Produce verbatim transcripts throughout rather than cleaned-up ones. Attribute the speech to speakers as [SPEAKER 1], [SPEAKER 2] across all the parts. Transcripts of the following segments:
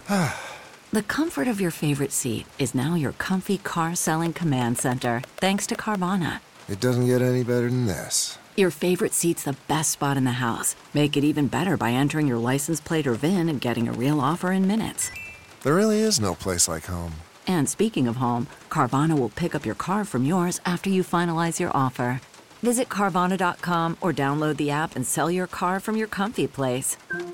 [SPEAKER 1] The comfort of your favorite seat is now your comfy car selling command center, thanks to Carvana.
[SPEAKER 2] It doesn't get any better than this.
[SPEAKER 1] Your favorite seat's the best spot in the house. Make it even better by entering your license plate or V I N and getting a real offer in minutes.
[SPEAKER 2] There really is no place like home.
[SPEAKER 1] And speaking of home, Carvana will pick up your car from yours after you finalize your offer. Visit Carvana dot com or download the app and sell your car from your comfy place.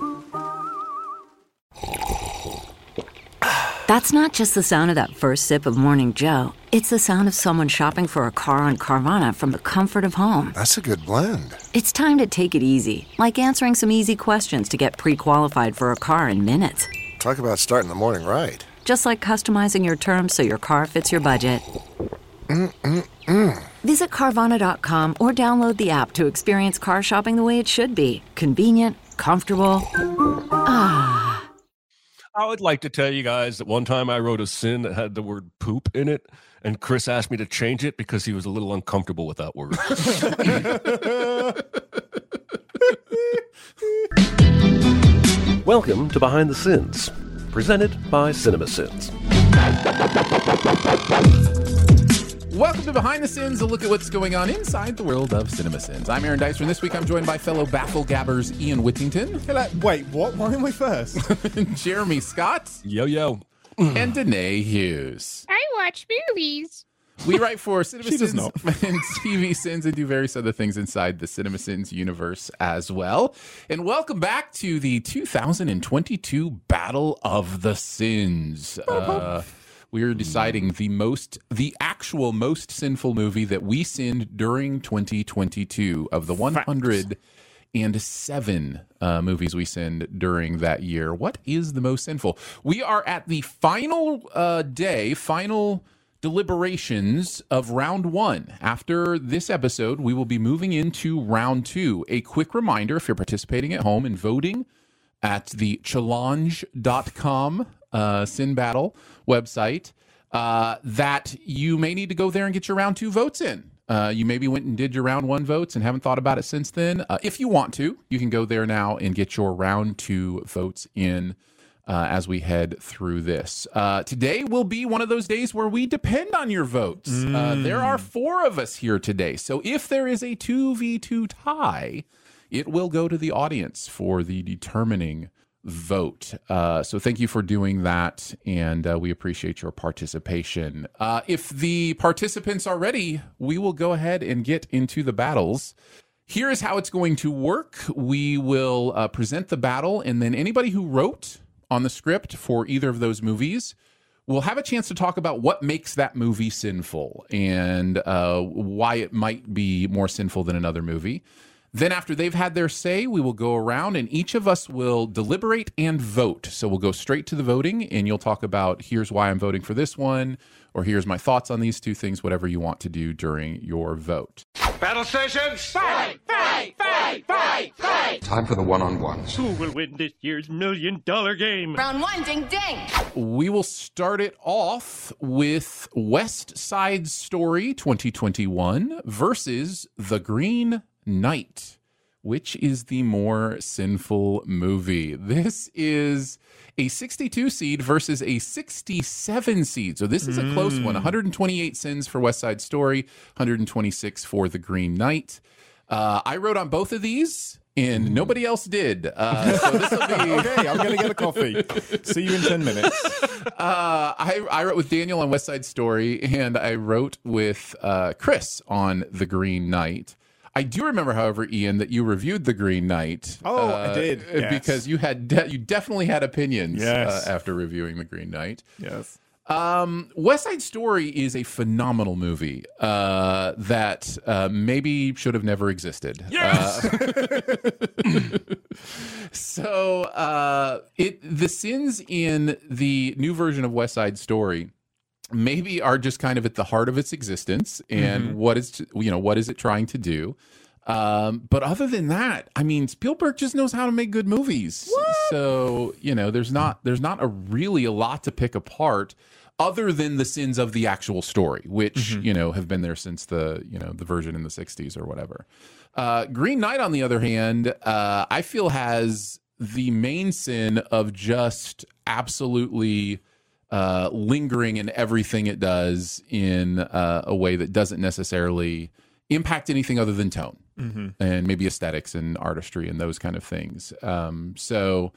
[SPEAKER 1] That's not just the sound of that first sip of Morning Joe. It's the sound of someone shopping for a car on Carvana from the comfort of home.
[SPEAKER 2] That's a good blend.
[SPEAKER 1] It's time to take it easy, like answering some easy questions to get pre-qualified for a car in minutes.
[SPEAKER 2] Talk about starting the morning right.
[SPEAKER 1] Just like customizing your terms so your car fits your budget.
[SPEAKER 2] Mm-mm-mm.
[SPEAKER 1] Visit Carvana dot com or download the app to experience car shopping the way it should be. Convenient, comfortable. Ah.
[SPEAKER 3] I would like to tell you guys that one time I wrote a sin that had the word poop in it, and Chris asked me to change it because he was a little uncomfortable with that word.
[SPEAKER 4] Welcome to Behind the Sins, presented by CinemaSins.
[SPEAKER 5] Welcome to Behind the Sins, a look at what's going on inside the world of CinemaSins. I'm Aaron Dicer, and this week I'm joined by fellow Baffle Gabbers Ian Whittington.
[SPEAKER 6] Hello. Wait, what? Why am I first?
[SPEAKER 5] Jeremy Scott.
[SPEAKER 3] Yo, yo.
[SPEAKER 5] And Danae Hughes.
[SPEAKER 7] I watch movies.
[SPEAKER 5] We write for CinemaSins
[SPEAKER 6] She does not.
[SPEAKER 5] and T V Sins and do various other things inside the CinemaSins universe as well. And welcome back to the two thousand twenty-two Battle of the Sins. Uh, we're deciding the most, the actual most sinful movie that we sinned during twenty twenty-two of the one hundred seven uh, movies we sinned during that year. What is the most sinful? We are at the final uh, day, final deliberations of round one. After this episode, we will be moving into round two. A quick reminder, if you're participating at home and voting at the challenge dot com uh, Sin Battle website, uh, that you may need to go there and get your round two votes in. Uh, you maybe went and did your round one votes and haven't thought about it since then. Uh, if you want to, you can go there now and get your round two votes in Uh, as we head through this. Uh, today will be one of those days where we depend on your votes. Mm. Uh, there are four of us here today. So if there is a two v two tie, it will go to the audience for the determining vote. Uh, so thank you for doing that, and uh, we appreciate your participation. Uh, if the participants are ready, we will go ahead and get into the battles. Here is how it's going to work. We will uh, present the battle, and then anybody who wrote on the script for either of those movies, we'll have a chance to talk about what makes that movie sinful and uh, why it might be more sinful than another movie. Then after they've had their say, we will go around and each of us will deliberate and vote. So we'll go straight to the voting, and you'll talk about here's why I'm voting for this one, or here's my thoughts on these two things, whatever you want to do during your vote.
[SPEAKER 8] Battle stations!
[SPEAKER 7] Fight! Fight! Fight! Fight! Fight!
[SPEAKER 8] Time for the one-on-ones.
[SPEAKER 9] Who will win this year's million dollar game?
[SPEAKER 7] Round one, ding ding!
[SPEAKER 5] We will start it off with West Side Story twenty twenty-one versus The Green Knight. Which is the more sinful movie? This is a sixty-two seed versus a sixty-seven seed. So this is a close one. one hundred twenty-eight sins for West Side Story, one hundred twenty-six for The Green Knight. Uh, I wrote on both of these, and nobody else did. Uh, so this will be
[SPEAKER 6] okay. I'm going to get a coffee. See you in ten minutes.
[SPEAKER 5] Uh, I, I wrote with Daniel on West Side Story, and I wrote with uh, Chris on The Green Knight. I do remember, however, Ian, that you reviewed The Green Knight.
[SPEAKER 6] Oh,
[SPEAKER 5] uh,
[SPEAKER 6] I did. Yes.
[SPEAKER 5] Because you had de- you definitely had opinions
[SPEAKER 6] yes.
[SPEAKER 5] uh, after reviewing The Green Knight.
[SPEAKER 6] Yes.
[SPEAKER 5] Um, West Side Story is a phenomenal movie uh, that uh, maybe should have never existed.
[SPEAKER 6] Yes.
[SPEAKER 5] Uh, so uh, it the sins in the new version of West Side Story maybe are just kind of at the heart of its existence and mm-hmm. what is, you know, what is it trying to do? Um, but other than that, I mean, Spielberg just knows how to make good movies. What? So, you know, there's not, there's not a really a lot to pick apart other than the sins of the actual story, which, mm-hmm. you know, have been there since the, you know, the version in the sixties or whatever. Uh, Green Knight, on the other hand, uh, I feel has the main sin of just absolutely uh, lingering in everything it does in uh, a way that doesn't necessarily impact anything other than tone mm-hmm. and maybe aesthetics and artistry and those kind of things. Um, so,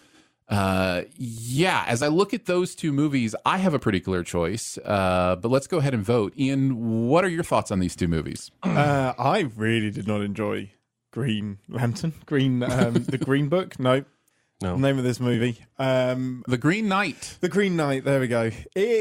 [SPEAKER 5] uh, yeah, as I look at those two movies, I have a pretty clear choice. Uh, but let's go ahead and vote. Ian, what are your thoughts on these two movies?
[SPEAKER 6] Uh, I really did not enjoy Green Lantern, Green, um, the Green Book. No.
[SPEAKER 3] No.
[SPEAKER 6] The name of this movie. Um,
[SPEAKER 5] The Green Knight.
[SPEAKER 6] The Green Knight. There we go.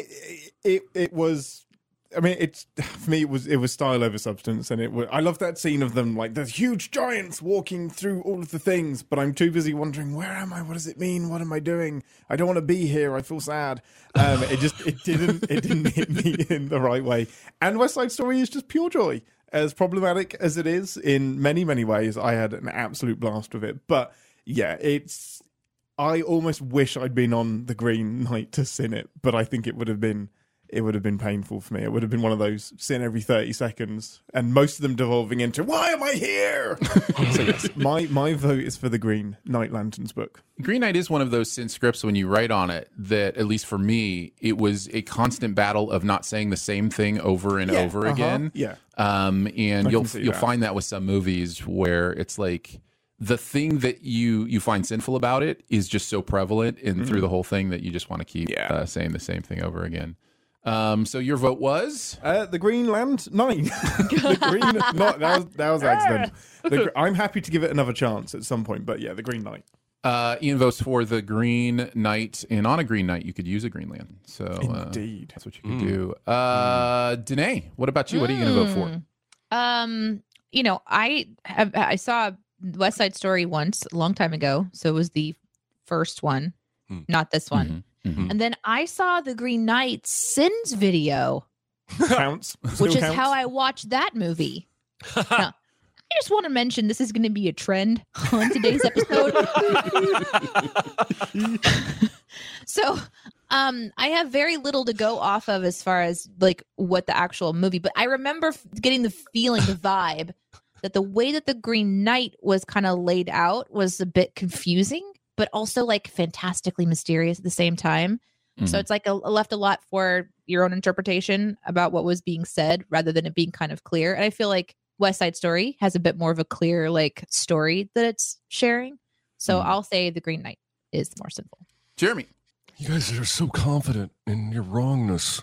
[SPEAKER 6] It it it was. I mean, it's for me. It was it was style over substance, and it. Was, I love that scene of them like there's huge giants walking through all of the things, but I'm too busy wondering where am I? What does it mean? What am I doing? I don't want to be here. I feel sad. Um, it just it didn't it didn't hit me in the right way. And West Side Story is just pure joy. As problematic as it is in many many ways, I had an absolute blast with it. But yeah, it's. I almost wish I'd been on the Green Knight to sin it, but I think it would have been it would have been painful for me. It would have been one of those sin every thirty seconds, and most of them devolving into "Why am I here?" So yes, my my vote is for the Green Knight Lanterns book.
[SPEAKER 5] Green Knight is one of those sin scripts when you write on it that, at least for me, it was a constant battle of not saying the same thing over and
[SPEAKER 6] Yeah,
[SPEAKER 5] over
[SPEAKER 6] uh-huh,
[SPEAKER 5] again.
[SPEAKER 6] yeah.
[SPEAKER 5] um, and
[SPEAKER 6] I
[SPEAKER 5] you'll
[SPEAKER 6] can see
[SPEAKER 5] you'll
[SPEAKER 6] that.
[SPEAKER 5] find that with some movies where it's like. The thing that you you find sinful about it is just so prevalent in through the whole thing that you just want to keep
[SPEAKER 6] Yeah.
[SPEAKER 5] uh, saying the same thing over again. Um, so your vote was
[SPEAKER 6] Uh, the Greenland Knight. The Green not that was that was accident. The, Gr- I'm happy to give it another chance at some point, but yeah, the Green Knight.
[SPEAKER 5] uh, Ian votes for the Green Knight, and on a Green Knight you could use a Green Lantern. So uh,
[SPEAKER 6] Indeed.
[SPEAKER 5] that's what you could do. Uh, Danae, what about you? What are you going to vote for?
[SPEAKER 10] Um, you know, I have I saw West Side Story once a long time ago, so it was the first one,
[SPEAKER 3] Hmm.
[SPEAKER 10] not this one.
[SPEAKER 5] Mm-hmm. Mm-hmm.
[SPEAKER 10] And then I saw the Green Knight Sins video,
[SPEAKER 6] Counts.
[SPEAKER 10] which
[SPEAKER 6] Still
[SPEAKER 10] is how
[SPEAKER 6] counts.
[SPEAKER 10] I watched that movie. Now, I just want to mention this is going to be a trend on today's episode. So, um, I have very little to go off of as far as like what the actual movie, but I remember f- getting the feeling, the vibe that the way that the Green Knight was kind of laid out was a bit confusing, but also like fantastically mysterious at the same time.
[SPEAKER 5] Mm-hmm.
[SPEAKER 10] So it's like a, left a lot for your own interpretation about what was being said rather than it being kind of clear. And I feel like West Side Story has a bit more of a clear like story that it's sharing. So
[SPEAKER 5] Mm-hmm.
[SPEAKER 10] I'll say the Green Knight is more simple.
[SPEAKER 5] Jeremy.
[SPEAKER 3] You guys are so confident in your wrongness.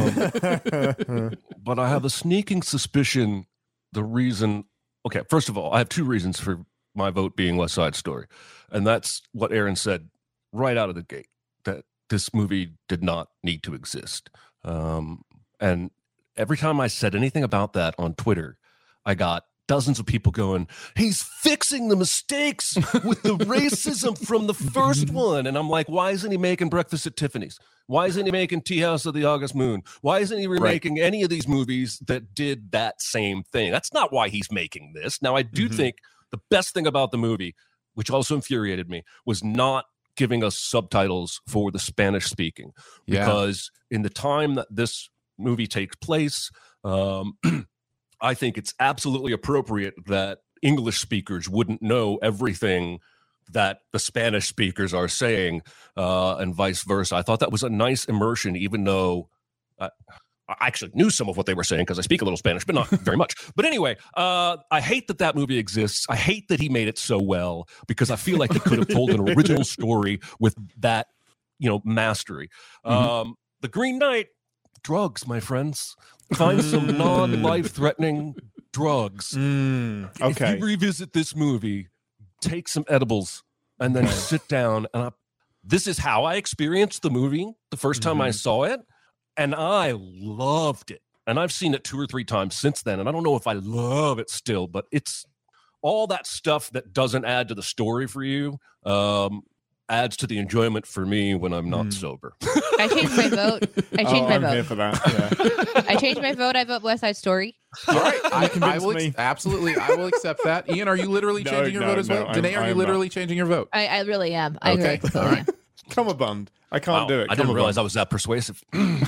[SPEAKER 3] Um, but I have a sneaking suspicion the reason... Okay, first of all, I have two reasons for my vote being West Side Story. And that's what Aaron said right out of the gate, that this movie did not need to exist. Um, and every time I said anything about that on Twitter, I got dozens of people going, he's fixing the mistakes with the racism from the first one. And I'm like, why isn't he making Breakfast at Tiffany's? Why isn't he making Tea House of the August Moon? Why isn't he remaking right. any of these movies that did that same thing? That's not why he's making this. Now, I do mm-hmm. think the best thing about the movie, which also infuriated me, was not giving us subtitles for the Spanish speaking.
[SPEAKER 5] Yeah.
[SPEAKER 3] Because in the time that this movie takes place, um, I think it's absolutely appropriate that English speakers wouldn't know everything that the Spanish speakers are saying, uh, and vice versa. I thought that was a nice immersion, even though uh, I actually knew some of what they were saying because I speak a little Spanish, but not very much. But anyway, uh, I hate that that movie exists. I hate that he made it so well because I feel like they could have told an original story with that, you know, mastery. Mm-hmm. Um, the Green Knight, drugs, my friends. Find some non-life-threatening drugs.
[SPEAKER 6] Mm, okay.
[SPEAKER 3] If you revisit this movie, take some edibles and then sit down. And I, this is how I experienced the movie the first time mm-hmm. I saw it, and I loved it. And I've seen it two or three times since then, and I don't know if I love it still, but it's all that stuff that doesn't add to the story for you. Um, adds to the enjoyment for me when I'm not mm. sober.
[SPEAKER 10] I changed my vote. I changed
[SPEAKER 6] oh,
[SPEAKER 10] my
[SPEAKER 6] I'm
[SPEAKER 10] vote.
[SPEAKER 6] Here for that. Yeah.
[SPEAKER 10] I changed my vote. I vote West Side Story.
[SPEAKER 5] All right, I, I will
[SPEAKER 6] me.
[SPEAKER 5] ex- absolutely. I will accept that. Ian, are you literally
[SPEAKER 6] no,
[SPEAKER 5] changing your
[SPEAKER 6] no,
[SPEAKER 5] vote as
[SPEAKER 6] no,
[SPEAKER 5] well? Danae, are
[SPEAKER 6] I'm
[SPEAKER 5] you literally
[SPEAKER 6] not.
[SPEAKER 5] changing your vote?
[SPEAKER 10] I, I really am. I
[SPEAKER 5] okay,
[SPEAKER 10] agree.
[SPEAKER 5] all right.
[SPEAKER 6] Come a bund. I can't
[SPEAKER 3] wow.
[SPEAKER 6] do it.
[SPEAKER 3] I
[SPEAKER 6] Come
[SPEAKER 3] didn't realize
[SPEAKER 6] bund.
[SPEAKER 3] I was that persuasive.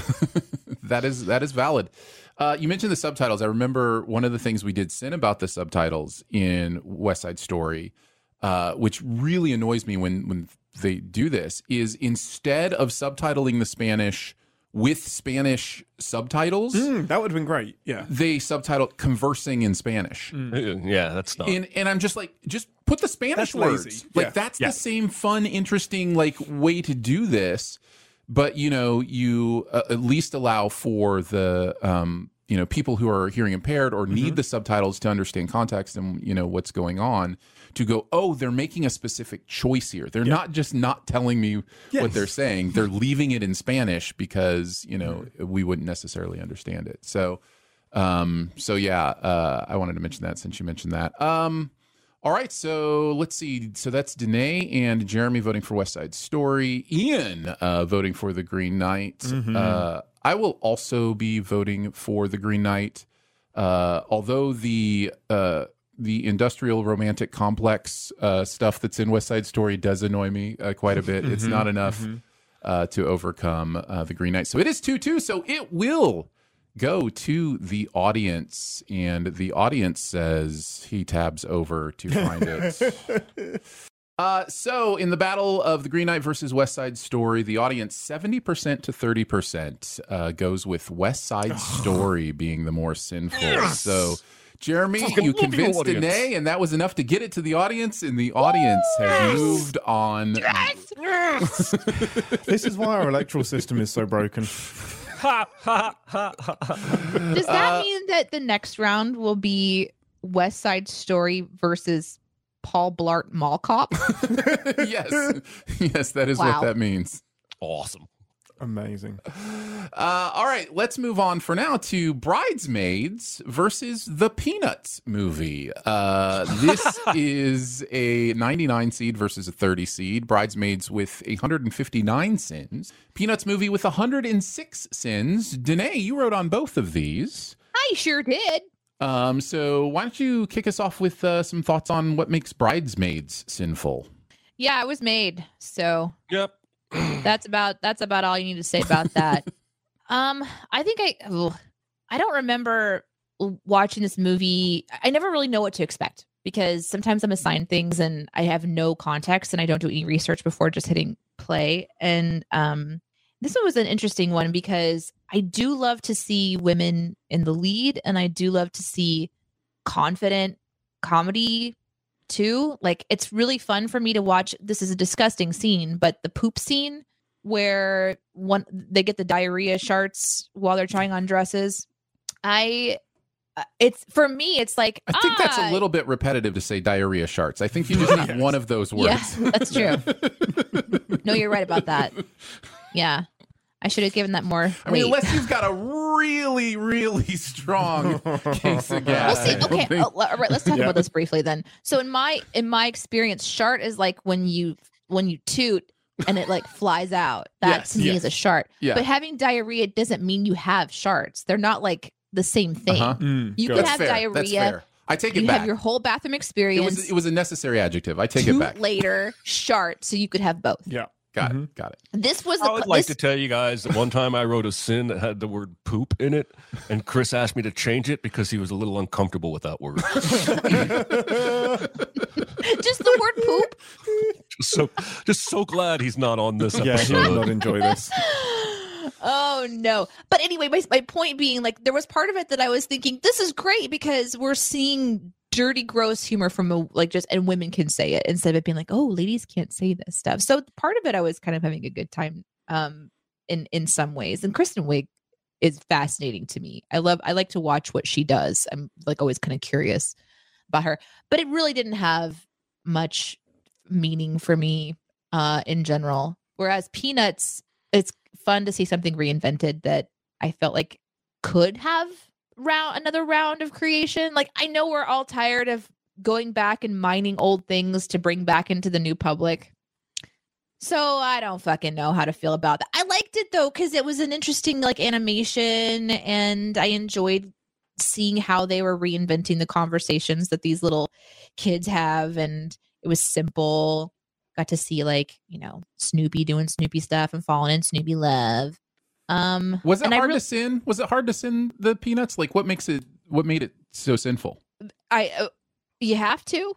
[SPEAKER 5] that is that is valid. Uh, you mentioned the subtitles. I remember one of the things we did sin about the subtitles in West Side Story, uh, which really annoys me when when they do this is instead of subtitling the Spanish with Spanish subtitles,
[SPEAKER 6] Mm, that would have been great. Yeah.
[SPEAKER 5] they subtitle conversing in Spanish.
[SPEAKER 3] Yeah, that's not.
[SPEAKER 5] And and I'm just like, just put the Spanish
[SPEAKER 6] That's
[SPEAKER 5] words.
[SPEAKER 6] lazy.
[SPEAKER 5] Like
[SPEAKER 6] Yeah.
[SPEAKER 5] that's
[SPEAKER 3] Yeah.
[SPEAKER 5] the same fun, interesting like way to do this. But you know, you uh, at least allow for the um, you know, people who are hearing impaired or need the subtitles to understand context and you know what's going on to go, oh, they're making a specific choice here. They're not just not telling me what
[SPEAKER 6] Yes.
[SPEAKER 5] they're saying. They're leaving it in Spanish because, you know, we wouldn't necessarily understand it. So um so yeah, uh I wanted to mention that since you mentioned that. Um all right, so let's see. So that's Danae and Jeremy voting for West Side Story. Ian uh, voting for The Green Knight.
[SPEAKER 6] Mm-hmm.
[SPEAKER 5] Uh, I will also be voting for The Green Knight. Uh, although the uh, the industrial romantic complex uh, stuff that's in West Side Story does annoy me uh, quite a bit.
[SPEAKER 6] Mm-hmm.
[SPEAKER 5] It's not enough uh, to overcome uh, The Green Knight. So it is two two. So it will go to the audience, and the audience says he tabs over to find it. uh, so in the battle of The Green Knight versus West Side Story, the audience seventy percent to thirty percent uh, goes with West Side Story being the more sinful.
[SPEAKER 3] Yes!
[SPEAKER 5] So Jeremy,
[SPEAKER 3] Fucking
[SPEAKER 5] you
[SPEAKER 3] love you,
[SPEAKER 5] convinced
[SPEAKER 3] audience.
[SPEAKER 5] Danae, and that was enough to get it to the audience, and the audience has moved on.
[SPEAKER 6] This is why our electoral system is so broken.
[SPEAKER 10] Does that mean that the next round will be West Side Story versus Paul Blart Mall Cop?
[SPEAKER 5] Yes. Yes, that is
[SPEAKER 10] Wow.
[SPEAKER 5] what that means.
[SPEAKER 3] Awesome.
[SPEAKER 6] Amazing.
[SPEAKER 5] Uh, all right, let's move on for now to Bridesmaids versus the Peanuts movie. Uh, this is a ninety-nine seed versus a thirty seed. Bridesmaids with one hundred fifty-nine sins. Peanuts movie with one hundred six sins. Danae, you wrote on both of these.
[SPEAKER 10] I sure did.
[SPEAKER 5] Um, so why don't you kick us off with uh, some thoughts on what makes Bridesmaids sinful?
[SPEAKER 10] Yeah, it was made. So
[SPEAKER 3] Yep.
[SPEAKER 10] that's about that's about all you need to say about that. um, I think I ugh, I don't remember watching this movie. I never really know what to expect because sometimes I'm assigned things and I have no context and I don't do any research before just hitting play. And um, this one was an interesting one because I do love to see women in the lead and I do love to see confident comedy too. Like it's really fun for me to watch. This is a disgusting scene, but the poop scene where one they get the diarrhea sharts while they're trying on dresses. I uh, it's for me it's like
[SPEAKER 5] I think that's
[SPEAKER 10] ah,
[SPEAKER 5] a little bit repetitive to say diarrhea sharts. I think you just need one of those words.
[SPEAKER 10] Yeah, that's true. No, you're right about that. Yeah. I should have given that more weight.
[SPEAKER 5] I mean, unless you've got a really, really strong case of gas.
[SPEAKER 10] Well, see, okay,
[SPEAKER 5] think-
[SPEAKER 10] oh, all right, let's talk
[SPEAKER 6] Yeah.
[SPEAKER 10] about this briefly then. So in my in my experience, shart is like when you when you toot and it like flies out. That
[SPEAKER 5] Yes,
[SPEAKER 10] to me
[SPEAKER 5] yes.
[SPEAKER 10] is a shart.
[SPEAKER 5] Yeah.
[SPEAKER 10] But having diarrhea doesn't mean you have sharts. They're not like the same thing.
[SPEAKER 5] Uh-huh.
[SPEAKER 6] Mm,
[SPEAKER 10] You
[SPEAKER 6] go.
[SPEAKER 10] could
[SPEAKER 5] That's
[SPEAKER 10] have
[SPEAKER 5] fair.
[SPEAKER 10] diarrhea.
[SPEAKER 5] That's fair. I take it
[SPEAKER 10] You
[SPEAKER 5] back.
[SPEAKER 10] have your whole bathroom
[SPEAKER 5] it
[SPEAKER 10] experience.
[SPEAKER 5] was it was a necessary adjective. I take
[SPEAKER 10] toot
[SPEAKER 5] it back.
[SPEAKER 10] later, shart, so you could have both.
[SPEAKER 6] Yeah.
[SPEAKER 5] Got
[SPEAKER 6] Mhm.
[SPEAKER 5] it. Got it.
[SPEAKER 10] This was the
[SPEAKER 3] I would like
[SPEAKER 10] this,
[SPEAKER 3] to tell you guys that one time I wrote a sin that had the word poop in it, and Chris asked me to change it because he was a little uncomfortable with that word.
[SPEAKER 10] just the word poop.
[SPEAKER 3] just so, just so glad he's not on this
[SPEAKER 6] Yeah, he
[SPEAKER 3] episode.
[SPEAKER 6] would not enjoy this.
[SPEAKER 10] Oh no. But anyway, my, my point being like there was part of it that I was thinking this is great because we're seeing dirty gross humor from a, like just and women can say it instead of it being like, oh, ladies can't say this stuff. So part of it I was kind of having a good time um in in some ways. And Kristen Wiig is fascinating to me. I love I like to watch what she does. I'm like always kind of curious about her. But it really didn't have much meaning for me uh in general. Whereas Peanuts, it's fun to see something reinvented that I felt like could have round another round of creation. Like I know we're all tired of going back and mining old things to bring back into the new public. So I don't fucking know how to feel about that. I liked it though because it was an interesting like animation and I enjoyed seeing how they were reinventing the conversations that these little kids have and it was simple. Got to see like, you know, Snoopy doing Snoopy stuff and falling in Snoopy love. Um,
[SPEAKER 5] Was it
[SPEAKER 10] and I
[SPEAKER 5] hard
[SPEAKER 10] real-
[SPEAKER 5] to sin? Was it hard to sin the Peanuts? Like, what makes it? What made it so sinful?
[SPEAKER 10] I uh, you have to.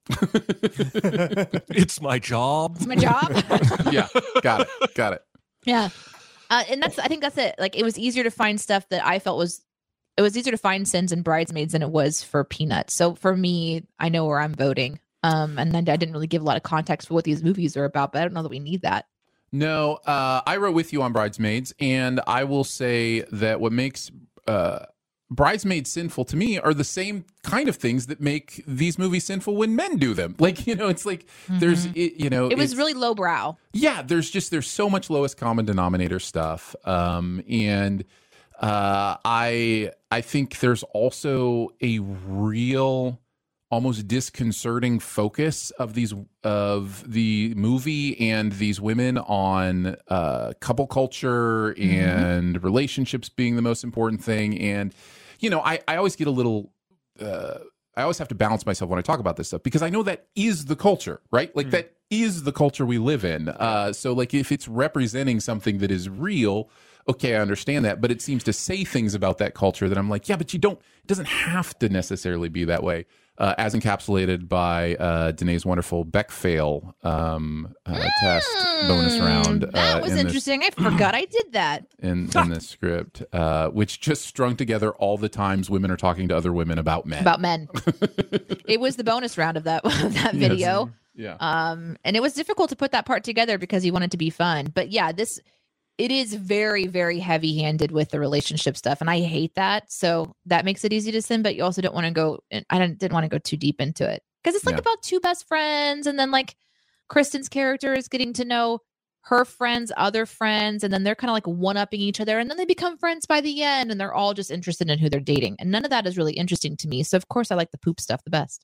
[SPEAKER 3] It's my job.
[SPEAKER 10] It's my job.
[SPEAKER 5] Yeah, got it, got it.
[SPEAKER 10] Yeah. Uh, and that's, I think that's it. Like, it was easier to find stuff that I felt was, it was easier to find sins in Bridesmaids than it was for Peanuts. So for me, I know where I'm voting. Um, and then I didn't really give a lot of context for what these movies are about, but I don't know that we need that.
[SPEAKER 5] No, uh, I wrote with you on Bridesmaids, and I will say that what makes uh, Bridesmaids sinful to me are the same kind of things that make these movies sinful when men do them. Like, you know, it's like mm-hmm. there's, it, you know,
[SPEAKER 10] it was really lowbrow.
[SPEAKER 5] Yeah, there's just there's so much lowest common denominator stuff, um, and uh, I I think there's also a real, almost disconcerting focus of these of the movie and these women on uh, couple culture and mm-hmm. relationships being the most important thing. And you know, I I always get a little. Uh, I always have to balance myself when I talk about this stuff because I know that is the culture, right? Like mm. that is the culture we live in. Uh, so like if it's representing something that is real, okay, I understand that. But it seems to say things about that culture that I'm like, yeah, but you don't, it doesn't have to necessarily be that way. Uh, as encapsulated by uh, Danae's wonderful Beck fail um, uh, mm, test bonus round. Uh,
[SPEAKER 10] that was in interesting. This, I forgot I did that.
[SPEAKER 5] In, in this script, uh, which just strung together all the times women are talking to other women about men.
[SPEAKER 10] About men. It was the bonus round of that, of that video.
[SPEAKER 5] Yes. Yeah.
[SPEAKER 10] Um, and it was difficult to put that part together because you want it to be fun. But yeah, this... it is very, very heavy-handed with the relationship stuff, and I hate that. So that makes it easy to sin, but you also don't want to go. I didn't, didn't want to go too deep into it because it's like yeah. about two best friends, and then like Kristen's character is getting to know her friends' other friends, and then they're kind of like one-upping each other, and then they become friends by the end, and they're all just interested in who they're dating, and none of that is really interesting to me. So of course, I like the poop stuff the best.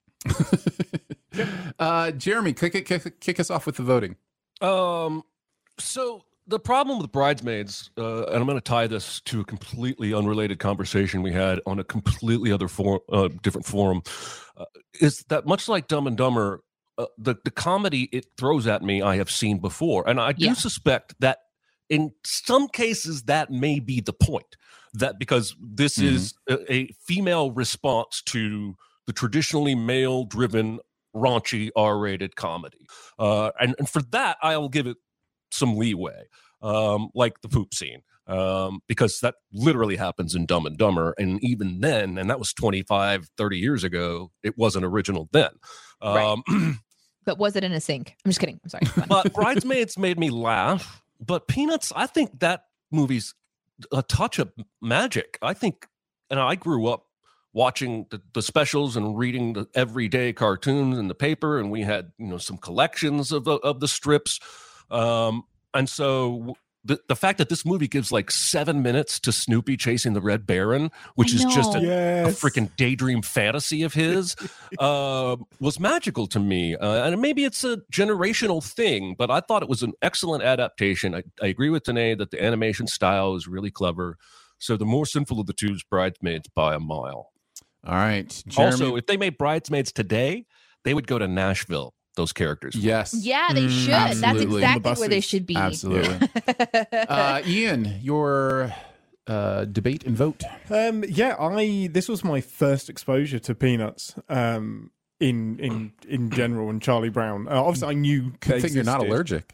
[SPEAKER 5] uh, Jeremy, kick, kick, kick us off with the voting.
[SPEAKER 3] Um, so. The problem with Bridesmaids, uh, and I'm going to tie this to a completely unrelated conversation we had on a completely other for, uh, different forum, uh, is that much like Dumb and Dumber, uh, the, the comedy it throws at me I have seen before. And I do yeah. suspect that in some cases that may be the point, that because this mm-hmm. is a, a female response to the traditionally male-driven, raunchy, R-rated comedy. Uh, and, and for that, I'll give it some leeway, um, like the poop scene, um, because that literally happens in Dumb and Dumber. And even then, and that was twenty-five, thirty years ago, it wasn't original then. Um,
[SPEAKER 10] right. But was it in a sink? I'm just kidding. I'm sorry.
[SPEAKER 3] But Bridesmaids made me laugh. But Peanuts, I think that movie's a touch of magic. I think, and I grew up watching the, the specials and reading the everyday cartoons in the paper. And we had, you know, some collections of the, of the strips. Um, and so the, the fact that this movie gives like seven minutes to Snoopy chasing the Red Baron, which is just a, yes. a freaking daydream fantasy of his, uh, was magical to me. Uh, and maybe it's a generational thing, but I thought it was an excellent adaptation. I, I agree with Danae that the animation style is really clever. So the more sinful of the two is Bridesmaids by a mile.
[SPEAKER 5] All right. Jeremy.
[SPEAKER 3] Also, if they made Bridesmaids today, they would go to Nashville. Those characters.
[SPEAKER 5] Yes.
[SPEAKER 10] Yeah, they should. Mm, That's exactly the where they should be.
[SPEAKER 5] Absolutely. uh, Ian, your uh, debate and vote.
[SPEAKER 6] Um, yeah, I. This was my first exposure to Peanuts um, in in in general and Charlie Brown. Uh, obviously, I knew.
[SPEAKER 5] Good thing you're not allergic.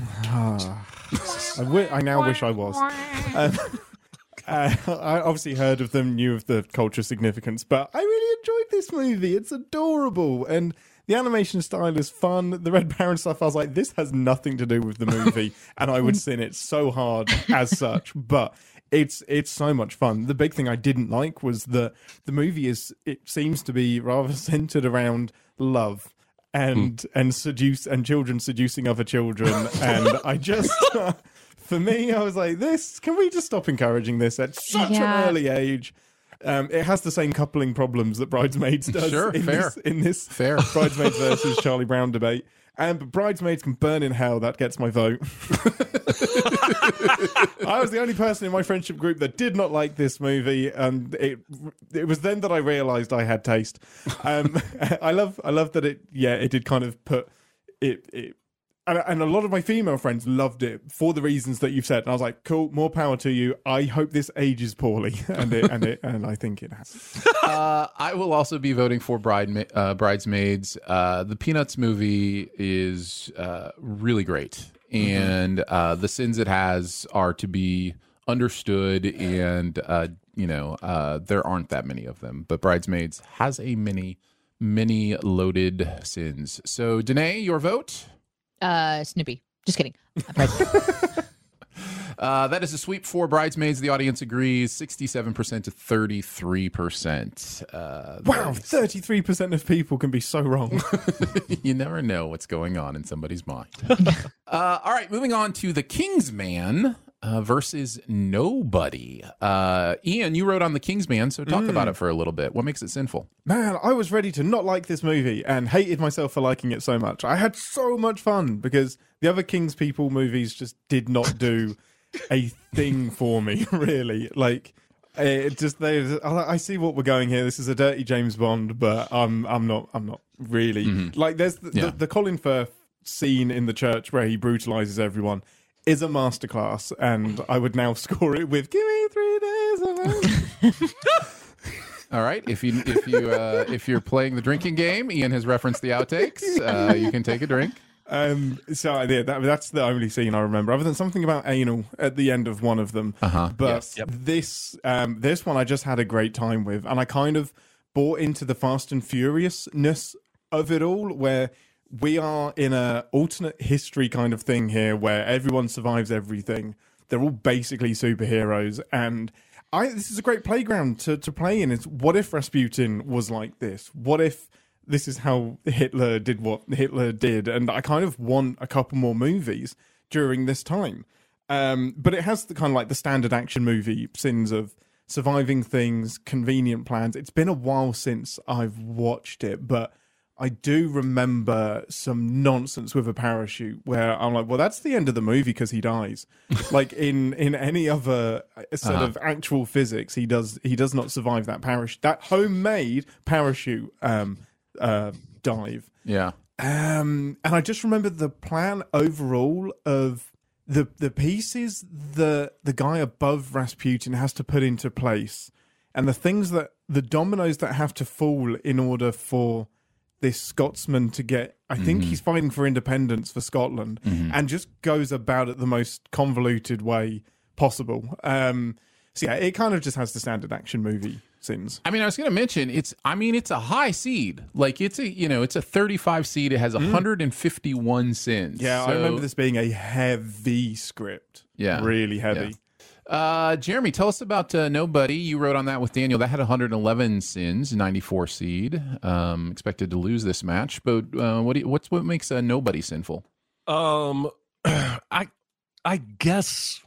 [SPEAKER 6] I, w- I now wish I was. Um, Uh, I obviously heard of them, knew of the cultural significance, but I really enjoyed this movie. It's adorable, and the animation style is fun. The Red Baron stuff, I was like, this has nothing to do with the movie, and I would sin it so hard as such, but it's it's so much fun. The big thing I didn't like was that the movie is, it seems to be rather centered around love and mm. and seduce and children seducing other children, and I just... For me, I was like, this, can we just stop encouraging this at such yeah. an early age? Um, it has the same coupling problems that Bridesmaids does
[SPEAKER 5] sure,
[SPEAKER 6] in,
[SPEAKER 5] fair.
[SPEAKER 6] this, in this
[SPEAKER 5] fair.
[SPEAKER 6] Bridesmaids versus Charlie Brown debate. And but Bridesmaids can burn in hell. That gets my vote. I was the only person in my friendship group that did not like this movie, and it it was then that I realised I had taste. Um, I love I love that it yeah it did kind of put it it. and, and a lot of my female friends loved it for the reasons that you've said. And I was like, cool, more power to you. I hope this ages poorly, and it and it and I think it has.
[SPEAKER 5] uh, I will also be voting for Bride uh, Bridesmaids. Uh, the Peanuts movie is uh, really great, and uh, the sins it has are to be understood, and uh, you know uh, there aren't that many of them. But Bridesmaids has a many, many loaded sins. So, Danae, your vote?
[SPEAKER 10] Uh, Snoopy. Just kidding.
[SPEAKER 5] Uh, that is a sweep for Bridesmaids. The audience agrees sixty-seven percent to thirty-three percent. Uh,
[SPEAKER 6] wow, thirty-three percent of people can be so wrong.
[SPEAKER 5] You never know what's going on in somebody's mind. uh, all right, moving on to The Kingsman uh, versus Nobody. Uh, Ian, you wrote on The Kingsman, so talk mm. about it for a little bit. What makes it sinful?
[SPEAKER 6] Man, I was ready to not like this movie and hated myself for liking it so much. I had so much fun because the other King's People movies just did not do a thing for me, really. Like, it just they. I see what we're going here. This is a dirty James Bond, but I'm I'm not I'm not really mm-hmm. like. There's the, yeah. the, the Colin Firth scene in the church where he brutalizes everyone is a masterclass, and I would now score it with "Give me three days of
[SPEAKER 5] All right, if you if you uh, if you're playing the drinking game, Ian has referenced the outtakes. Uh, you can take a drink.
[SPEAKER 6] Um, so yeah, that, that's the only scene I remember, other than something about anal at the end of one of them.
[SPEAKER 5] Uh-huh.
[SPEAKER 6] But
[SPEAKER 5] yes. Yep.
[SPEAKER 6] this um, this one I just had a great time with, and I kind of bought into the Fast and Furiousness of it all, where we are in a alternate history kind of thing here, where everyone survives everything. They're all basically superheroes, and I this is a great playground to to play in. It's what if Rasputin was like this? What if this is how Hitler did what Hitler did? And I kind of want a couple more movies during this time. Um, but it has the kind of like the standard action movie sins of surviving things, convenient plans. It's been a while since I've watched it, but I do remember some nonsense with a parachute where I'm like, well, that's the end of the movie because he dies. Like in, in any other sort uh-huh. of actual physics, he does he does not survive that parachute, that homemade parachute um, uh, dive.
[SPEAKER 5] Yeah.
[SPEAKER 6] Um, and I just remember the plan overall of the the pieces the the guy above Rasputin has to put into place, and the things that the dominoes that have to fall in order for this Scotsman to get, I think mm-hmm. he's fighting for independence for Scotland, mm-hmm. and just goes about it the most convoluted way possible. Um, so yeah, it kind of just has the standard action movie sins.
[SPEAKER 5] I mean, I was going to mention it's. I mean, it's a high seed. Like it's a you know, it's a thirty-five seed. It has one hundred fifty-one sins.
[SPEAKER 6] Yeah,
[SPEAKER 5] so,
[SPEAKER 6] I remember this being a heavy script.
[SPEAKER 5] Yeah,
[SPEAKER 6] really heavy.
[SPEAKER 5] Yeah. Uh, Jeremy, tell us about uh, Nobody. You wrote on that with Daniel. That had one hundred eleven sins, ninety-four seed. Um, expected to lose this match, but uh, what do you, what's what makes uh, Nobody sinful?
[SPEAKER 3] Um, I I guess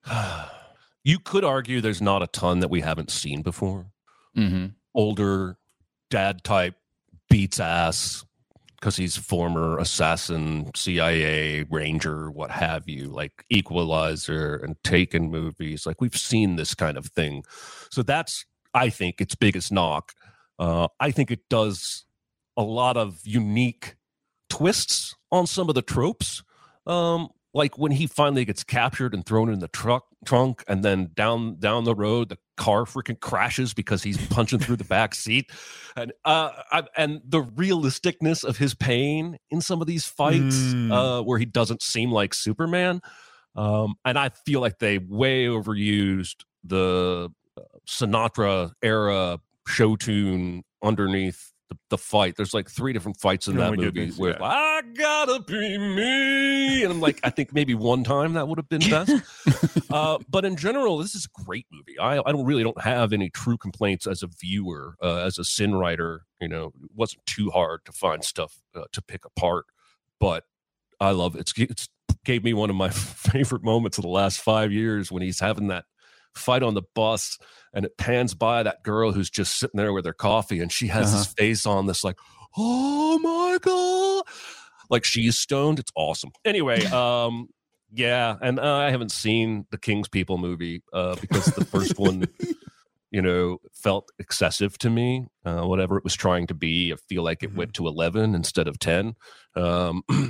[SPEAKER 3] you could argue there's not a ton that we haven't seen before.
[SPEAKER 5] Mm-hmm.
[SPEAKER 3] Older dad type beats ass because he's former assassin, C I A, Ranger, what have you, like Equalizer and Taken movies. Like we've seen this kind of thing. So that's, I think, its biggest knock. Uh, I think it does a lot of unique twists on some of the tropes. Um, like when he finally gets captured and thrown in the truck trunk, and then down down the road, the car freaking crashes because he's punching through the back seat, and uh, I, and the realisticness of his pain in some of these fights, mm. uh, where he doesn't seem like Superman, um, and I feel like they way overused the Sinatra era show tune underneath the, the fight. There's like three different fights in oh that movie goodness, where yeah. I gotta be me, and I'm like, I think maybe one time that would have been best. uh, but in general, this is a great movie. I, I don't really don't have any true complaints as a viewer, uh, as a sin writer. You know, it wasn't too hard to find stuff uh, to pick apart, but I love it. It's it's gave me one of my favorite moments of the last five years when he's having that fight on the bus, and it pans by that girl who's just sitting there with her coffee, and she has uh-huh. this face on this like, oh my god, like she's stoned. It's awesome. Anyway, um yeah, and uh, I haven't seen the King's People movie uh because the first one you know felt excessive to me, uh whatever it was trying to be. I feel like it mm-hmm. went to eleven instead of ten. um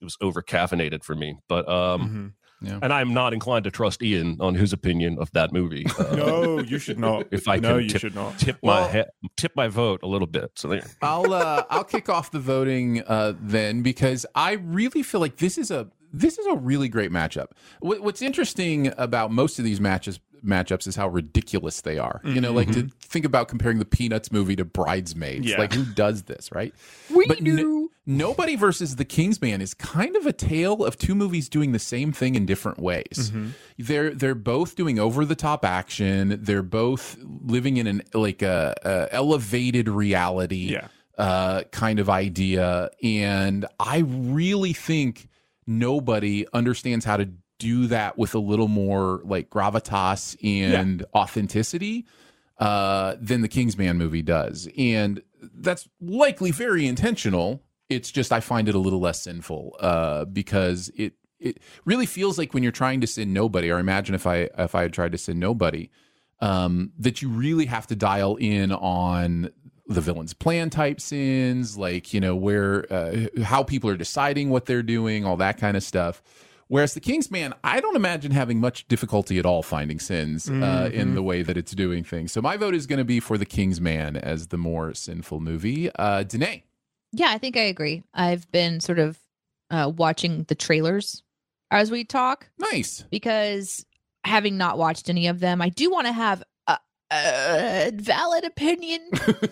[SPEAKER 3] it was over caffeinated for me. But um,
[SPEAKER 6] Mm-hmm.
[SPEAKER 5] Yeah.
[SPEAKER 3] and I'm not inclined to trust Ian on his opinion of that movie. Uh,
[SPEAKER 6] No, you should not.
[SPEAKER 3] If I
[SPEAKER 6] no,
[SPEAKER 3] can
[SPEAKER 6] you
[SPEAKER 3] tip,
[SPEAKER 6] should not.
[SPEAKER 3] tip
[SPEAKER 5] Well-
[SPEAKER 3] my he- tip my vote a little bit. So there.
[SPEAKER 5] I'll uh, I'll kick off the voting uh, then, because I really feel like this is a this is a really great matchup. What, what's interesting about most of these matches matchups is how ridiculous they are. You know, like to think about comparing the Peanuts movie to Bridesmaids.
[SPEAKER 6] Yeah.
[SPEAKER 5] Like, who does this, right?
[SPEAKER 10] We
[SPEAKER 5] but
[SPEAKER 10] do.
[SPEAKER 5] no- Nobody versus the Kingsman is kind of a tale of two movies doing the same thing in different ways. They're they're both doing over the top action. They're both living in an like a, a elevated reality
[SPEAKER 6] Yeah.
[SPEAKER 5] uh, kind of idea, and I really think nobody understands how to do that with a little more like gravitas and authenticity uh, than the Kingsman movie does, and that's likely very intentional. It's just I find it a little less sinful uh, because it it really feels like when you're trying to sin nobody, or imagine if I if I had tried to sin nobody, um, that you really have to dial in on the villain's plan type sins, like, you know, where uh, how people are deciding what they're doing, all that kind of stuff. Whereas the Kingsman, I don't imagine having much difficulty at all finding sins uh,
[SPEAKER 6] Mm-hmm.
[SPEAKER 5] in the way that it's doing things. So my vote is going to be for the Kingsman as the more sinful movie. Uh, Danae.
[SPEAKER 10] Yeah, I think I agree. I've been sort of uh, watching the trailers as we talk
[SPEAKER 5] Nice.
[SPEAKER 10] because having not watched any of them, I do want to have a, a valid opinion.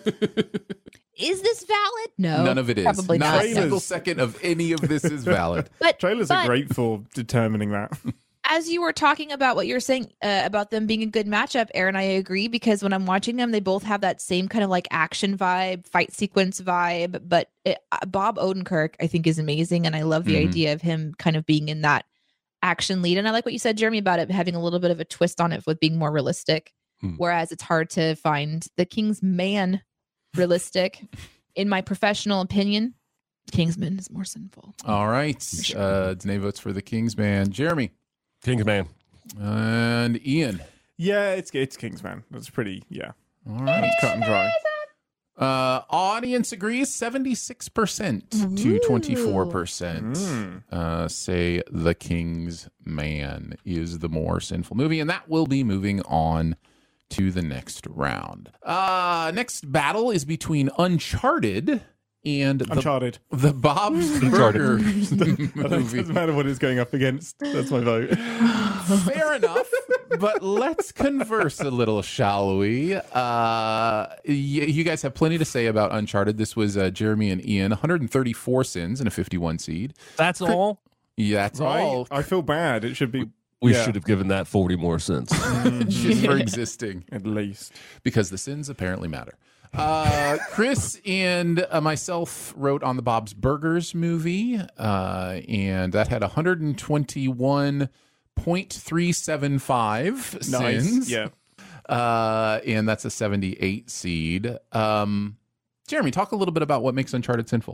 [SPEAKER 10] Is this valid? No,
[SPEAKER 5] None of it is.
[SPEAKER 10] Probably
[SPEAKER 5] not.
[SPEAKER 10] not.
[SPEAKER 5] a single second of any of this is valid.
[SPEAKER 10] But
[SPEAKER 6] Trailers
[SPEAKER 10] but
[SPEAKER 6] are great for determining that.
[SPEAKER 10] as you were talking about what you were saying uh, about them being a good matchup, Aaron, I agree, because when I'm watching them, they both have that same kind of like action vibe, fight sequence vibe. But it, uh, Bob Odenkirk, I think, is amazing, and I love the
[SPEAKER 5] Mhm.
[SPEAKER 10] idea of him kind of being in that action lead. And I like what you said, Jeremy, about it having a little bit of a twist on it with being more realistic.
[SPEAKER 3] Hmm.
[SPEAKER 10] Whereas it's hard to find the King's Man realistic. In my professional opinion, Kingsman is more sinful.
[SPEAKER 5] All right. Uh, Danae votes for the Kingsman. Jeremy.
[SPEAKER 3] Kingsman.
[SPEAKER 5] And Ian.
[SPEAKER 6] Yeah, it's it's Kingsman. That's pretty. Yeah,
[SPEAKER 5] All right.
[SPEAKER 6] that's cut and dry.
[SPEAKER 5] Uh, audience agrees seventy-six percent to twenty-four percent.
[SPEAKER 6] Mm.
[SPEAKER 5] Uh, say The King's Man is the more sinful movie, and that will be moving on to the next round. Uh, next battle is between Uncharted and the,
[SPEAKER 6] Uncharted.
[SPEAKER 5] the Bob's
[SPEAKER 3] Uncharted.
[SPEAKER 5] Burgers
[SPEAKER 6] I don't,
[SPEAKER 5] movie.
[SPEAKER 6] doesn't matter what it's going up against. That's my vote.
[SPEAKER 5] Fair enough, but let's converse a little, shall we? Uh, y- you guys have plenty to say about Uncharted. This was uh, Jeremy and Ian, one hundred thirty-four sins and a fifty-one seed.
[SPEAKER 3] That's all.
[SPEAKER 5] Yeah, that's
[SPEAKER 6] Right?
[SPEAKER 5] all.
[SPEAKER 6] I feel bad. It should be
[SPEAKER 3] We
[SPEAKER 6] yeah,
[SPEAKER 3] should have given that forty more cents.
[SPEAKER 5] Just for existing,
[SPEAKER 6] at least.
[SPEAKER 5] because the sins apparently matter. Uh, Chris and uh, myself wrote on the Bob's Burgers movie, uh, and that had one hundred twenty-one point three seven five
[SPEAKER 6] Nice.
[SPEAKER 5] sins.
[SPEAKER 6] Yeah.
[SPEAKER 5] Uh, and that's a seventy-eight seed. Um, Jeremy, talk a little bit about what makes Uncharted sinful.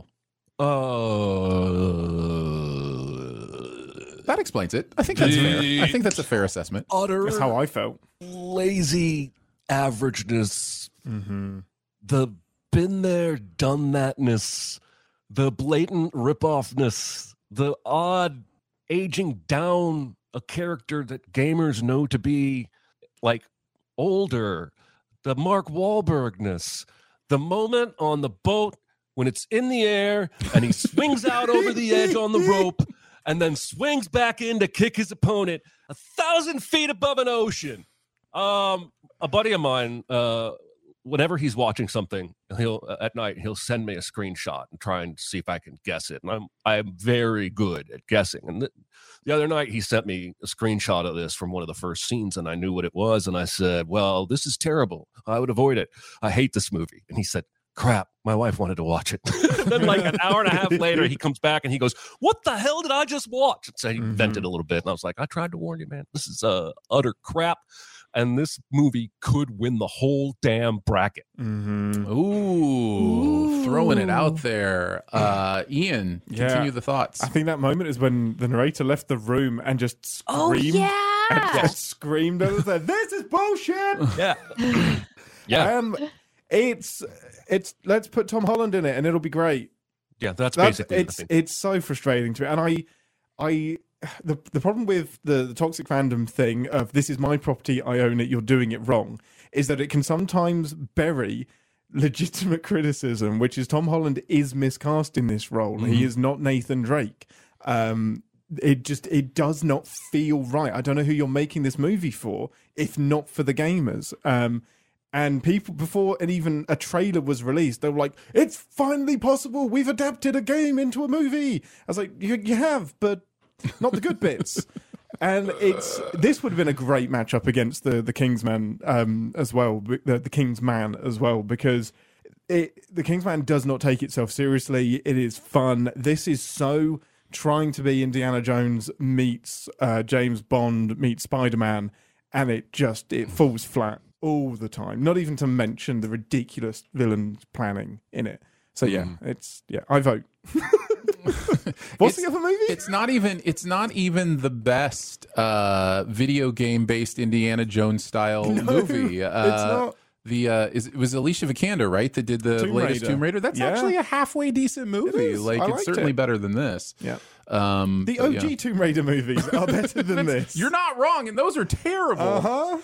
[SPEAKER 3] Uh,
[SPEAKER 5] That explains it. I think that's fair. I think that's a fair assessment.
[SPEAKER 3] utter
[SPEAKER 6] That's how I felt.
[SPEAKER 3] lazy averageness,
[SPEAKER 6] Mm-hmm.
[SPEAKER 3] the been there, done thatness, the blatant ripoffness, the odd aging down a character that gamers know to be like older, the Mark Wahlbergness, the moment on the boat when it's in the air and he swings out over the edge on the rope and then swings back in to kick his opponent a thousand feet above an ocean. Um, a buddy of mine, uh, whenever he's watching something, he'll uh, at night he'll send me a screenshot and try and see if I can guess it. And I'm I'm very good at guessing. And th- the other night he sent me a screenshot of this from one of the first scenes, and I knew what it was. And I said, "Well, this is terrible. I would avoid it. I hate this movie." And he said, "Crap, my wife wanted to watch it." And then like an hour and a half later, he comes back and he goes, "What the hell did I just watch?" And so he
[SPEAKER 6] Mhm.
[SPEAKER 3] vented a little bit, and I was like, "I tried to warn you, man. This is uh, utter crap." And this movie could win the whole damn bracket.
[SPEAKER 6] Mm-hmm.
[SPEAKER 5] Ooh, throwing it out there. Uh, Ian,
[SPEAKER 6] Yeah.
[SPEAKER 5] continue the thoughts.
[SPEAKER 6] I think that moment is when the narrator left the room and just screamed.
[SPEAKER 10] Oh, yeah.
[SPEAKER 6] And just screamed and said, "This is bullshit."
[SPEAKER 3] Yeah. Yeah.
[SPEAKER 6] Um, it's it's let's put Tom Holland in it and it'll be great.
[SPEAKER 3] Yeah, that's,
[SPEAKER 6] That's
[SPEAKER 3] basically
[SPEAKER 6] it's
[SPEAKER 3] the thing.
[SPEAKER 6] it's so frustrating to me, and I I the the problem with the, the toxic fandom thing of this is my property, I own it, you're doing it wrong, is that it can sometimes bury legitimate criticism, which is Tom Holland is miscast in this role. Mm-hmm. He is not Nathan Drake. Um, it just it does not feel right. I don't know who you're making this movie for, if not for the gamers. Um, and people before and even a trailer was released, they were like, "It's finally possible. We've adapted a game into a movie." I was like, "You, you have, but not the good bits." And it's this would have been a great matchup against the the Kingsman um, as well, the, the Kingsman as well, because it, the Kingsman does not take itself seriously. It is fun. This is so trying to be Indiana Jones meets uh, James Bond meets Spider-Man, and it just it falls flat all the time. Not even to mention the ridiculous villain planning in it. So yeah, mm. it's yeah, I vote. What's
[SPEAKER 5] it's,
[SPEAKER 6] the other movie?
[SPEAKER 5] It's not even. It's not even the best uh, video game based Indiana Jones style
[SPEAKER 6] no,
[SPEAKER 5] movie. Uh,
[SPEAKER 6] it's not.
[SPEAKER 5] The uh, is, it was Alicia Vikander, right? That did the
[SPEAKER 6] Tomb
[SPEAKER 5] latest
[SPEAKER 6] Raider.
[SPEAKER 5] Tomb Raider. That's
[SPEAKER 6] yeah.
[SPEAKER 5] actually a halfway decent movie. Like
[SPEAKER 6] I
[SPEAKER 5] it's certainly
[SPEAKER 6] it.
[SPEAKER 5] better than this.
[SPEAKER 6] Yeah.
[SPEAKER 5] Um,
[SPEAKER 6] the
[SPEAKER 5] but,
[SPEAKER 6] O G
[SPEAKER 5] yeah.
[SPEAKER 6] Tomb Raider movies are better than this.
[SPEAKER 5] You're not wrong, and those are terrible.
[SPEAKER 6] Uh huh.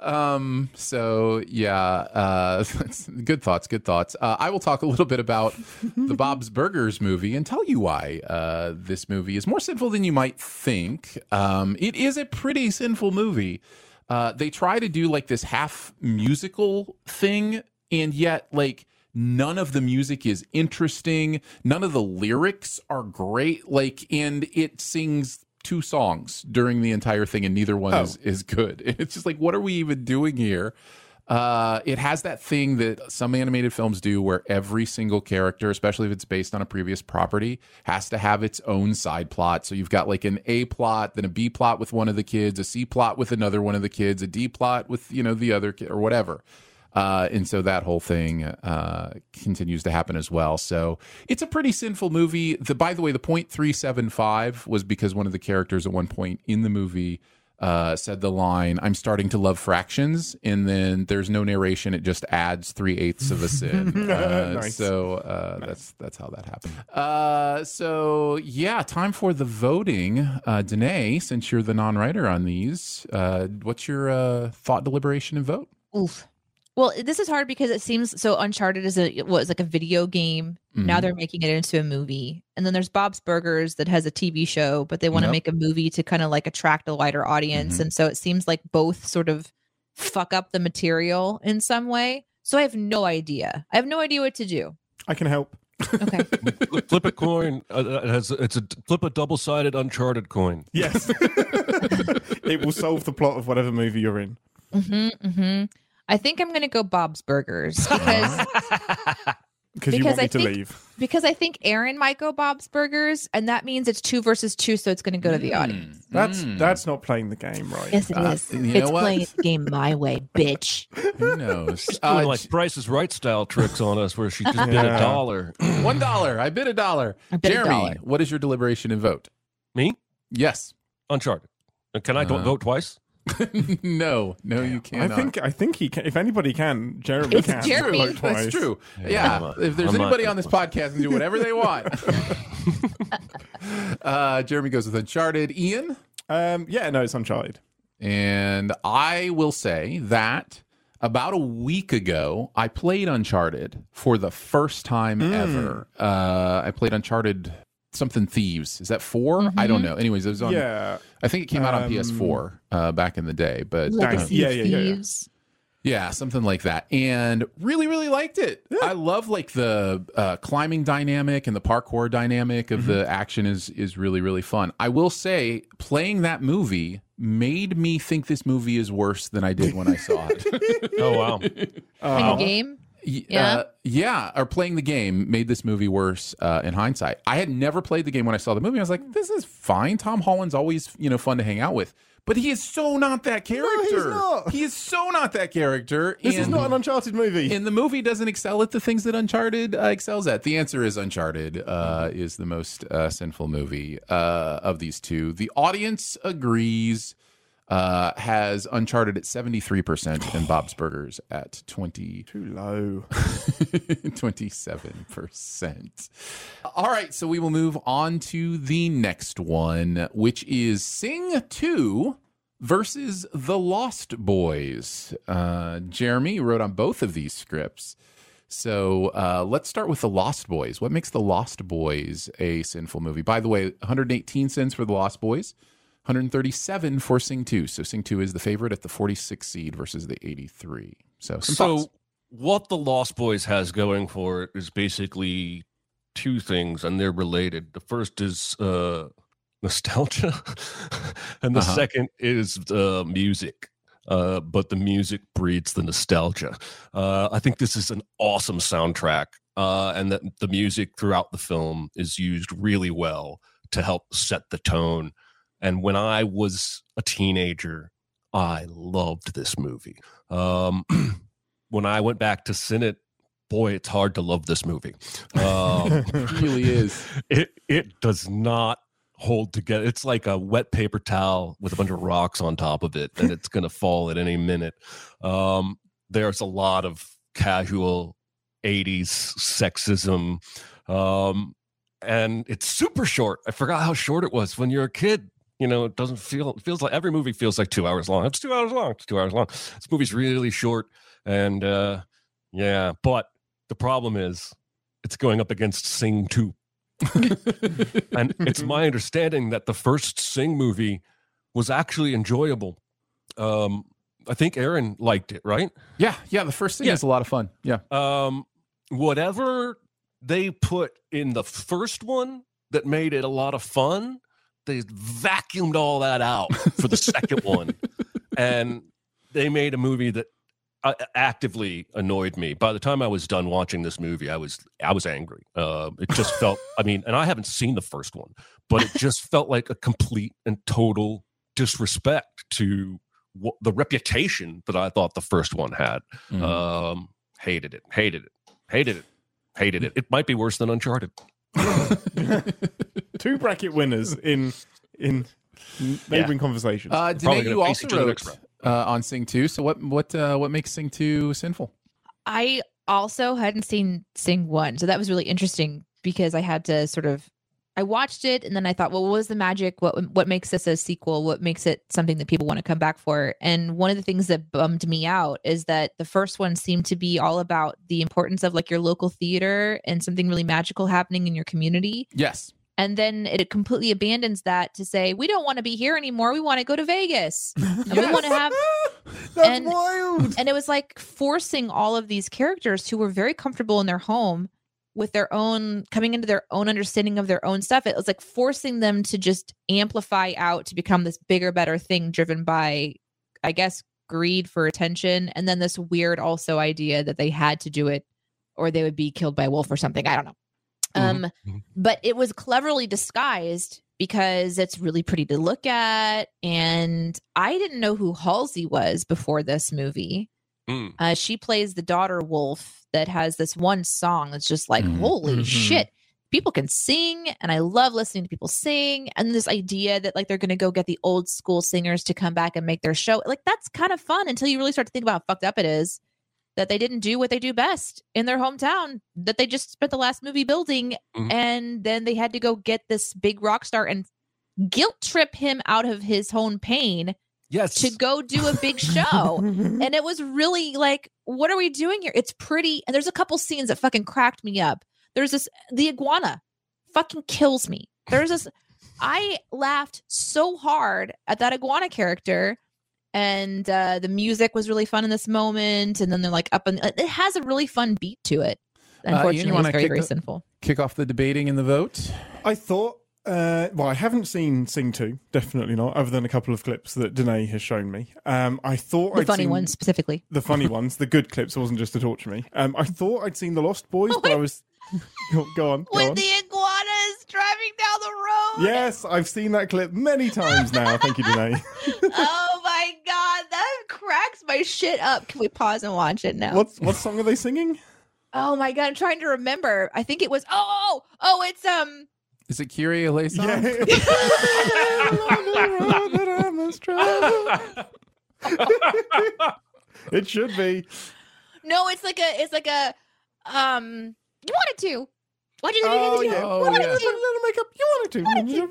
[SPEAKER 5] Um, so yeah, uh, good thoughts, good thoughts. Uh, I will talk a little bit about the Bob's Burgers movie and tell you why, uh, this movie is more sinful than you might think. Um, it is a pretty sinful movie. Uh, they try to do like this half musical thing, and yet like none of the music is interesting. None of the lyrics are great. Like, and it sings two songs during the entire thing, and neither one oh. is, is good. It's just like, what are we even doing here? Uh, it has that thing that some animated films do where every single character, especially if it's based on a previous property, has to have its own side plot. So you've got like an A plot, then a B plot with one of the kids, a C plot with another one of the kids, a D plot with, you know, the other kid or whatever. Uh, and so that whole thing uh, continues to happen as well. So it's a pretty sinful movie. The, by the way, the point three seven five was because one of the characters at one point in the movie uh, said the line, "I'm starting to love fractions," and then there's no narration. It just adds three eighths of a sin. Uh,
[SPEAKER 6] nice.
[SPEAKER 5] So uh,
[SPEAKER 6] nice.
[SPEAKER 5] that's that's how that happened. Uh, so yeah, time for the voting. Uh, Danae, since you're the non-writer on these, uh, what's your uh, thought, deliberation, and vote?
[SPEAKER 10] Oof. Well, this is hard because it seems so Uncharted is a was like a video game. Mm-hmm. Now they're making it into a movie. And then there's Bob's Burgers that has a T V show, but they want to yep. make a movie to kind of like attract a wider audience. Mm-hmm. And so it seems like both sort of fuck up the material in some way. So I have no idea. I have no idea what to do.
[SPEAKER 6] I can help.
[SPEAKER 10] Okay.
[SPEAKER 3] Flip a coin. Uh, it has, it's a flip a double-sided Uncharted coin.
[SPEAKER 6] Yes. It will solve the plot of whatever movie you're in.
[SPEAKER 10] Mm-hmm, mm-hmm. I think I'm going to go Bob's Burgers because
[SPEAKER 6] because you want me
[SPEAKER 10] I
[SPEAKER 6] to
[SPEAKER 10] think,
[SPEAKER 6] leave.
[SPEAKER 10] Because I think Aaron might go Bob's Burgers, and that means it's two versus two, so it's going to go to the audience.
[SPEAKER 6] That's
[SPEAKER 5] Mm.
[SPEAKER 6] that's not playing the game right.
[SPEAKER 10] Yes, it
[SPEAKER 5] Uh,
[SPEAKER 10] is.
[SPEAKER 5] you know
[SPEAKER 10] It's
[SPEAKER 5] what?
[SPEAKER 10] playing the game my way, bitch.
[SPEAKER 5] Who knows?
[SPEAKER 3] She's
[SPEAKER 5] Uh,
[SPEAKER 3] doing like Price is Right style tricks on us, where she just bid a
[SPEAKER 6] Yeah.
[SPEAKER 3] dollar.
[SPEAKER 5] One dollar. I bid a dollar.
[SPEAKER 10] I bid a
[SPEAKER 5] Jeremy,
[SPEAKER 10] dollar.
[SPEAKER 5] what is your deliberation and vote?
[SPEAKER 3] Me?
[SPEAKER 5] Yes.
[SPEAKER 3] Uncharted. Uh, Can I
[SPEAKER 5] Uh,
[SPEAKER 3] vote twice?
[SPEAKER 5] no, no, you
[SPEAKER 6] I
[SPEAKER 5] cannot.
[SPEAKER 6] think I think he can. If anybody can, Jeremy
[SPEAKER 10] It's
[SPEAKER 6] can.
[SPEAKER 10] Jeremy.
[SPEAKER 6] Vote twice.
[SPEAKER 5] That's true.
[SPEAKER 3] Yeah,
[SPEAKER 5] Yeah.
[SPEAKER 3] I'm not-
[SPEAKER 5] if there's
[SPEAKER 3] I'm not
[SPEAKER 5] anybody
[SPEAKER 3] gonna
[SPEAKER 5] on this
[SPEAKER 3] vote.
[SPEAKER 5] podcast and do whatever they want. uh, Jeremy goes with Uncharted. Ian?
[SPEAKER 6] Um, yeah, no, it's Uncharted.
[SPEAKER 5] And I will say that about a week ago, I played Uncharted for the first time
[SPEAKER 6] Mm.
[SPEAKER 5] ever. Uh, I played Uncharted something Thieves. Is that four? Mm-hmm. I don't know. Anyways, it was on.
[SPEAKER 6] Yeah,
[SPEAKER 5] I think it came out on
[SPEAKER 6] Um,
[SPEAKER 5] P S four uh, back in the day. But
[SPEAKER 10] Legacy
[SPEAKER 6] yeah,
[SPEAKER 10] of
[SPEAKER 6] yeah, yeah, yeah.
[SPEAKER 10] Thieves.
[SPEAKER 5] yeah, something like that. And really, really liked it. I love like the uh, climbing dynamic and the parkour dynamic of mm-hmm. the action is is really, really fun. I will say playing that movie made me think this movie is worse than I did when I saw it.
[SPEAKER 3] Oh, wow.
[SPEAKER 10] Playing a game?
[SPEAKER 5] Y-
[SPEAKER 10] Yeah.
[SPEAKER 5] Uh, yeah, or playing the game made this movie worse uh, in hindsight. I had never played the game when I saw the movie. I was like, this is fine. Tom Holland's always, you know, fun to hang out with. But he is so not that character.
[SPEAKER 6] not.
[SPEAKER 5] He is so not that character.
[SPEAKER 6] This is
[SPEAKER 5] and-
[SPEAKER 6] not an Uncharted movie.
[SPEAKER 5] And the movie doesn't excel at the things that Uncharted uh, excels at. The answer is Uncharted uh, is the most uh, sinful movie uh, of these two. The audience agrees. uh, has Uncharted at seventy-three percent and Bob's Burgers at twenty.
[SPEAKER 6] Too low.
[SPEAKER 5] twenty-seven percent. All right, so we will move on to the next one, which is Sing two versus The Lost Boys. Uh, Jeremy, you wrote on both of these scripts. So uh, let's start with The Lost Boys. What makes The Lost Boys a sinful movie? By the way, one hundred eighteen cents for The Lost Boys, one hundred thirty-seven for Sing two. So Sing two is the favorite at the forty-six seed versus the eighty-three. So, some
[SPEAKER 3] so
[SPEAKER 5] thoughts.
[SPEAKER 3] What The Lost Boys has going for it is basically two things, and they're related. The first is uh, nostalgia, and the
[SPEAKER 5] Uh-huh.
[SPEAKER 3] second is uh, music. Uh, but the music breeds the nostalgia. Uh, I think this is an awesome soundtrack, uh, and that the music throughout the film is used really well to help set the tone. And when I was a teenager, I loved this movie. Um, when I went back to sin it, boy, it's hard to love this movie. Um,
[SPEAKER 5] It really is.
[SPEAKER 3] It it does not hold together. It's like a wet paper towel with a bunch of rocks on top of it, and it's going to fall at any minute. Um, there's a lot of casual eighties sexism, um, and it's super short. I forgot how short it was when you're a kid. You know, it doesn't feel, it feels like every movie feels like two hours long. It's two hours long. It's two hours long. This movie's really short. And uh, yeah, but the problem is it's going up against Sing two. And it's my understanding that the first Sing movie was actually enjoyable. Um, I think Aaron liked it, right?
[SPEAKER 5] Yeah, yeah. The first thing
[SPEAKER 3] Yeah.
[SPEAKER 5] is a lot of fun. Yeah.
[SPEAKER 3] Um, whatever they put in the first one that made it a lot of fun, they vacuumed all that out for the second one, and they made a movie that uh, actively annoyed me. By the time I was done watching this movie, I was I was angry. Uh, it just felt, I mean, and I haven't seen the first one, but it just felt like a complete and total disrespect to w- the reputation that I thought the first one had.
[SPEAKER 5] Mhm.
[SPEAKER 3] Um, hated it, hated it, hated it, hated it. It might be worse than Uncharted.
[SPEAKER 6] Two bracket winners in in neighboring conversations.
[SPEAKER 5] Uh,
[SPEAKER 3] Probably
[SPEAKER 5] Danae,
[SPEAKER 3] gonna
[SPEAKER 5] you
[SPEAKER 3] face
[SPEAKER 5] also
[SPEAKER 3] each other
[SPEAKER 5] wrote
[SPEAKER 3] next round.
[SPEAKER 5] uh, on Sing two. So what what uh, what makes Sing two sinful?
[SPEAKER 10] I also hadn't seen Sing one, so that was really interesting because I had to sort of I watched it and then I thought, well, what was the magic? What what makes this a sequel? What makes it something that people want to come back for? And one of the things that bummed me out is that the first one seemed to be all about the importance of like your local theater and something really magical happening in your community.
[SPEAKER 5] Yes.
[SPEAKER 10] And then it completely abandons that to say, we don't want to be here anymore. We want to go to Vegas. And we want to have
[SPEAKER 6] That's
[SPEAKER 10] and-
[SPEAKER 6] wild.
[SPEAKER 10] and it was like forcing all of these characters who were very comfortable in their home with their own coming into their own understanding of their own stuff. It was like forcing them to just amplify out to become this bigger, better thing driven by, I guess, greed for attention. And then this weird also idea that they had to do it or they would be killed by a wolf or something. I don't know. Um,
[SPEAKER 3] Mhm.
[SPEAKER 10] but it was cleverly disguised because it's really pretty to look at. And I didn't know who Halsey was before this movie.
[SPEAKER 3] Mm.
[SPEAKER 10] Uh, she plays the daughter wolf that has this one song that's just like,
[SPEAKER 5] Mhm.
[SPEAKER 10] holy
[SPEAKER 6] Mhm.
[SPEAKER 10] shit. People can sing, and I love listening to people sing. And this idea that like they're going to go get the old school singers to come back and make their show, like that's kind of fun until you really start to think about how fucked up it is that they didn't do what they do best in their hometown, that they just spent the last movie building,
[SPEAKER 3] Mhm.
[SPEAKER 10] and then they had to go get this big rock star and guilt trip him out of his own pain
[SPEAKER 3] Yes.
[SPEAKER 10] to go do a big show. And it was really like, what are we doing here? It's pretty. And there's a couple scenes that fucking cracked me up. There's this, the iguana fucking kills me. There's this, I laughed so hard at that iguana character. And uh, the music was really fun in this moment. And then they're like up and it has a really fun beat to it.
[SPEAKER 5] Ian,
[SPEAKER 10] Unfortunately,
[SPEAKER 5] you wanna
[SPEAKER 10] it's very,
[SPEAKER 5] kick
[SPEAKER 10] very
[SPEAKER 5] the-
[SPEAKER 10] sinful.
[SPEAKER 5] Kick off the debating and the vote.
[SPEAKER 6] I thought, uh, well, I haven't seen Sing two, definitely not, other than a couple of clips that Danae has shown me. Um, I thought
[SPEAKER 10] The
[SPEAKER 6] I'd
[SPEAKER 10] funny
[SPEAKER 6] seen
[SPEAKER 10] ones specifically.
[SPEAKER 6] the funny ones, the good clips. It wasn't just to torture me. Um, I thought I'd seen The Lost Boys, but I was go, go on, go
[SPEAKER 10] When
[SPEAKER 6] on.
[SPEAKER 10] the iguana is driving down the road.
[SPEAKER 6] Yes, I've seen that clip many times now. Thank you, Danae.
[SPEAKER 10] Oh my god, that cracks my shit up. Can we pause and watch it now?
[SPEAKER 6] What's what song are they singing?
[SPEAKER 10] Oh my god, I'm trying to remember. I think it was oh oh oh it's um
[SPEAKER 5] Is it Kyrie eleison?
[SPEAKER 6] must travel. It should be.
[SPEAKER 10] No, it's like a, it's like a, um, you wanted to. Why'd you think
[SPEAKER 6] Oh,
[SPEAKER 10] you had to?
[SPEAKER 6] yeah.
[SPEAKER 5] Oh,
[SPEAKER 10] Wanted
[SPEAKER 5] yeah.
[SPEAKER 6] Put a
[SPEAKER 10] to.
[SPEAKER 6] little makeup. You wanted to.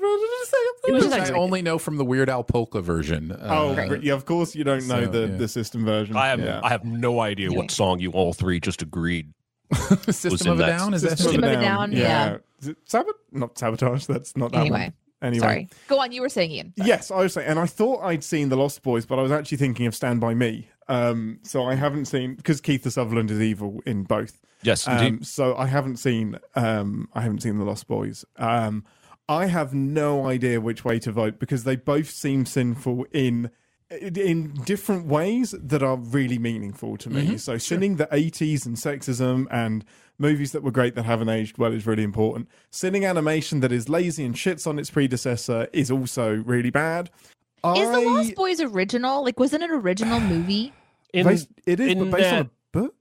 [SPEAKER 5] It was
[SPEAKER 3] Just
[SPEAKER 5] I only know from the Weird Al Polka version.
[SPEAKER 6] Oh,
[SPEAKER 5] Uh,
[SPEAKER 6] yeah, of course you don't know
[SPEAKER 5] so,
[SPEAKER 6] the,
[SPEAKER 5] yeah.
[SPEAKER 6] the system version.
[SPEAKER 3] I have
[SPEAKER 6] yeah.
[SPEAKER 3] I have no idea what song you all three just agreed.
[SPEAKER 5] System
[SPEAKER 3] was
[SPEAKER 5] of
[SPEAKER 3] in
[SPEAKER 5] a
[SPEAKER 3] that
[SPEAKER 5] Down. Is that
[SPEAKER 10] System of a Down, yeah.
[SPEAKER 6] Is it sabot? Not sabotage. That's not that
[SPEAKER 10] Anyway,
[SPEAKER 6] one. Anyway.
[SPEAKER 10] sorry. Go on. You were saying, Ian. Sorry.
[SPEAKER 6] Yes, I was saying, and I thought I'd seen The Lost Boys, but I was actually thinking of Stand By Me. Um, so I haven't seen, because Keith Sutherland is evil in both.
[SPEAKER 3] Yes,
[SPEAKER 6] Um,
[SPEAKER 3] indeed.
[SPEAKER 6] so I haven't seen, um, I haven't seen The Lost Boys. Um, I have no idea which way to vote because they both seem sinful in in different ways that are really meaningful to me. So sinning the eighties and sexism and movies that were great that haven't aged well is really important. Sinning animation that is lazy and shits on its predecessor is also really bad.
[SPEAKER 10] Is the
[SPEAKER 6] I-
[SPEAKER 10] Lost Boys original? Like, was it an original movie?
[SPEAKER 3] In,
[SPEAKER 6] based, it is,
[SPEAKER 3] in
[SPEAKER 6] but based on
[SPEAKER 3] that-
[SPEAKER 6] a book?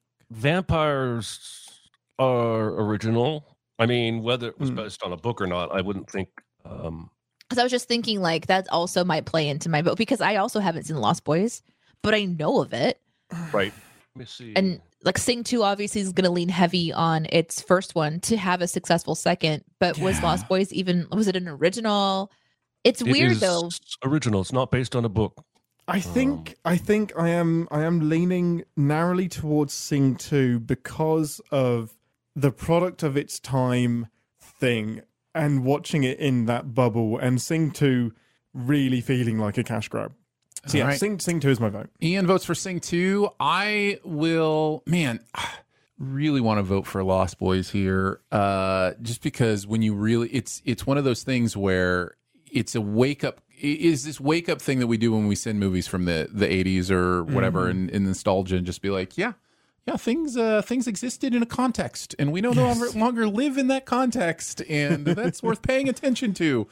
[SPEAKER 3] vampires are original. I mean, whether it was
[SPEAKER 6] Hmm.
[SPEAKER 3] based on a book or not, I wouldn't think. Um,
[SPEAKER 10] Because I was just thinking, like, that also might play into my vote because I also haven't seen Lost Boys, but I know of it.
[SPEAKER 3] right. Let me see.
[SPEAKER 10] And like Sing two obviously is going to lean heavy on its first one to have a successful second. But was
[SPEAKER 6] Yeah.
[SPEAKER 10] Lost Boys even, was it an original? It's
[SPEAKER 3] It
[SPEAKER 10] weird
[SPEAKER 3] is
[SPEAKER 10] though.
[SPEAKER 3] Original. It's not based on a book.
[SPEAKER 6] I think I think I am I am leaning narrowly towards Sing two because of the product of its time thing and watching it in that bubble and Sing two really feeling like a cash grab. So yeah,
[SPEAKER 5] All right.
[SPEAKER 6] Sing Sing two is my vote.
[SPEAKER 5] Ian votes for Sing two. I will, man, really want to vote for Lost Boys here. Uh, just because when you really, it's it's one of those things where it's a wake up. Is this wake up thing that we do when we send movies from the, the eighties or whatever, and, and nostalgia, and just be like, yeah, yeah, things uh, things existed in a context, and we no longer longer live in that context, and that's worth paying attention to.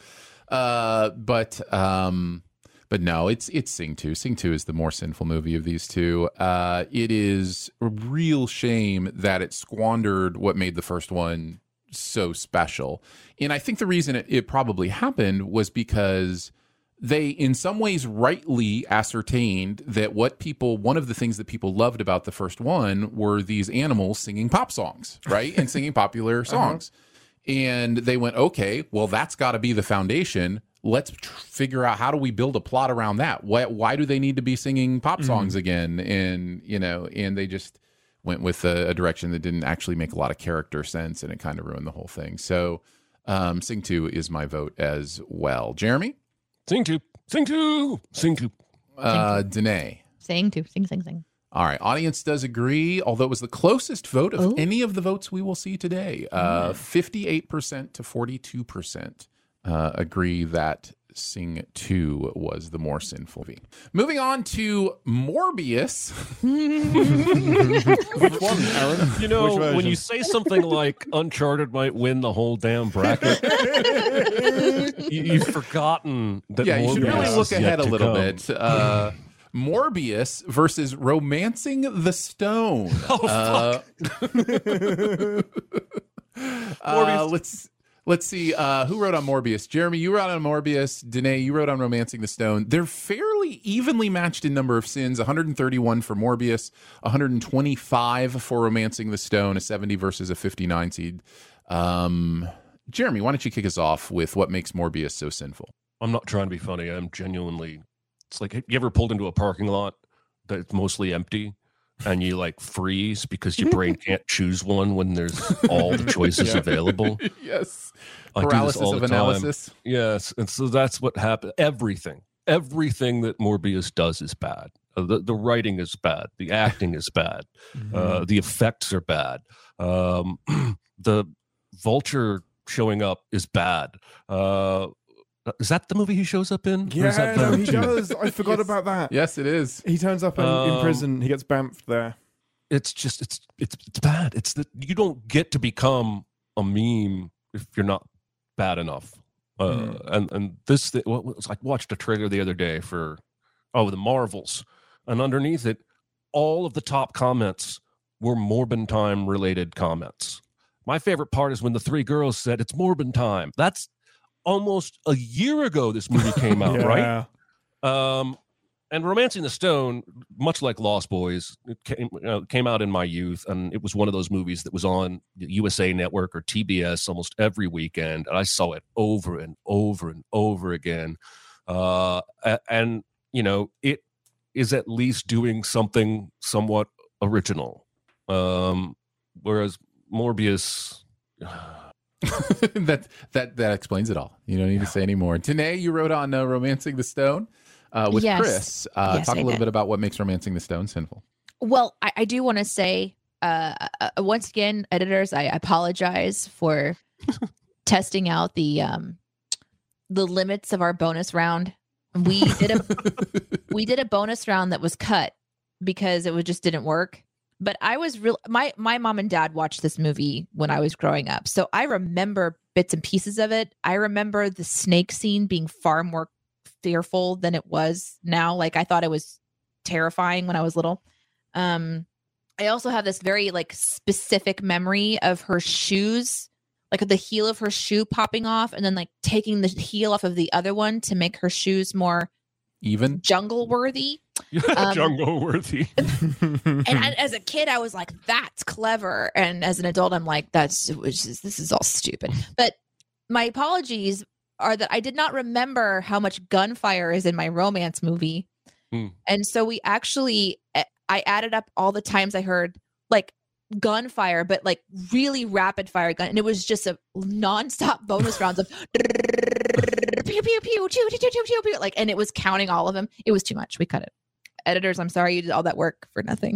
[SPEAKER 5] Uh, but um, but no, it's it's Sing two. Sing two is the more sinful movie of these two. Uh, it is a real shame that it squandered what made the first one so special, and I think the reason it, it probably happened was because they in some ways rightly ascertained that what people one of the things that people loved about the first one were these animals singing pop songs, right? And singing popular songs. Uh-huh. And they went, okay, well, that's got to be the foundation. Let's tr- figure out how do we build a plot around that? Why why do they need to be singing pop songs mm-hmm. again? And you know, and they just went with a, a direction that didn't actually make a lot of character sense, and it kind of ruined the whole thing. So um Sing two is my vote as well. Jeremy?
[SPEAKER 3] Sing two, sing two, sing two.
[SPEAKER 5] Uh, Danae.
[SPEAKER 10] Sing two, sing, sing, sing.
[SPEAKER 5] All right. Audience does agree, although it was the closest vote of
[SPEAKER 10] Ooh.
[SPEAKER 5] any of the votes we will see today. Uh, fifty-eight percent to forty-two percent uh, agree that Sing two was the more sinful movie. Moving on to Morbius.
[SPEAKER 6] Which one, Aaron?
[SPEAKER 3] You know,
[SPEAKER 6] Which version?
[SPEAKER 3] when you say something like Uncharted might win the whole damn bracket, you, you've forgotten that
[SPEAKER 5] Yeah, you should
[SPEAKER 3] Morbius
[SPEAKER 5] really look
[SPEAKER 3] is yet
[SPEAKER 5] ahead a
[SPEAKER 3] to
[SPEAKER 5] little
[SPEAKER 3] come.
[SPEAKER 5] bit. Uh, Morbius versus Romancing the Stone.
[SPEAKER 3] Oh,
[SPEAKER 5] Uh, uh, let's let's see uh, who wrote on Morbius. Jeremy, you wrote on Morbius. Danae, you wrote on Romancing the Stone. They're fairly evenly matched in number of sins. one hundred thirty-one for Morbius, one hundred twenty-five for Romancing the Stone, a seventy versus a fifty-nine seed. Um, Jeremy, why don't you kick us off with what makes Morbius so sinful?
[SPEAKER 3] I'm not trying to be funny. I'm genuinely. It's like, you ever pulled into a parking lot that's mostly empty and you like freeze because your brain can't choose one when there's all the choices
[SPEAKER 5] Yeah.
[SPEAKER 3] available?
[SPEAKER 5] Yes.
[SPEAKER 3] I do this
[SPEAKER 5] Paralysis
[SPEAKER 3] all
[SPEAKER 5] of
[SPEAKER 3] the time.
[SPEAKER 5] analysis.
[SPEAKER 3] Yes. And so that's what happened. Everything, everything that Morbius does is bad. Uh, the, the writing is bad. The acting is bad.
[SPEAKER 6] Mm-hmm.
[SPEAKER 3] Uh, the effects are bad. Um, the Vulture showing up is bad. Uh, Is that the movie he shows up in? Or is
[SPEAKER 6] Yeah,
[SPEAKER 3] that
[SPEAKER 6] no,
[SPEAKER 3] Venom
[SPEAKER 6] he
[SPEAKER 3] two?
[SPEAKER 6] does. I forgot
[SPEAKER 5] Yes.
[SPEAKER 6] about that.
[SPEAKER 5] Yes, it is.
[SPEAKER 6] He turns up in, in
[SPEAKER 3] Um,
[SPEAKER 6] prison. He gets bamfed there.
[SPEAKER 3] It's just it's it's it's bad. It's that you don't get to become a meme if you're not bad enough. Uh,
[SPEAKER 6] Mm.
[SPEAKER 3] And and this thing, what was I watched a trailer the other day for oh the Marvels, and underneath it, all of the top comments were Morbin Time related comments. My favorite part is when the three girls said it's Morbin Time. That's almost a year ago this movie came out,
[SPEAKER 6] Yeah.
[SPEAKER 3] right? Um, and Romancing the Stone, much like Lost Boys, it came, uh, came out in my youth, and it was one of those movies that was on the U S A Network or T B S almost every weekend, and I saw it over and over and over again. Uh, and, you know, it is at least doing something somewhat original. Um, whereas Morbius...
[SPEAKER 5] that that that explains it all. You don't need to say any more. Tanae, you wrote on uh, Romancing the Stone uh, with
[SPEAKER 10] Yes.
[SPEAKER 5] Chris. Uh,
[SPEAKER 10] Yes,
[SPEAKER 5] talk
[SPEAKER 10] I
[SPEAKER 5] a little
[SPEAKER 10] did.
[SPEAKER 5] bit about what makes Romancing the Stone sinful.
[SPEAKER 10] Well, I, I do want to say, uh, uh, once again, editors, I apologize for testing out the um, the limits of our bonus round. We did a we did a bonus round that was cut because it was, just didn't work. But I was real. My my mom and dad watched this movie when I was growing up, so I remember bits and pieces of it. I remember the snake scene being far more fearful than it was now. Like, I thought it was terrifying when I was little. Um, I also have this very like specific memory of her shoes, like the heel of her shoe popping off, and then like taking the heel off of the other one to make her shoes more
[SPEAKER 5] Even
[SPEAKER 10] jungle worthy. Um,
[SPEAKER 3] Jungle worthy.
[SPEAKER 10] And I, as a kid, I was like, "That's clever," and as an adult, I'm like, "That's it was just, this is all stupid." But my apologies are that I did not remember how much gunfire is in my romance movie,
[SPEAKER 3] Mm.
[SPEAKER 10] and so we actually, I added up all the times I heard like gunfire, but like really rapid fire gun, and it was just a nonstop bonus rounds of pew pew pew pew pew pew pew pew, like, and it was counting all of them. It was too much. We cut it. Editors, I'm sorry you did all that work for nothing.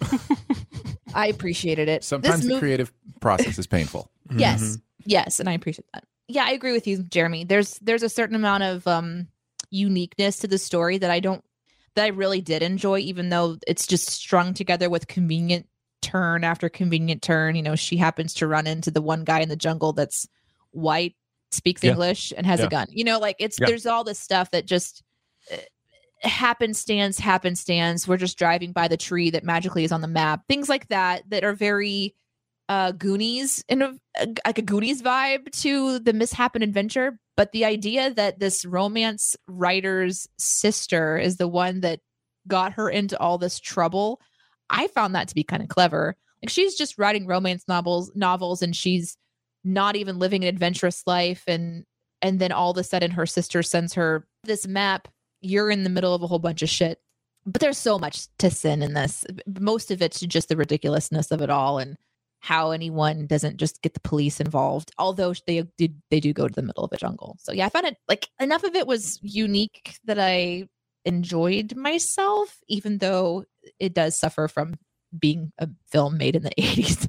[SPEAKER 10] I appreciated it.
[SPEAKER 5] sometimes
[SPEAKER 10] This
[SPEAKER 5] the
[SPEAKER 10] mov-
[SPEAKER 5] creative process is painful.
[SPEAKER 10] Yes, yes, and I appreciate that. Yeah, I agree with you, Jeremy. There's there's a certain amount of um uniqueness to the story that I don't that I really did enjoy, even though it's just strung together with convenient turn after convenient turn. You know, she happens to run into the one guy in the jungle that's white, speaks
[SPEAKER 3] Yeah.
[SPEAKER 10] English, and has
[SPEAKER 3] Yeah.
[SPEAKER 10] a gun. You know, like it's
[SPEAKER 3] Yeah.
[SPEAKER 10] there's all this stuff that just uh, happenstance, happenstance. We're just driving by the tree that magically is on the map. Things like that that are very uh Goonies in a, like a Goonies vibe to the mishap and adventure. But the idea that this romance writer's sister is the one that got her into all this trouble, I found that to be kind of clever. Like, she's just writing romance novels novels and she's not even living an adventurous life, and and then all of a sudden her sister sends her this map. You're in the middle of a whole bunch of shit. But there's so much to sin in this. Most of it's just the ridiculousness of it all and how anyone doesn't just get the police involved, although they do, they do go to the middle of a jungle. So yeah, I found it like enough of it was unique that I enjoyed myself, even though it does suffer from being a film made in the eighties.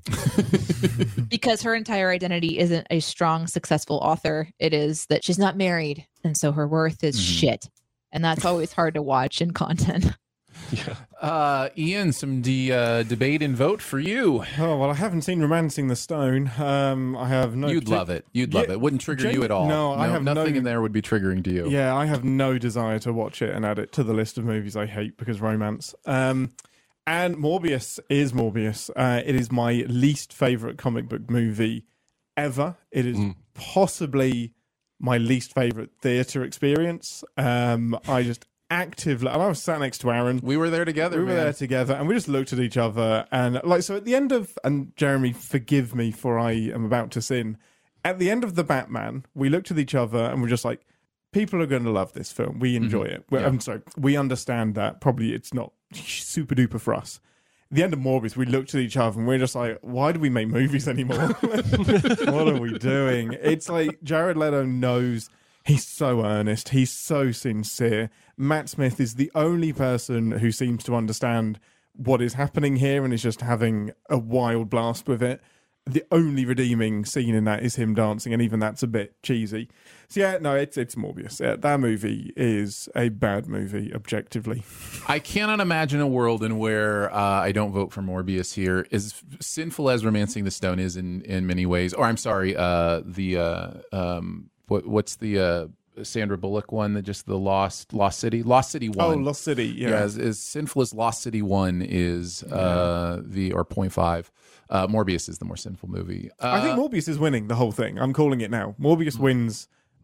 [SPEAKER 10] Because her entire identity isn't a strong, successful author. It is that she's not married, and so her worth is
[SPEAKER 5] Mhm.
[SPEAKER 10] shit. And that's always hard to watch in content.
[SPEAKER 3] Yeah.
[SPEAKER 5] Uh, Ian, some de- uh, debate and vote for you.
[SPEAKER 6] Oh, well, I haven't seen Romancing the Stone. Um, I have no.
[SPEAKER 5] You'd
[SPEAKER 6] partic-
[SPEAKER 5] love it. You'd love
[SPEAKER 6] Yeah,
[SPEAKER 5] it. Wouldn't trigger
[SPEAKER 6] gen-
[SPEAKER 5] you at all.
[SPEAKER 6] no, I have
[SPEAKER 5] nothing
[SPEAKER 6] no-
[SPEAKER 5] in there would be triggering to you.
[SPEAKER 6] Yeah, I have no desire to watch it and add it to the list of movies I hate because romance. Um, and Morbius is Morbius. Uh, it is my least favorite comic book movie ever. It is
[SPEAKER 3] Mm.
[SPEAKER 6] possibly my least favorite theater experience. Um, I just actively, and I was sat next to Aaron.
[SPEAKER 5] We were there together.
[SPEAKER 6] We were
[SPEAKER 5] man.
[SPEAKER 6] there together, and we just looked at each other, and like so. At the end of, and Jeremy, forgive me for I am about to sin. At the end of the Batman, we looked at each other, and we're just like, people are going to love this film. We enjoy it. We're,
[SPEAKER 5] Yeah.
[SPEAKER 6] I'm sorry, we understand that probably it's not super duper for us. At the end of Morbius, we looked at each other, and we're just like, why do we make movies anymore? What are we doing? It's like Jared Leto knows. He's so earnest. He's so sincere. Matt Smith is the only person who seems to understand what is happening here and is just having a wild blast with it. The only redeeming scene in that is him dancing, and even that's a bit cheesy. So yeah, no, it's it's Morbius. Yeah, that movie is a bad movie, objectively.
[SPEAKER 5] I cannot imagine a world in where uh, I don't vote for Morbius here. As sinful as Romancing the Stone is in, in many ways, or I'm sorry, uh, the uh, um, what what's the uh, Sandra Bullock one that just the Lost Lost City Lost City one.
[SPEAKER 6] Oh, Lost City. Yeah,
[SPEAKER 5] Yeah, as, as sinful as Lost City one is, uh, the or point five, uh, Morbius is the more sinful movie. Uh,
[SPEAKER 6] I think Morbius is winning the whole thing. I'm calling it now. Morbius wins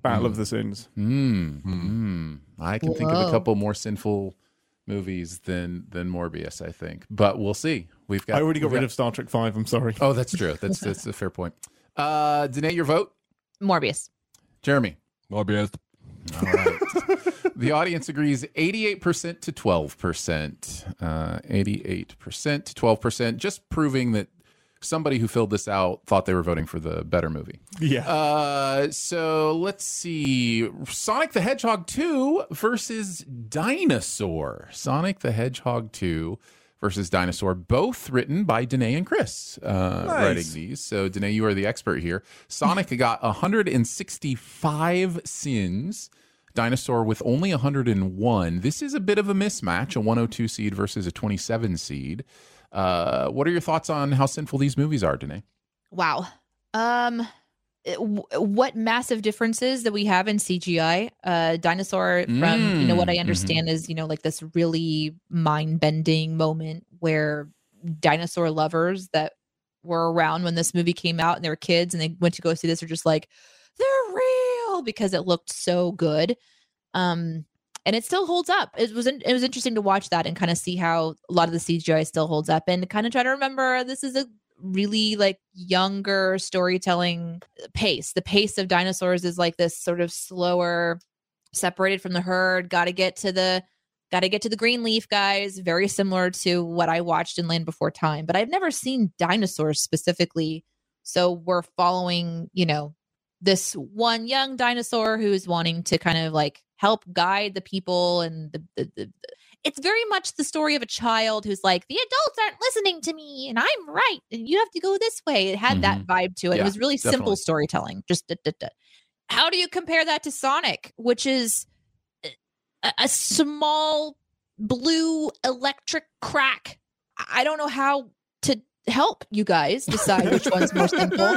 [SPEAKER 6] Battle
[SPEAKER 5] Mm.
[SPEAKER 6] of the Sins.
[SPEAKER 5] Mm. Mm. I can think of a
[SPEAKER 10] Whoa.
[SPEAKER 5] couple more sinful movies than than Morbius, I think. But we'll see. We've got.
[SPEAKER 6] I already got
[SPEAKER 5] we've
[SPEAKER 6] rid of Star Trek Five. I'm sorry.
[SPEAKER 5] Oh, that's true. That's that's a fair point. Uh, Danae, your vote.
[SPEAKER 10] Morbius.
[SPEAKER 5] Jeremy.
[SPEAKER 3] Morbius.
[SPEAKER 5] All right. The audience agrees eighty-eight percent to twelve percent. Uh, eighty-eight percent to twelve percent, just proving that somebody who filled this out thought they were voting for the better movie.
[SPEAKER 6] Yeah.
[SPEAKER 5] Uh, so let's see. Sonic the Hedgehog two versus Dinosaur. Sonic the Hedgehog two versus Dinosaur, both written by Danae and Chris, uh,
[SPEAKER 6] Nice.
[SPEAKER 5] writing these. So, Danae, you are the expert here. Sonic got one hundred sixty-five sins. Dinosaur with only one hundred one. This is a bit of a mismatch, a one oh two seed versus a twenty-seven seed. Uh, what are your thoughts on how sinful these movies are, Danae?
[SPEAKER 10] Wow. Um, it- w- what massive differences that we have in C G I. Uh, Dinosaur, from you know what I
[SPEAKER 5] Mm,
[SPEAKER 10] understand is you know like this really mind bending moment where dinosaur lovers that were around when this movie came out and they were kids and they went to go see this are just like they're real because it looked so good. Um, and it still holds up. It was it was interesting to watch that and kind of see how a lot of the C G I still holds up and kind of try to remember this is a really like younger storytelling pace. The pace of Dinosaurs is like this sort of slower, separated from the herd. Got to get to the got to get to the green leaf, guys. Very similar to what I watched in Land Before Time, but I've never seen Dinosaurs specifically. So we're following, you know, this one young dinosaur who's wanting to kind of like help guide the people and the, the, the, the it's very much the story of a child who's like the adults aren't listening to me and I'm right and you have to go this way. It had that vibe to it.
[SPEAKER 5] Yeah,
[SPEAKER 10] it was really
[SPEAKER 5] definitely.
[SPEAKER 10] simple storytelling. Just da, da, da. How do you compare that to Sonic, which is a, a small blue electric crack? I don't know how to help you guys decide which one's more simple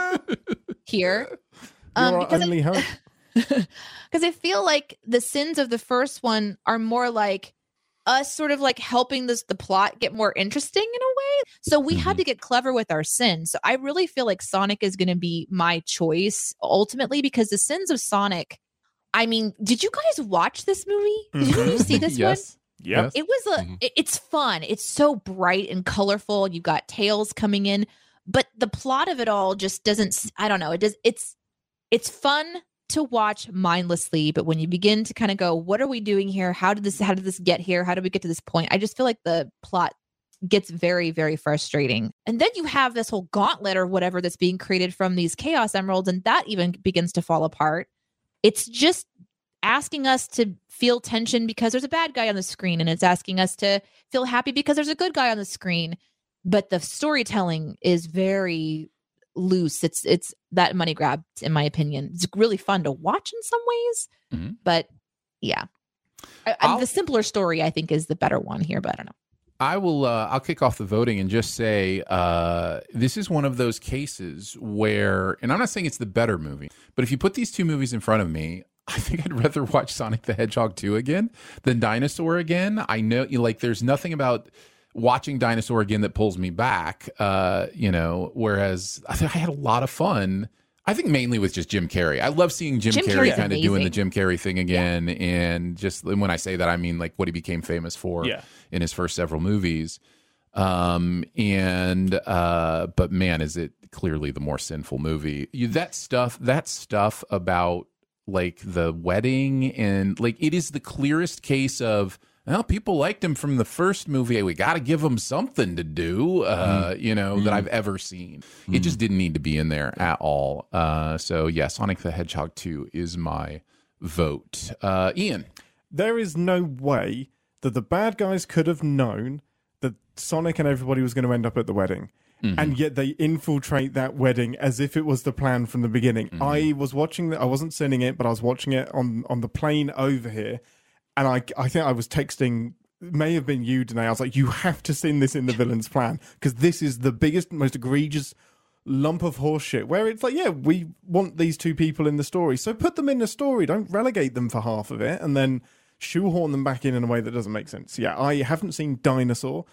[SPEAKER 10] here.
[SPEAKER 6] You're
[SPEAKER 10] Um,
[SPEAKER 6] our
[SPEAKER 10] because
[SPEAKER 6] only hope.
[SPEAKER 10] because I feel like the sins of the first one are more like us sort of like helping this the plot get more interesting in a way. So we had to get clever with our sins. So I really feel like Sonic is going to be my choice ultimately because the sins of Sonic. I mean, did you guys watch this movie? Did you, you see this one?
[SPEAKER 5] Yes.
[SPEAKER 6] Yep.
[SPEAKER 10] It was a.
[SPEAKER 3] Mhm.
[SPEAKER 10] it- It's fun. It's so bright and colorful. You've got Tails coming in, but the plot of it all just doesn't. s- I don't know. It does. It's it's fun to watch mindlessly, but when you begin to kind of go, what are we doing here? How did this? How did this get here? How did we get to this point? I just feel like the plot gets very, very frustrating. And then you have this whole gauntlet or whatever that's being created from these Chaos Emeralds, and that even begins to fall apart. It's just asking us to feel tension because there's a bad guy on the screen, and it's asking us to feel happy because there's a good guy on the screen. But the storytelling is very loose. It's it's that money grab, in my opinion. It's really fun to watch in some ways,
[SPEAKER 5] Mhm.
[SPEAKER 10] but yeah, I, I,
[SPEAKER 5] I'll-
[SPEAKER 10] the simpler story I think is the better one here. But I don't know.
[SPEAKER 5] I will. Uh, I'll kick off the voting and just say uh, this is one of those cases where, and I'm not saying it's the better movie, but if you put these two movies in front of me, I think I'd rather watch Sonic the Hedgehog two again than Dinosaur again. I know, you like, there's nothing about watching Dinosaur again that pulls me back. Uh, you know, whereas I think I had a lot of fun. I think mainly with just Jim Carrey. I love seeing Jim,
[SPEAKER 10] Jim
[SPEAKER 5] Carrey
[SPEAKER 10] Carrey's
[SPEAKER 5] kind of doing the
[SPEAKER 10] amazing.
[SPEAKER 5] Jim Carrey thing again, and just and when I say that, I mean like what he became famous for
[SPEAKER 6] Yeah.
[SPEAKER 5] in his first several movies. Um, and uh, but man, is it clearly the more sinful movie? You, that stuff, that stuff about like the wedding and like it is the clearest case of. Well, people liked him from the first movie. We got to give him something to do, uh,
[SPEAKER 3] Mm.
[SPEAKER 5] you know, that I've ever seen. It just didn't need to be in there at all. Uh, so, yeah, Sonic the Hedgehog two is my vote. Uh, Ian.
[SPEAKER 6] There is no way that the bad guys could have known that Sonic and everybody was going to end up at the wedding. And yet they infiltrate that wedding as if it was the plan from the beginning. I was watching the, I wasn't sending it, but I was watching it on, on the plane over here. And I, I think I was texting, may have been you, Danae. I was like, you have to send this in the villain's plan because this is the biggest, most egregious lump of horseshit. Where it's like, yeah, we want these two people in the story, so put them in the story. Don't relegate them for half of it and then shoehorn them back in in a way that doesn't make sense. Yeah, I haven't seen Dinosaur.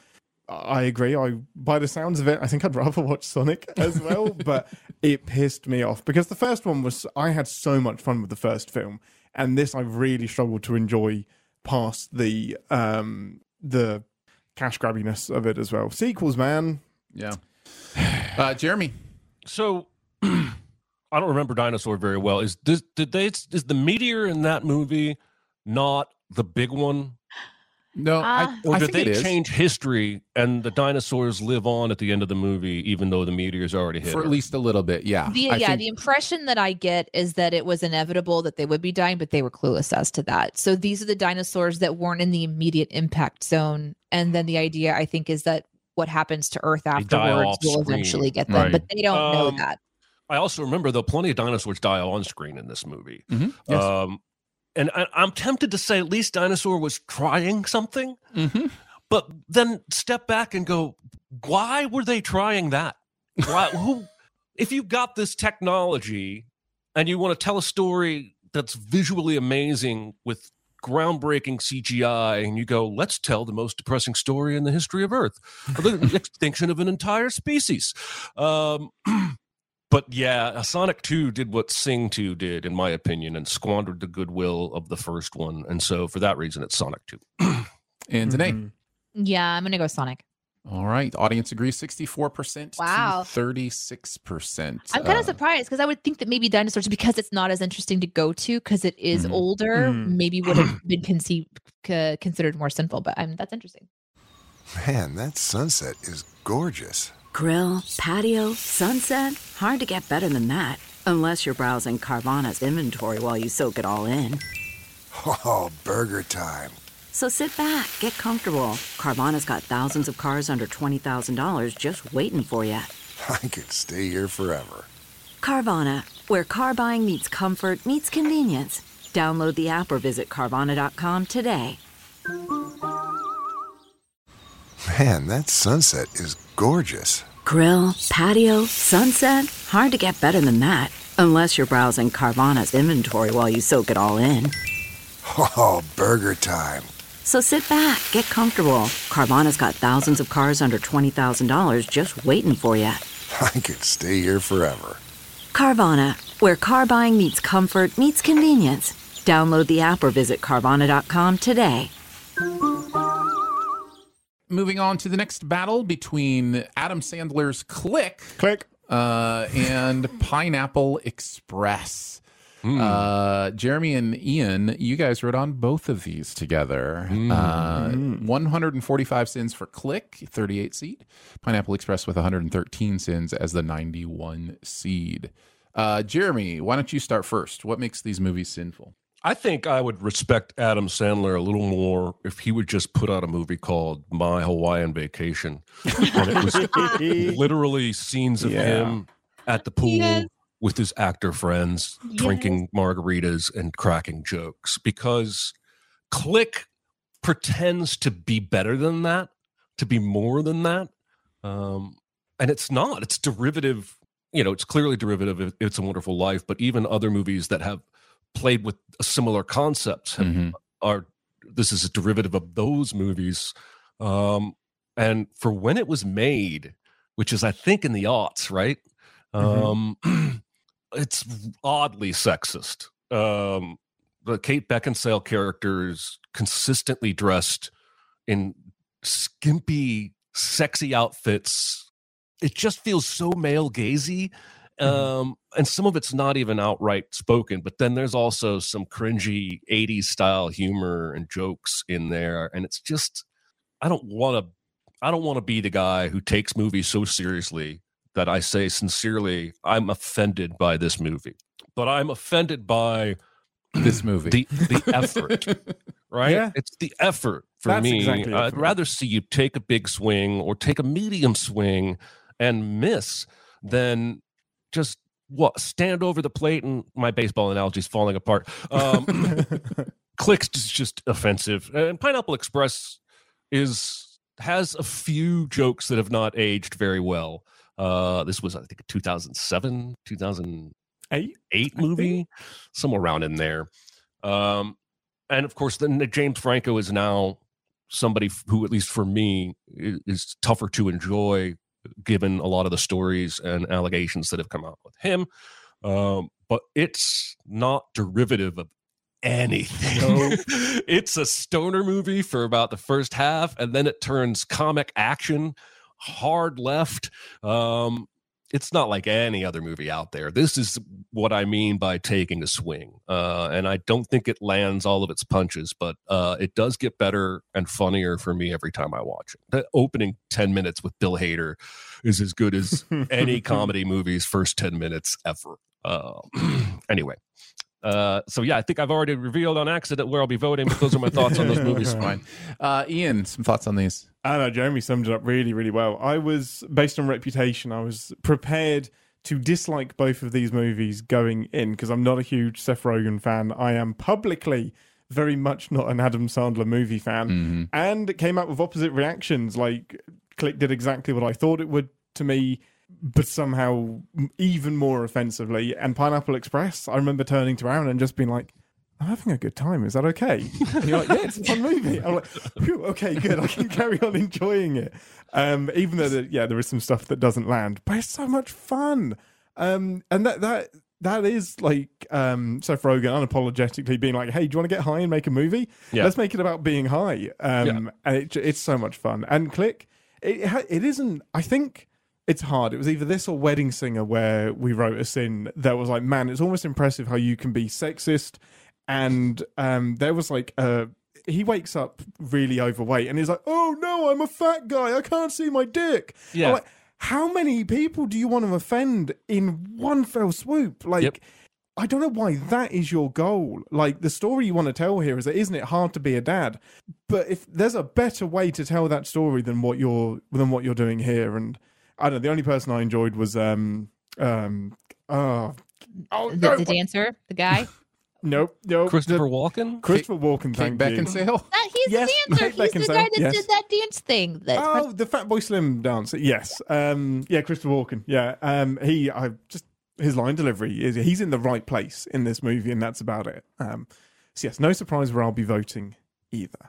[SPEAKER 6] I agree. I, by the sounds of it, I think I'd rather watch Sonic as well. But it pissed me off because the first one was. I had so much fun with the first film, and this I really struggled to enjoy past the um, the cash grabbiness of it as well. Sequels, man.
[SPEAKER 5] Yeah. Uh, Jeremy.
[SPEAKER 3] So I don't remember Dinosaur very well. Is this did they is the meteor in that movie not the big one?
[SPEAKER 5] No,
[SPEAKER 10] Uh,
[SPEAKER 5] I,
[SPEAKER 3] Or
[SPEAKER 5] I
[SPEAKER 3] did
[SPEAKER 5] think
[SPEAKER 3] they
[SPEAKER 5] it is.
[SPEAKER 3] change history and the dinosaurs live on at the end of the movie, even though the meteor's already hit?
[SPEAKER 5] For at
[SPEAKER 3] Earth?
[SPEAKER 5] least a little bit, yeah.
[SPEAKER 10] The,
[SPEAKER 5] I
[SPEAKER 10] yeah,
[SPEAKER 5] think-
[SPEAKER 10] the impression that I get is that it was inevitable that they would be dying, but they were clueless as to that. So these are the dinosaurs that weren't in the immediate impact zone. And then the idea, I think, is that what happens to Earth
[SPEAKER 3] die
[SPEAKER 10] afterwards
[SPEAKER 3] off
[SPEAKER 10] will
[SPEAKER 3] screen.
[SPEAKER 10] eventually get them,
[SPEAKER 5] Right.
[SPEAKER 10] but they don't know
[SPEAKER 3] Um,
[SPEAKER 10] that.
[SPEAKER 3] I also remember though plenty of dinosaurs die on screen in this movie.
[SPEAKER 5] Mhm, yes.
[SPEAKER 3] Um, and I, I'm tempted to say at least Dinosaur was trying something,
[SPEAKER 5] Mhm.
[SPEAKER 3] but then step back and go, why were they trying that? Why, who, if you got this technology and you want to tell a story that's visually amazing with groundbreaking C G I, and you go, let's tell the most depressing story in the history of Earth, the extinction of an entire species. Um, But yeah, Sonic two did what Sing two did, in my opinion, and squandered the goodwill of the first one. And so for that reason, it's Sonic two.
[SPEAKER 5] And Danae.
[SPEAKER 6] Mhm.
[SPEAKER 10] Yeah, I'm going to go Sonic.
[SPEAKER 5] All right. Audience agrees sixty-four percent
[SPEAKER 10] Wow.
[SPEAKER 5] to thirty-six percent.
[SPEAKER 10] I'm kind
[SPEAKER 5] Uh,
[SPEAKER 10] of surprised because I would think that maybe dinosaurs, because it's not as interesting to go to because it is
[SPEAKER 5] Mhm.
[SPEAKER 10] older,
[SPEAKER 6] Mhm.
[SPEAKER 10] maybe would have been conceived, c- considered more sinful. But um, that's interesting.
[SPEAKER 2] Man, that sunset is gorgeous.
[SPEAKER 1] Grill, patio, sunset. Hard to get better than that. Unless you're browsing Carvana's inventory while you soak it all in.
[SPEAKER 2] Oh, burger time.
[SPEAKER 1] So sit back, get comfortable. Carvana's got thousands of cars under twenty thousand dollars just waiting for you.
[SPEAKER 2] I could stay here forever.
[SPEAKER 1] Carvana, where car buying meets comfort, meets convenience. Download the app or visit Carvana dot com today.
[SPEAKER 2] Man, that sunset is gorgeous.
[SPEAKER 1] Grill, patio, sunset. Hard to get better than that. Unless you're browsing Carvana's inventory while you soak it all in.
[SPEAKER 2] Oh, burger time.
[SPEAKER 1] So sit back, get comfortable. Carvana's got thousands of cars under twenty thousand dollars just waiting for you.
[SPEAKER 2] I could stay here forever.
[SPEAKER 1] Carvana, where car buying meets comfort, meets convenience. Download the app or visit Carvana dot com today.
[SPEAKER 5] Moving on to the next battle between Adam Sandler's Click
[SPEAKER 6] Click.
[SPEAKER 5] uh, and Pineapple Express. Uh, Jeremy and Ian, you guys wrote on both of these together. Uh, one hundred forty-five sins for Click, thirty-eight seed. Pineapple Express with one hundred thirteen sins as the ninety-one seed. Uh, Jeremy, why don't you start first? What makes these movies sinful?
[SPEAKER 3] I think I would respect Adam Sandler a little more if he would just put out a movie called My Hawaiian Vacation. And it was literally scenes of
[SPEAKER 6] Yeah.
[SPEAKER 3] him at the pool
[SPEAKER 10] Yes.
[SPEAKER 3] with his actor friends,
[SPEAKER 10] Yes.
[SPEAKER 3] drinking margaritas and cracking jokes. Because Click pretends to be better than that, to be more than that. Um, and it's not. It's derivative. You know, it's clearly derivative of It's a Wonderful Life, but even other movies that have played with similar concepts have,
[SPEAKER 5] Mhm.
[SPEAKER 3] are this is a derivative of those movies. Um, and for when it was made, which is I think in the aughts, right? Um, it's oddly sexist. Um, the Kate Beckinsale character is consistently dressed in skimpy, sexy outfits. It just feels so male gazy. Um, and some of it's not even outright spoken, but then there's also some cringy eighties style humor and jokes in there. And it's just, I don't want to, I don't want to be the guy who takes movies so seriously that I say sincerely, I'm offended by this movie, but I'm offended by
[SPEAKER 5] This movie.
[SPEAKER 3] the, the effort, right?
[SPEAKER 6] Yeah.
[SPEAKER 3] It's the effort for
[SPEAKER 6] That's
[SPEAKER 3] me.
[SPEAKER 6] exactly it
[SPEAKER 3] I'd
[SPEAKER 6] for me.
[SPEAKER 3] rather see you take a big swing or take a medium swing and miss than just what stand over the plate and my baseball analogy is falling apart. Um, Clicks is just offensive, and Pineapple Express is has a few jokes that have not aged very well. Uh, this was I think a two thousand seven, two thousand
[SPEAKER 6] Eight.
[SPEAKER 3] eight
[SPEAKER 6] I
[SPEAKER 3] movie,
[SPEAKER 6] think.
[SPEAKER 3] somewhere around in there. Um, and of course, then James Franco is now somebody who, at least for me, is, is tougher to enjoy given a lot of the stories and allegations that have come out with him. Um, but it's not derivative of anything. No. It's a stoner movie for about the first half, and then it turns comic action, hard left. Um, it's not like any other movie out there. This is what I mean by taking a swing. Uh, and I don't think it lands all of its punches, but uh, it does get better and funnier for me every time I watch it. The opening ten minutes with Bill Hader is as good as any comedy movie's first ten minutes ever. Uh, anyway. Uh, so yeah, I think I've already revealed on accident where I'll be voting, but those are my thoughts on those movies.
[SPEAKER 5] Fine. Uh, Ian, some thoughts on these?
[SPEAKER 6] I know Jeremy summed it up really, really well. I was, based on reputation, I was prepared to dislike both of these movies going in because I'm not a huge Seth Rogen fan. I am publicly very much not an Adam Sandler movie fan,
[SPEAKER 5] Mm-hmm.
[SPEAKER 6] and it came out with opposite reactions. Like, Click did exactly what I thought it would to me, but somehow even more offensively. And Pineapple Express, I remember turning to Aaron and just being like, I'm having a good time. Is that okay? And you're like, yeah, it's a fun movie. I'm like, phew, okay, good. I can carry on enjoying it. Um, even though, the, yeah, there is some stuff that doesn't land, but it's so much fun. Um, and that that that is like um, Seth Rogen unapologetically being like, hey, do you want to get high and make a movie?
[SPEAKER 3] Yeah.
[SPEAKER 6] Let's make it about being high. Um,
[SPEAKER 3] Yeah.
[SPEAKER 6] And it, it's so much fun. And Click, it, it isn't, I think... It's hard. It was either this or Wedding Singer where we wrote us in that was like, man, it's almost impressive how you can be sexist. And um, there was like, uh, he wakes up really overweight and he's like, oh no, I'm a fat guy. I can't see my dick.
[SPEAKER 3] Yeah.
[SPEAKER 6] I'm like, how many people do you want to offend in one fell swoop? Like,
[SPEAKER 3] Yep.
[SPEAKER 6] I don't know why that is your goal. Like, the story you want to tell here is that isn't it hard to be a dad? But if there's a better way to tell that story than what you're than what you're doing here, and I don't know, the only person I enjoyed was um um oh, oh
[SPEAKER 10] The,
[SPEAKER 6] no,
[SPEAKER 10] the dancer, the guy.
[SPEAKER 6] nope, nope.
[SPEAKER 3] Christopher
[SPEAKER 6] the,
[SPEAKER 3] Walken?
[SPEAKER 6] Christopher Walken,
[SPEAKER 5] Kate
[SPEAKER 6] thank you.
[SPEAKER 5] Beckinsale?
[SPEAKER 10] That, he's
[SPEAKER 6] Yes,
[SPEAKER 10] the dancer.
[SPEAKER 6] Kate
[SPEAKER 10] He's the
[SPEAKER 6] Beckinsale,
[SPEAKER 10] guy that
[SPEAKER 6] yes.
[SPEAKER 10] did that dance thing. That,
[SPEAKER 6] Oh, the Fatboy Slim dancer. Yes. Um yeah, Christopher Walken. Yeah. Um he I just his line delivery is he's in the right place in this movie, and that's about it. Um so yes, no surprise where I'll be voting either.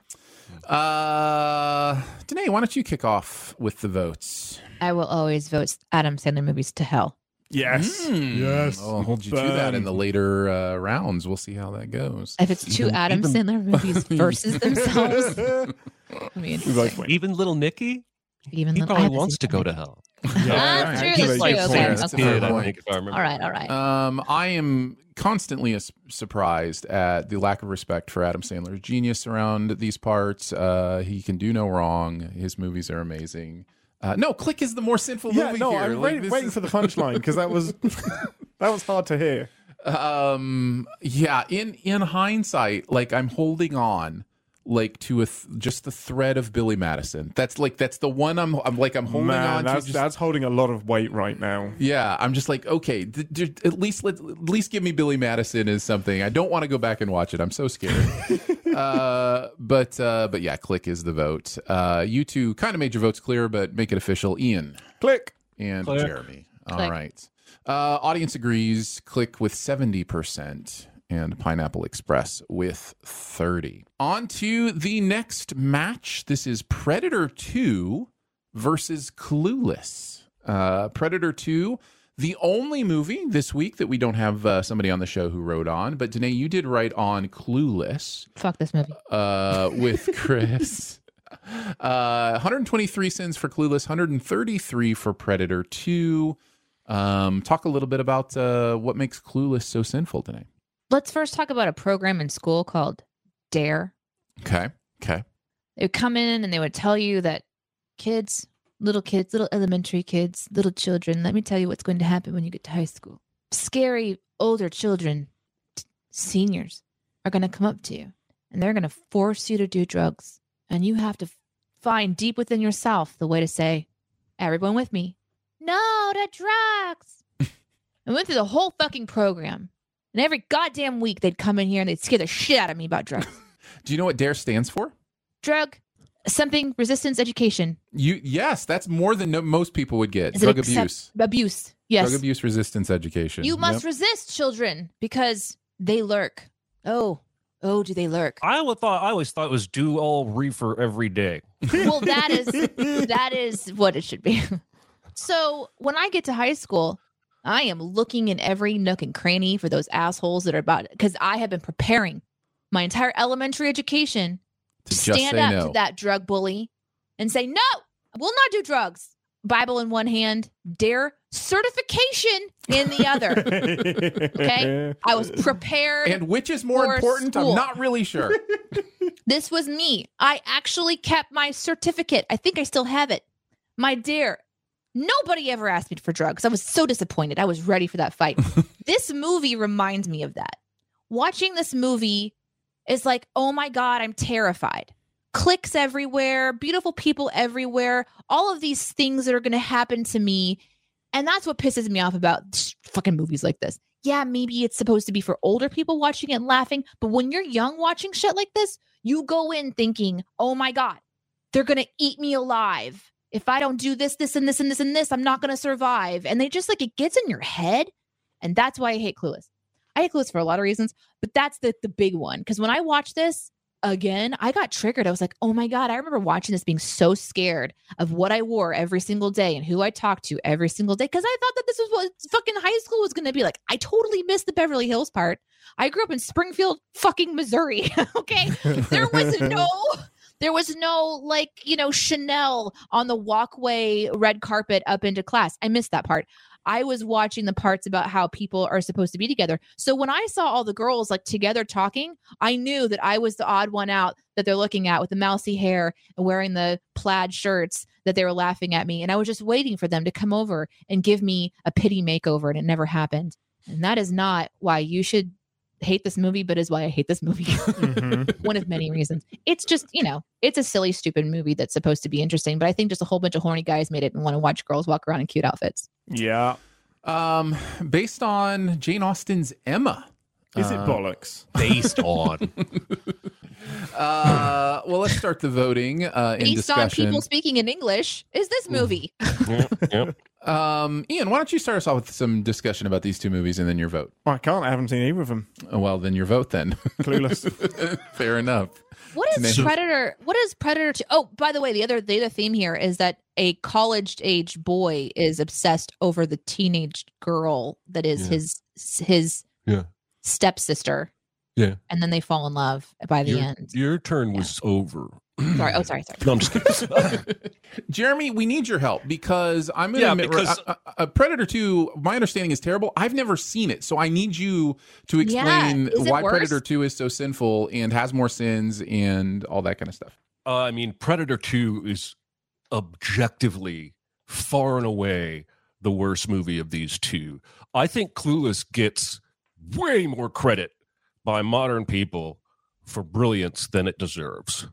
[SPEAKER 5] Uh, Danae, why don't you kick off with the votes?
[SPEAKER 10] I will always vote Adam Sandler movies to hell.
[SPEAKER 6] Yes.
[SPEAKER 5] Mm.
[SPEAKER 6] Yes.
[SPEAKER 5] I'll hold you to that in the later uh, rounds. We'll see how that goes.
[SPEAKER 10] If it's two
[SPEAKER 3] Even-
[SPEAKER 10] Adam
[SPEAKER 3] even-
[SPEAKER 10] Sandler movies versus themselves, I mean,
[SPEAKER 6] We both win.
[SPEAKER 3] Even Little Nicky?
[SPEAKER 10] even
[SPEAKER 3] He
[SPEAKER 10] the, I
[SPEAKER 3] probably
[SPEAKER 10] have to
[SPEAKER 3] wants
[SPEAKER 10] see
[SPEAKER 3] to
[SPEAKER 10] that
[SPEAKER 3] go
[SPEAKER 10] movie.
[SPEAKER 3] to hell.
[SPEAKER 10] That's true, that's
[SPEAKER 6] Like
[SPEAKER 10] true. Okay,
[SPEAKER 6] Florence
[SPEAKER 10] okay.
[SPEAKER 5] Kid,
[SPEAKER 3] I
[SPEAKER 5] point.
[SPEAKER 3] think, if I remember.
[SPEAKER 10] All right, all right.
[SPEAKER 5] Um, I am constantly as- surprised at the lack of respect for Adam Sandler's genius around these parts. Uh, he can do no wrong. His movies are amazing. Uh, no, Click is the more sinful
[SPEAKER 6] Yeah,
[SPEAKER 5] movie
[SPEAKER 6] no,
[SPEAKER 5] here.
[SPEAKER 6] I'm
[SPEAKER 5] Like,
[SPEAKER 6] waiting,
[SPEAKER 5] this
[SPEAKER 6] waiting
[SPEAKER 5] is-
[SPEAKER 6] for the punchline because that was that was hard to hear.
[SPEAKER 5] Um, yeah, in in hindsight, like I'm holding on like to a th- just the thread of Billy Madison. That's like that's the one I'm I'm like I'm holding
[SPEAKER 6] Man,
[SPEAKER 5] on to.
[SPEAKER 6] that's
[SPEAKER 5] Just,
[SPEAKER 6] that's holding a lot of weight right now.
[SPEAKER 5] yeah, I'm just like, okay, th- th- at least let at least give me Billy Madison as something. I don't want to go back and watch it. I'm so scared. uh, but uh, but yeah, Click is the vote. Uh, you two kind of made your votes clear, but make it official. Ian
[SPEAKER 6] Click.
[SPEAKER 5] and
[SPEAKER 3] Click.
[SPEAKER 5] Jeremy. All
[SPEAKER 10] Click.
[SPEAKER 5] right. Uh, audience agrees. Click with seventy percent and Pineapple Express with thirty. On to the next match. This is Predator two versus Clueless. Uh, Predator two, the only movie this week that we don't have uh, somebody on the show who wrote on. But Danae, you did write on Clueless
[SPEAKER 10] Fuck this movie.
[SPEAKER 5] uh, with Chris. Uh, one hundred twenty-three sins for Clueless, one hundred thirty-three for Predator two. Um, talk a little bit about uh, what makes Clueless so sinful today.
[SPEAKER 10] Let's first talk about a program in school called DARE.
[SPEAKER 5] Okay. Okay.
[SPEAKER 10] They would come in and they would tell you that kids, little kids, little elementary kids, little children, let me tell you what's going to happen when you get to high school. Scary older children, t- seniors, are going to come up to you and they're going to force you to do drugs. And you have to find deep within yourself the way to say, everyone with me, no to drugs. I went through the whole fucking program. And every goddamn week they'd come in here and they'd scare the shit out of me about drugs.
[SPEAKER 5] Do you know what DARE stands for?
[SPEAKER 10] Drug, something, resistance education.
[SPEAKER 5] You yes, that's more than no, most people would get.
[SPEAKER 10] Is it
[SPEAKER 5] Drug
[SPEAKER 10] accept-
[SPEAKER 5] abuse.
[SPEAKER 10] Abuse. Yes.
[SPEAKER 5] Drug abuse resistance education.
[SPEAKER 10] You must
[SPEAKER 5] Yep.
[SPEAKER 10] resist children because they lurk. Oh, Oh, do they lurk?
[SPEAKER 3] I always thought I always thought it was do all reefer every day.
[SPEAKER 10] Well, that is that is what it should be. So when I get to high school, I am looking in every nook and cranny for those assholes that are about, because I have been preparing my entire elementary education to,
[SPEAKER 5] To just
[SPEAKER 10] stand
[SPEAKER 5] say
[SPEAKER 10] up
[SPEAKER 5] no.
[SPEAKER 10] to that drug bully and say, no, I will not do drugs. Bible in one hand, dare certification in the other. Okay? I was prepared.
[SPEAKER 5] And which is more
[SPEAKER 10] for
[SPEAKER 5] important?
[SPEAKER 10] school.
[SPEAKER 5] I'm not really sure.
[SPEAKER 10] This was me. I actually kept my certificate. I think I still have it. My dare. Nobody ever asked me for drugs. I was so disappointed. I was ready for that fight. This movie reminds me of that. Watching this movie is like, oh my God, I'm terrified. Clicks everywhere, beautiful people everywhere, all of these things that are going to happen to me. And that's what pisses me off about sh- fucking movies like this. Yeah, maybe it's supposed to be for older people watching it and laughing. But when you're young watching shit like this, you go in thinking, oh my God, they're going to eat me alive. If I don't do this, this, and this, and this, and this, I'm not going to survive. And they just like, it gets in your head. And that's why I hate Clueless. I hate Clueless for a lot of reasons, but that's the, the big one. Because when I watch this again, I got triggered. I was like, oh my God, I remember watching this being so scared of what I wore every single day and who I talked to every single day. Because I thought that this was what fucking high school was going to be like. I totally missed the Beverly Hills part. I grew up in Springfield, fucking Missouri. Okay. There was no... There was no, like, you know, Chanel on the walkway, red carpet up into class. I missed that part. I was watching the parts about how people are supposed to be together. So when I saw all the girls like together talking, I knew that I was the odd one out that they're looking at with the mousy hair and wearing the plaid shirts, that they were laughing at me. And I was just waiting for them to come over and give me a pity makeover. And it never happened. And that is not why you should hate this movie, but is why I hate this movie. Mm-hmm. One of many reasons. It's just, you know, it's a silly, stupid movie that's supposed to be interesting, but I think just a whole bunch of horny guys made it and want to watch girls walk around in cute outfits.
[SPEAKER 6] Yeah.
[SPEAKER 5] Um, based on Jane Austen's Emma.
[SPEAKER 6] Is it
[SPEAKER 5] Uh,
[SPEAKER 6] bollocks?
[SPEAKER 3] Based on.
[SPEAKER 5] uh, well, let's start the voting uh, in
[SPEAKER 10] Based
[SPEAKER 5] discussion.
[SPEAKER 10] on people speaking in English, is this movie?
[SPEAKER 3] Yep, yep.
[SPEAKER 5] Um, Ian, why don't you start us off with some discussion about these two movies and then your vote?
[SPEAKER 6] Well, I can't. I haven't seen either of them.
[SPEAKER 5] Oh, well, then your vote then.
[SPEAKER 6] Clueless.
[SPEAKER 5] Fair enough.
[SPEAKER 10] What is
[SPEAKER 5] So-
[SPEAKER 10] Predator? What is Predator two? Oh, by the way, the other the other theme here is that a college-age boy is obsessed over the teenage girl that is
[SPEAKER 3] Yeah.
[SPEAKER 10] his his
[SPEAKER 3] Yeah.
[SPEAKER 10] stepsister.
[SPEAKER 3] Yeah.
[SPEAKER 10] And then they fall in love by the
[SPEAKER 3] Your,
[SPEAKER 10] end.
[SPEAKER 3] your turn was over.
[SPEAKER 10] Sorry. Oh, sorry. Sorry.
[SPEAKER 3] No, I'm just kidding.
[SPEAKER 5] Jeremy, we need your help because I'm going to
[SPEAKER 3] Yeah,
[SPEAKER 5] admit,
[SPEAKER 3] because-
[SPEAKER 5] uh, uh, uh, Predator two, my understanding is terrible. I've never seen it, so I need you to explain
[SPEAKER 10] Yeah, is it
[SPEAKER 5] why
[SPEAKER 10] worse?
[SPEAKER 5] Predator two is so sinful and has more sins and all that kind of stuff.
[SPEAKER 3] Uh, I mean, Predator two is objectively far and away the worst movie of these two. I think Clueless gets way more credit by modern people for brilliance than it deserves.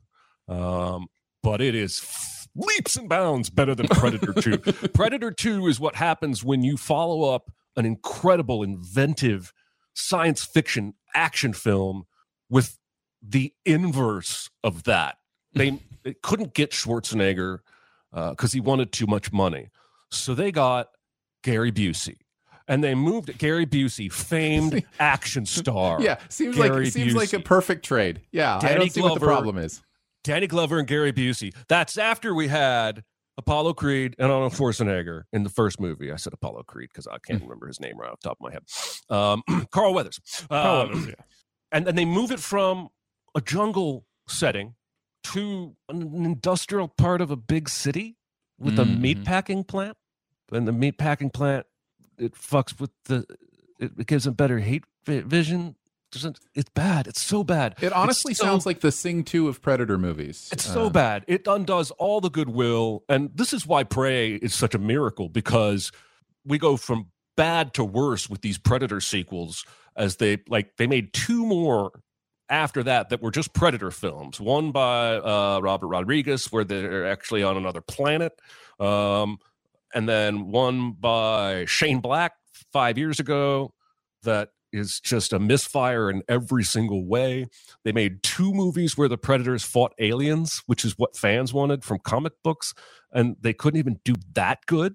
[SPEAKER 3] Um, but it is f- leaps and bounds better than Predator two. Predator two is what happens when you follow up an incredible, inventive science fiction action film with the inverse of that. They, they couldn't get Schwarzenegger because uh, he wanted too much money. So they got Gary Busey. And they moved Gary Busey, famed action star.
[SPEAKER 5] Yeah, seems
[SPEAKER 3] Gary
[SPEAKER 5] like seems like
[SPEAKER 3] Busey.
[SPEAKER 5] a perfect trade. Yeah, I
[SPEAKER 3] Danny
[SPEAKER 5] don't see what the
[SPEAKER 3] Glover.
[SPEAKER 5] problem is.
[SPEAKER 3] Danny Glover and Gary Busey. That's after we had Apollo Creed and Arnold Schwarzenegger in the first movie. I said Apollo Creed because I can't remember his name right off the top of my head. Um, Carl Weathers. Um,
[SPEAKER 6] Carl Weathers, yeah.
[SPEAKER 3] And then they move it from a jungle setting to an industrial part of a big city with a
[SPEAKER 5] Mhm.
[SPEAKER 3] meat packing plant. And the meat packing plant, it fucks with the, it, it gives them better heat vi- vision. Doesn't- It's bad. It's so bad.
[SPEAKER 5] It honestly
[SPEAKER 3] It's so-
[SPEAKER 5] sounds like the Sing two of Predator movies.
[SPEAKER 3] It's so
[SPEAKER 5] Uh,
[SPEAKER 3] bad. It undoes all the goodwill. And this is why Prey is such a miracle, because we go from bad to worse with these Predator sequels, as they like they made two more after that that were just Predator films. One by uh, Robert Rodriguez, where they're actually on another planet. Um, and then one by Shane Black five years ago that is just a misfire in every single way. They made two movies where the Predators fought aliens, which is what fans wanted from comic books, and they couldn't even do that good.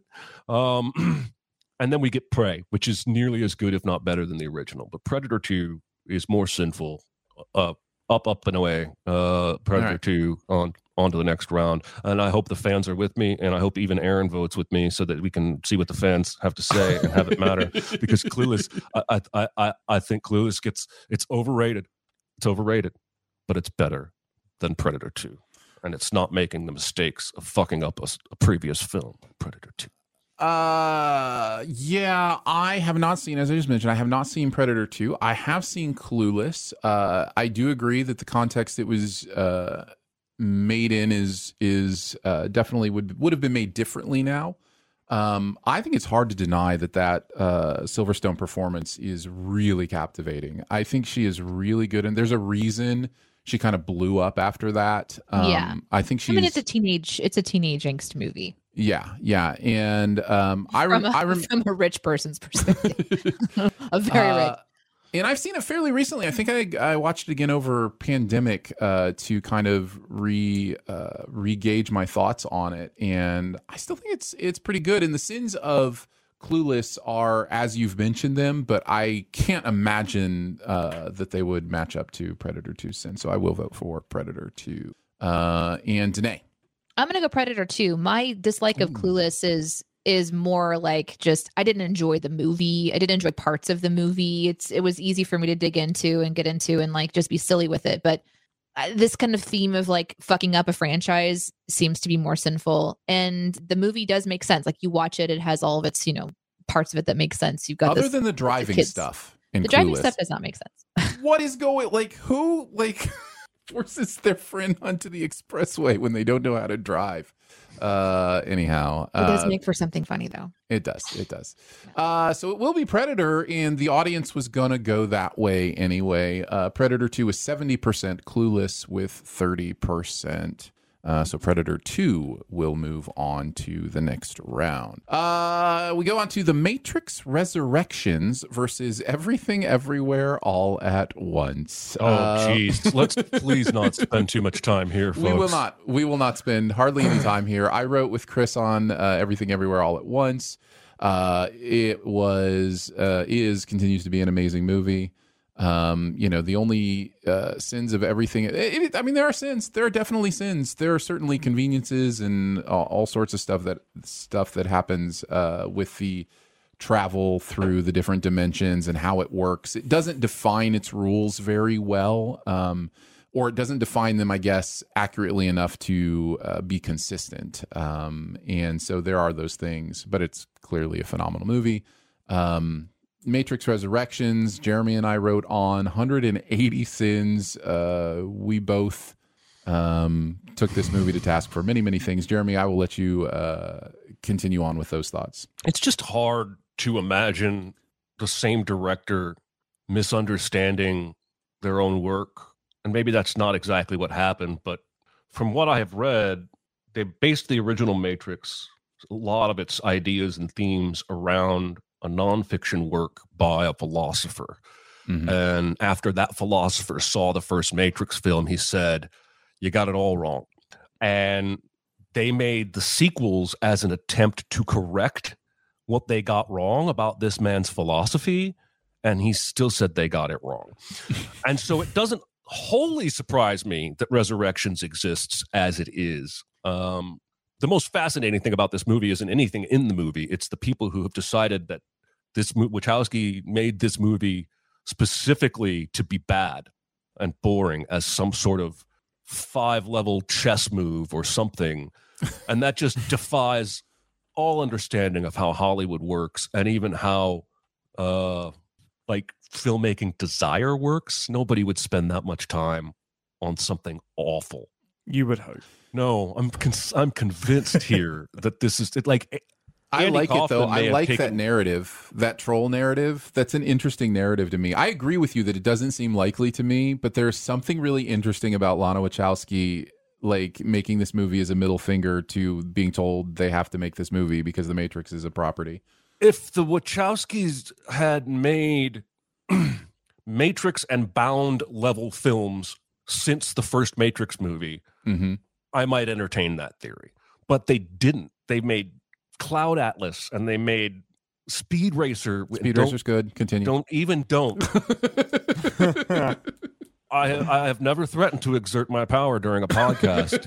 [SPEAKER 3] Um, and then we get Prey, which is nearly as good, if not better, than the original. But Predator two is more sinful uh, up, up and away. Uh, Predator
[SPEAKER 5] right.
[SPEAKER 3] two on on to the next round, and I hope the fans are with me, and I hope even Aaron votes with me, so that we can see what the fans have to say and have it matter. Because Clueless, I I I I think Clueless gets it's overrated. It's overrated, but it's better than Predator two, and it's not making the mistakes of fucking up a, a previous film, Predator two.
[SPEAKER 5] Uh, yeah, I have not seen, as I just mentioned, I have not seen Predator two. I have seen Clueless. Uh, I do agree that the context it was uh, made in is is uh, definitely would would have been made differently now. Um, I think it's hard to deny that that uh, Silverstone performance is really captivating. I think she is really good, and there's a reason she kind of blew up after that. Um,
[SPEAKER 10] Yeah.
[SPEAKER 5] I think she's.
[SPEAKER 10] I mean, it's a teenage, it's a teenage angst movie.
[SPEAKER 5] Yeah, yeah, and um, I
[SPEAKER 10] From
[SPEAKER 5] rem-
[SPEAKER 10] a,
[SPEAKER 5] I rem-
[SPEAKER 10] from a rich person's perspective, a very
[SPEAKER 5] Uh,
[SPEAKER 10] rich.
[SPEAKER 5] And I've seen it fairly recently. I think I I watched it again over pandemic uh, to kind of re uh, re-gauge my thoughts on it, and I still think it's it's pretty good. And the sins of Clueless are as you've mentioned them, but I can't imagine uh, that they would match up to Predator two's sins. So I will vote for Predator two. Uh, and Danae.
[SPEAKER 10] I'm gonna go Predator two. My dislike of Clueless is is more like just I didn't enjoy the movie. I didn't enjoy parts of the movie. It's it was easy for me to dig into and get into and like just be silly with it. But uh, this kind of theme of like fucking up a franchise seems to be more sinful. And the movie does make sense. Like you watch it, it has all of its, you know, parts of it that make sense. You've got
[SPEAKER 5] Other
[SPEAKER 10] this,
[SPEAKER 5] than the driving
[SPEAKER 10] kids.
[SPEAKER 5] stuff in
[SPEAKER 10] the driving
[SPEAKER 5] Clueless.
[SPEAKER 10] stuff does not make sense.
[SPEAKER 5] What is going like who like forces their friend onto the expressway when they don't know how to drive? Uh anyhow,
[SPEAKER 10] It does
[SPEAKER 5] uh,
[SPEAKER 10] make for something funny though.
[SPEAKER 5] it does it does uh so it will be Predator, and the audience was gonna go that way anyway. uh Predator two is seventy percent, Clueless with thirty percent. Uh, so Predator two will move on to the next round. Uh, we go on to The Matrix Resurrections versus Everything Everywhere All at Once.
[SPEAKER 3] Oh,
[SPEAKER 5] Uh,
[SPEAKER 3] jeez. Let's please not spend too much time here, folks.
[SPEAKER 5] we will not. We will not spend hardly any time here. I wrote with Chris on uh, Everything Everywhere All at Once. Uh, it was, uh, is, continues to be an amazing movie. Um, you know, the only uh, sins of everything. It, it, I mean, there are sins. There are definitely sins. There are certainly conveniences and all, all sorts of stuff that stuff that happens uh, with the travel through the different dimensions and how it works. It doesn't define its rules very well, um, or it doesn't define them, I guess, accurately enough to uh, be consistent. Um, and so there are those things, but it's clearly a phenomenal movie. Um, Matrix Resurrections, Jeremy and I wrote on one hundred eighty sins. Uh, we both um, took this movie to task for many, many things. Jeremy, I will let you uh, continue on with those thoughts.
[SPEAKER 3] It's just hard to imagine the same director misunderstanding their own work. And maybe that's not exactly what happened, but from what I have read, they based the original Matrix, a lot of its ideas and themes around a nonfiction work by a philosopher.
[SPEAKER 5] Mm-hmm.
[SPEAKER 3] And after that philosopher saw the first Matrix film, he said, "You got it all wrong." And they made the sequels as an attempt to correct what they got wrong about this man's philosophy. And he still said they got it wrong. And so it doesn't wholly surprise me that Resurrections exists as it is. Um, the most fascinating thing about this movie isn't anything in the movie. It's the people who have decided that this Wachowski made this movie specifically to be bad and boring as some sort of five-level chess move or something. And that just defies all understanding of how Hollywood works and even how uh, like filmmaking desire works. Nobody would spend that much time on something awful.
[SPEAKER 6] You would hope.
[SPEAKER 3] No, I'm con- I'm convinced here that this is it, like
[SPEAKER 5] I
[SPEAKER 3] Andy
[SPEAKER 5] like it though.
[SPEAKER 3] Kaufman may
[SPEAKER 5] I
[SPEAKER 3] have
[SPEAKER 5] like
[SPEAKER 3] taken-
[SPEAKER 5] that narrative, that troll narrative. That's an interesting narrative to me. I agree with you that it doesn't seem likely to me, but there's something really interesting about Lana Wachowski like making this movie as a middle finger to being told they have to make this movie because The Matrix is a property.
[SPEAKER 3] If the Wachowskis had made Matrix and Bound level films since the first Matrix movie,
[SPEAKER 5] Mm-hmm.
[SPEAKER 3] I might entertain that theory. But they didn't. They made Cloud Atlas and they made Speed Racer.
[SPEAKER 5] Speed
[SPEAKER 3] Don't-
[SPEAKER 5] Racer's good. Continue.
[SPEAKER 3] Don't even don't. I I have never threatened to exert my power during a podcast.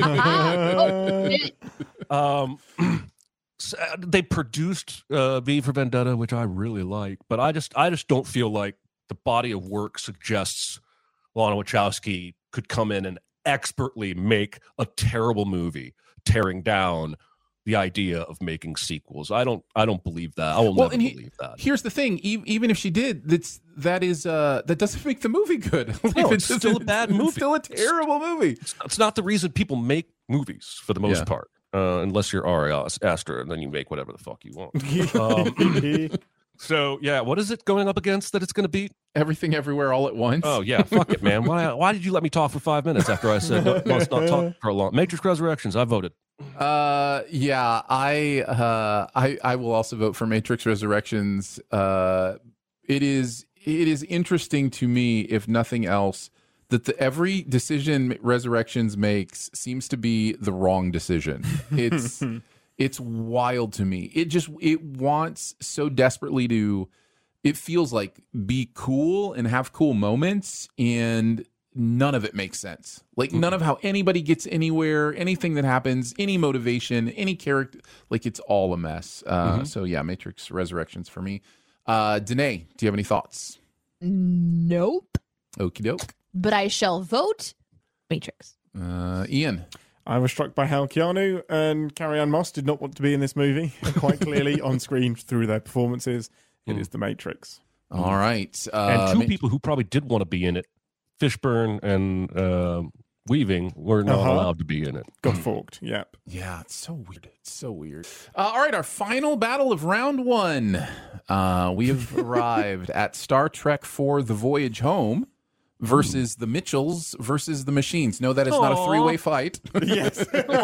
[SPEAKER 3] um, so, uh, they produced uh, V for Vendetta, which I really like, but I just I just don't feel like the body of work suggests Lana Wachowski could come in and expertly make a terrible movie, tearing down the idea of making sequels. I don't I don't believe that. I will
[SPEAKER 5] well,
[SPEAKER 3] never
[SPEAKER 5] and he,
[SPEAKER 3] believe that.
[SPEAKER 5] Here's the thing: e- even if she did, that's that is uh, that doesn't make the movie good. Like,
[SPEAKER 3] No,
[SPEAKER 5] it's,
[SPEAKER 3] it's still a bad movie.
[SPEAKER 5] It's still a terrible movie.
[SPEAKER 3] It's, it's not the reason people make movies for the most
[SPEAKER 5] Yeah.
[SPEAKER 3] part, uh, unless you're Ari Aster, and then you make whatever the fuck you want. um, so yeah, what is it going up against that it's going to beat?
[SPEAKER 5] Everything, Everywhere, All at Once.
[SPEAKER 3] Oh yeah, fuck it, man. Why why did you let me talk for five minutes after I said no, let's not talk for a long? Matrix Resurrections. I voted.
[SPEAKER 5] Uh, yeah, I, uh, I, I will also vote for Matrix Resurrections. Uh, it is, it is interesting to me, if nothing else, that the, every decision Resurrections makes seems to be the wrong decision. It's, it's wild to me. It just, it wants so desperately to, it feels like be cool and have cool moments, and none of it makes sense. Like none of how anybody gets anywhere, anything that happens, any motivation, any character, like it's all a mess. Uh,
[SPEAKER 3] Mm-hmm.
[SPEAKER 5] So yeah, Matrix Resurrections for me. Uh, Danae, do you have any thoughts?
[SPEAKER 10] Nope.
[SPEAKER 5] Okie doke.
[SPEAKER 10] But I shall vote Matrix.
[SPEAKER 5] Uh, Ian.
[SPEAKER 6] I was struck by how Keanu and Carrie-Anne Moss did not want to be in this movie. And quite clearly on screen through their performances, it is The Matrix.
[SPEAKER 5] All right. Uh,
[SPEAKER 3] And two
[SPEAKER 5] Ma-
[SPEAKER 3] people who probably did want to be in it, Fishburne and uh, Weaving, were not
[SPEAKER 6] Uh-huh.
[SPEAKER 3] allowed to be in it.
[SPEAKER 6] Got forked, yep.
[SPEAKER 5] Yeah, it's so weird. It's so weird. Uh, all right, our final battle of round one. Uh, we have arrived at Star Trek four The Voyage Home versus the Mitchells versus the Machines. No, that is not a
[SPEAKER 3] Aw.
[SPEAKER 5] three-way fight.
[SPEAKER 6] Yes.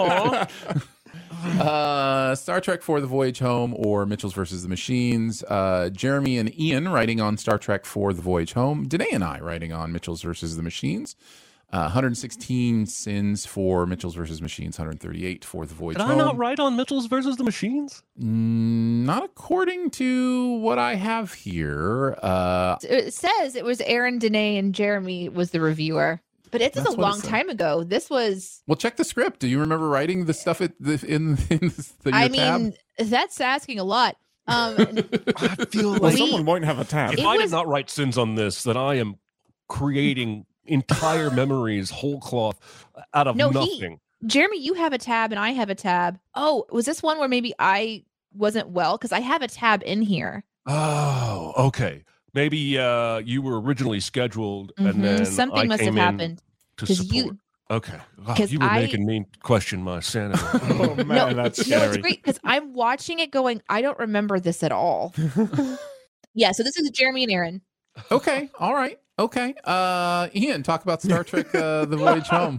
[SPEAKER 5] uh, Star Trek four The Voyage Home or Mitchells versus the Machines. Uh, Jeremy and Ian writing on Star Trek four The Voyage Home. Danae and I writing on Mitchells versus the Machines. Uh, one hundred sixteen sins for Mitchells versus Machines, one hundred thirty-eight for The Voyage
[SPEAKER 3] Did I
[SPEAKER 5] Home.
[SPEAKER 3] not write on Mitchells versus the Machines?
[SPEAKER 5] Mm, not according to what I have here. Uh,
[SPEAKER 10] It says it was Aaron, Danae, and Jeremy was the reviewer. But it was
[SPEAKER 5] That's
[SPEAKER 10] a
[SPEAKER 5] what it
[SPEAKER 10] long
[SPEAKER 5] said.
[SPEAKER 10] time ago. This was,
[SPEAKER 5] well, check the script. Do you remember writing the stuff at the, in, in the, your
[SPEAKER 10] I
[SPEAKER 5] tab?
[SPEAKER 10] mean, that's asking a lot. Um,
[SPEAKER 3] I feel
[SPEAKER 6] Well,
[SPEAKER 3] like
[SPEAKER 10] We-
[SPEAKER 6] someone won't have a tab.
[SPEAKER 3] if
[SPEAKER 10] It
[SPEAKER 3] I
[SPEAKER 10] was-
[SPEAKER 3] did not write sins on this, then I am creating entire memories, whole cloth, out of
[SPEAKER 10] No, he-
[SPEAKER 3] nothing.
[SPEAKER 10] Jeremy, you have a tab and I have a tab. Oh, was this one where maybe I wasn't well? Because I have a tab in here.
[SPEAKER 3] Oh, okay. Maybe uh, you were originally scheduled,
[SPEAKER 10] Mhm.
[SPEAKER 3] and then
[SPEAKER 10] Something
[SPEAKER 3] I
[SPEAKER 10] must
[SPEAKER 3] came
[SPEAKER 10] have
[SPEAKER 3] in
[SPEAKER 10] happened.
[SPEAKER 3] to
[SPEAKER 10] 'Cause
[SPEAKER 3] support.
[SPEAKER 10] you-
[SPEAKER 3] Okay, Wow,
[SPEAKER 10] 'cause
[SPEAKER 3] you were
[SPEAKER 10] I-
[SPEAKER 3] making me question my sanity.
[SPEAKER 6] Oh, man,
[SPEAKER 10] no,
[SPEAKER 6] that's
[SPEAKER 10] no,
[SPEAKER 6] scary.
[SPEAKER 10] it's great because I'm watching it going, I don't remember this at all. Yeah, so this is Jeremy and Aaron.
[SPEAKER 5] Okay, all right, okay. Uh, Ian, talk about Star Trek: uh, The Voyage Home.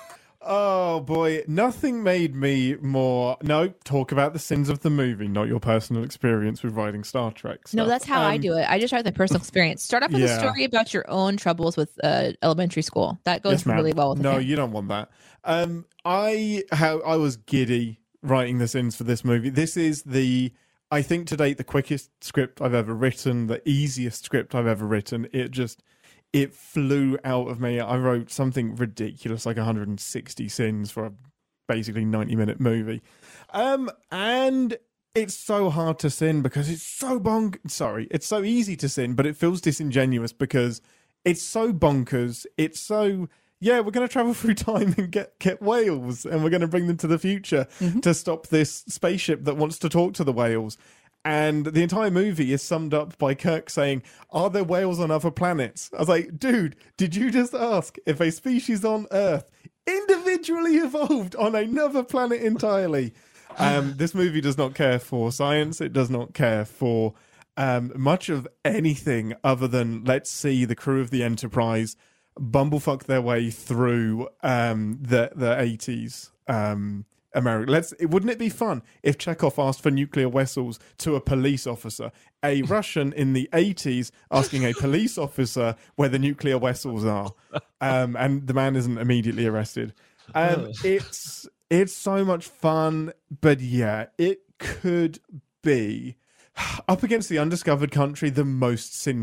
[SPEAKER 6] Oh boy, nothing made me more. No, talk about the sins of the movie, not your personal experience with writing Star Trek.
[SPEAKER 10] No,
[SPEAKER 6] stuff.
[SPEAKER 10] that's how I
[SPEAKER 6] Um,
[SPEAKER 10] do it. I just write the personal experience. Start off with
[SPEAKER 6] Yeah.
[SPEAKER 10] a story about your own troubles with uh, elementary school. That goes
[SPEAKER 6] Yes, ma'am.
[SPEAKER 10] really well with the
[SPEAKER 6] No,
[SPEAKER 10] family.
[SPEAKER 6] you don't want that. Um, I how I was giddy writing the sins for this movie. This is the, I think to date, the quickest script I've ever written, the easiest script I've ever written. It just, it flew out of me. I wrote something ridiculous, like one hundred sixty sins for a basically ninety minute movie. Um, and it's so hard to sin because it's so bonk. Sorry, it's so easy to sin, but it feels disingenuous because it's so bonkers. It's so, yeah, we're going to travel through time and get, get whales, and we're going to bring them to the future to stop this spaceship that wants to talk to the whales. And the entire movie is summed up by Kirk saying, are there whales on other planets? I was like, dude, did you just ask if a species on Earth individually evolved on another planet entirely? Um, this movie does not care for science. It does not care for um, much of anything other than let's see the crew of the Enterprise bumblefuck their way through um, the the eighties. Um, America. Let's. Wouldn't it be fun if Chekhov asked for nuclear vessels to a police officer? A Russian in the eighties asking a police officer where the nuclear vessels are, um, and the man isn't immediately arrested. Um, it's it's so much fun, but yeah, it could be up against the Undiscovered Country, the most sinful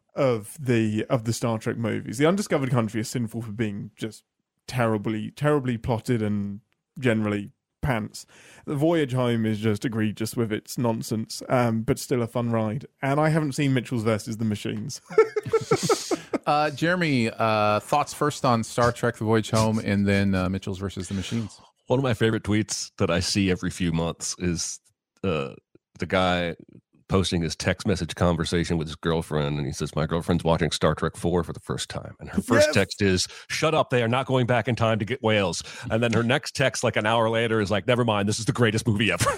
[SPEAKER 6] of the of the Star Trek movies. The Undiscovered Country is sinful for being just terribly, terribly plotted and generally pants. The Voyage Home is just egregious with its nonsense, um, but still a fun ride. And I haven't seen Mitchell's versus the Machines.
[SPEAKER 5] uh, Jeremy, uh, thoughts first on Star Trek: The Voyage Home, and then uh, Mitchell's versus the Machines.
[SPEAKER 3] One of my favorite tweets that I see every few months is uh, the guy posting his text message conversation with his girlfriend, and he says, my girlfriend's watching Star Trek four for the first time, and her first
[SPEAKER 6] Yes.
[SPEAKER 3] text is, shut up, they are not going back in time to get whales. And then her next text like an hour later is like, never mind, this is the greatest movie ever.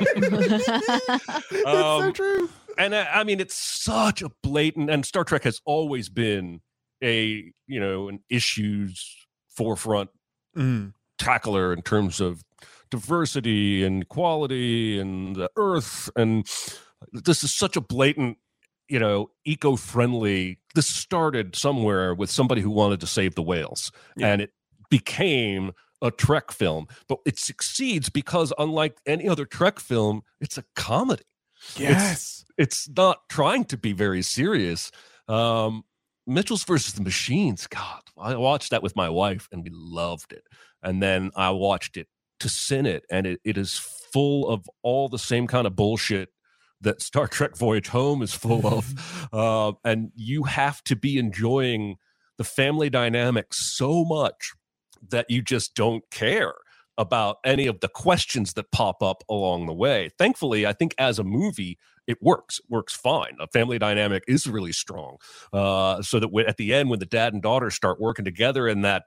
[SPEAKER 6] It's
[SPEAKER 3] Um,
[SPEAKER 6] so true.
[SPEAKER 3] And I, I mean, it's such a blatant, and Star Trek has always been a, you know, an issues forefront
[SPEAKER 6] Mm.
[SPEAKER 3] tackler in terms of diversity and equality and the earth. And this is such a blatant, you know, eco-friendly. This started somewhere with somebody who wanted to save the whales,
[SPEAKER 6] Yeah.
[SPEAKER 3] and it became a Trek film. But it succeeds because, unlike any other Trek film, it's a comedy.
[SPEAKER 6] Yes.
[SPEAKER 3] It's not trying to be very serious. Um, Mitchell's versus the Machines, God, I watched that with my wife and we loved it. And then I watched it to sin it, and it, it is full of all the same kind of bullshit that Star Trek Voyage Home is full of. uh, and you have to be enjoying the family dynamic so much that you just don't care about any of the questions that pop up along the way. Thankfully, I think as a movie, it works, works fine. A family dynamic is really strong. Uh, so that when, at the end, when the dad and daughter start working together and that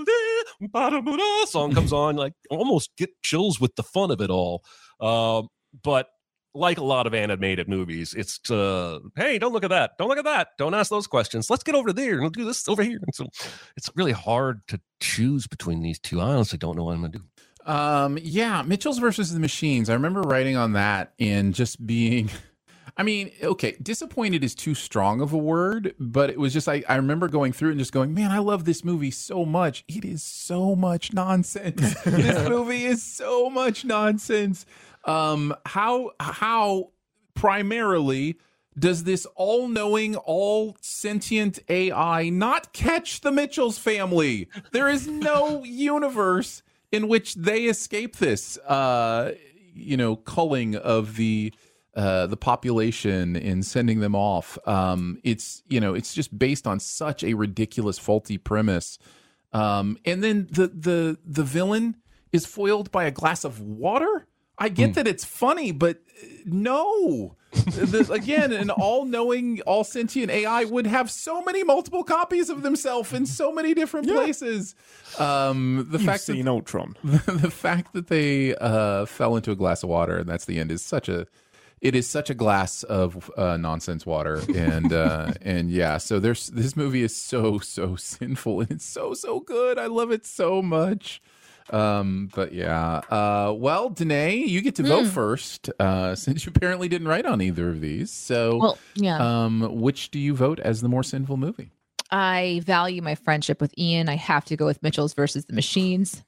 [SPEAKER 3] song comes on, like almost get chills with the fun of it all. Um, but like a lot of animated movies, it's, uh, hey, don't look at that. Don't look at that. Don't ask those questions. Let's get over there and we'll do this over here. And so it's really hard to choose between these two. I honestly don't know what I'm going to do.
[SPEAKER 5] Um, yeah, Mitchell's versus the Machines. I remember writing on that and just being, I mean, okay, disappointed is too strong of a word, but it was just, I, I remember going through it and just going, man, I love this movie so much. It is so much nonsense. This movie is so much nonsense. Um, how, how primarily does this all-knowing, all-sentient A I not catch the Mitchells family? There is no universe in which they escape this, uh, you know, culling of the uh, the population and sending them off. Um, it's, you know, it's just based on such a ridiculous, faulty premise. Um, and then the the the villain is foiled by a glass of water. I get mm. that it's funny, but no. the, again, an all-knowing, all-sentient A I would have so many multiple copies of themselves in so many different yeah. places. Um, the
[SPEAKER 6] You've
[SPEAKER 5] fact
[SPEAKER 6] seen
[SPEAKER 5] that,
[SPEAKER 6] Ultron.
[SPEAKER 5] The, the fact that they uh, fell into a glass of water and that's the end is such a. It is such a glass of uh, nonsense water, and uh, and yeah. So there's this movie is so so sinful and it's so so good. I love it so much. Um, but yeah. Uh, well, Danae, you get to vote
[SPEAKER 10] Mm.
[SPEAKER 5] first, uh, since you apparently didn't write on either of these. So,
[SPEAKER 10] Well, yeah.
[SPEAKER 5] um, which do you vote as the more sinful movie?
[SPEAKER 10] I value my friendship with Ian. I have to go with Mitchell's versus the Machines.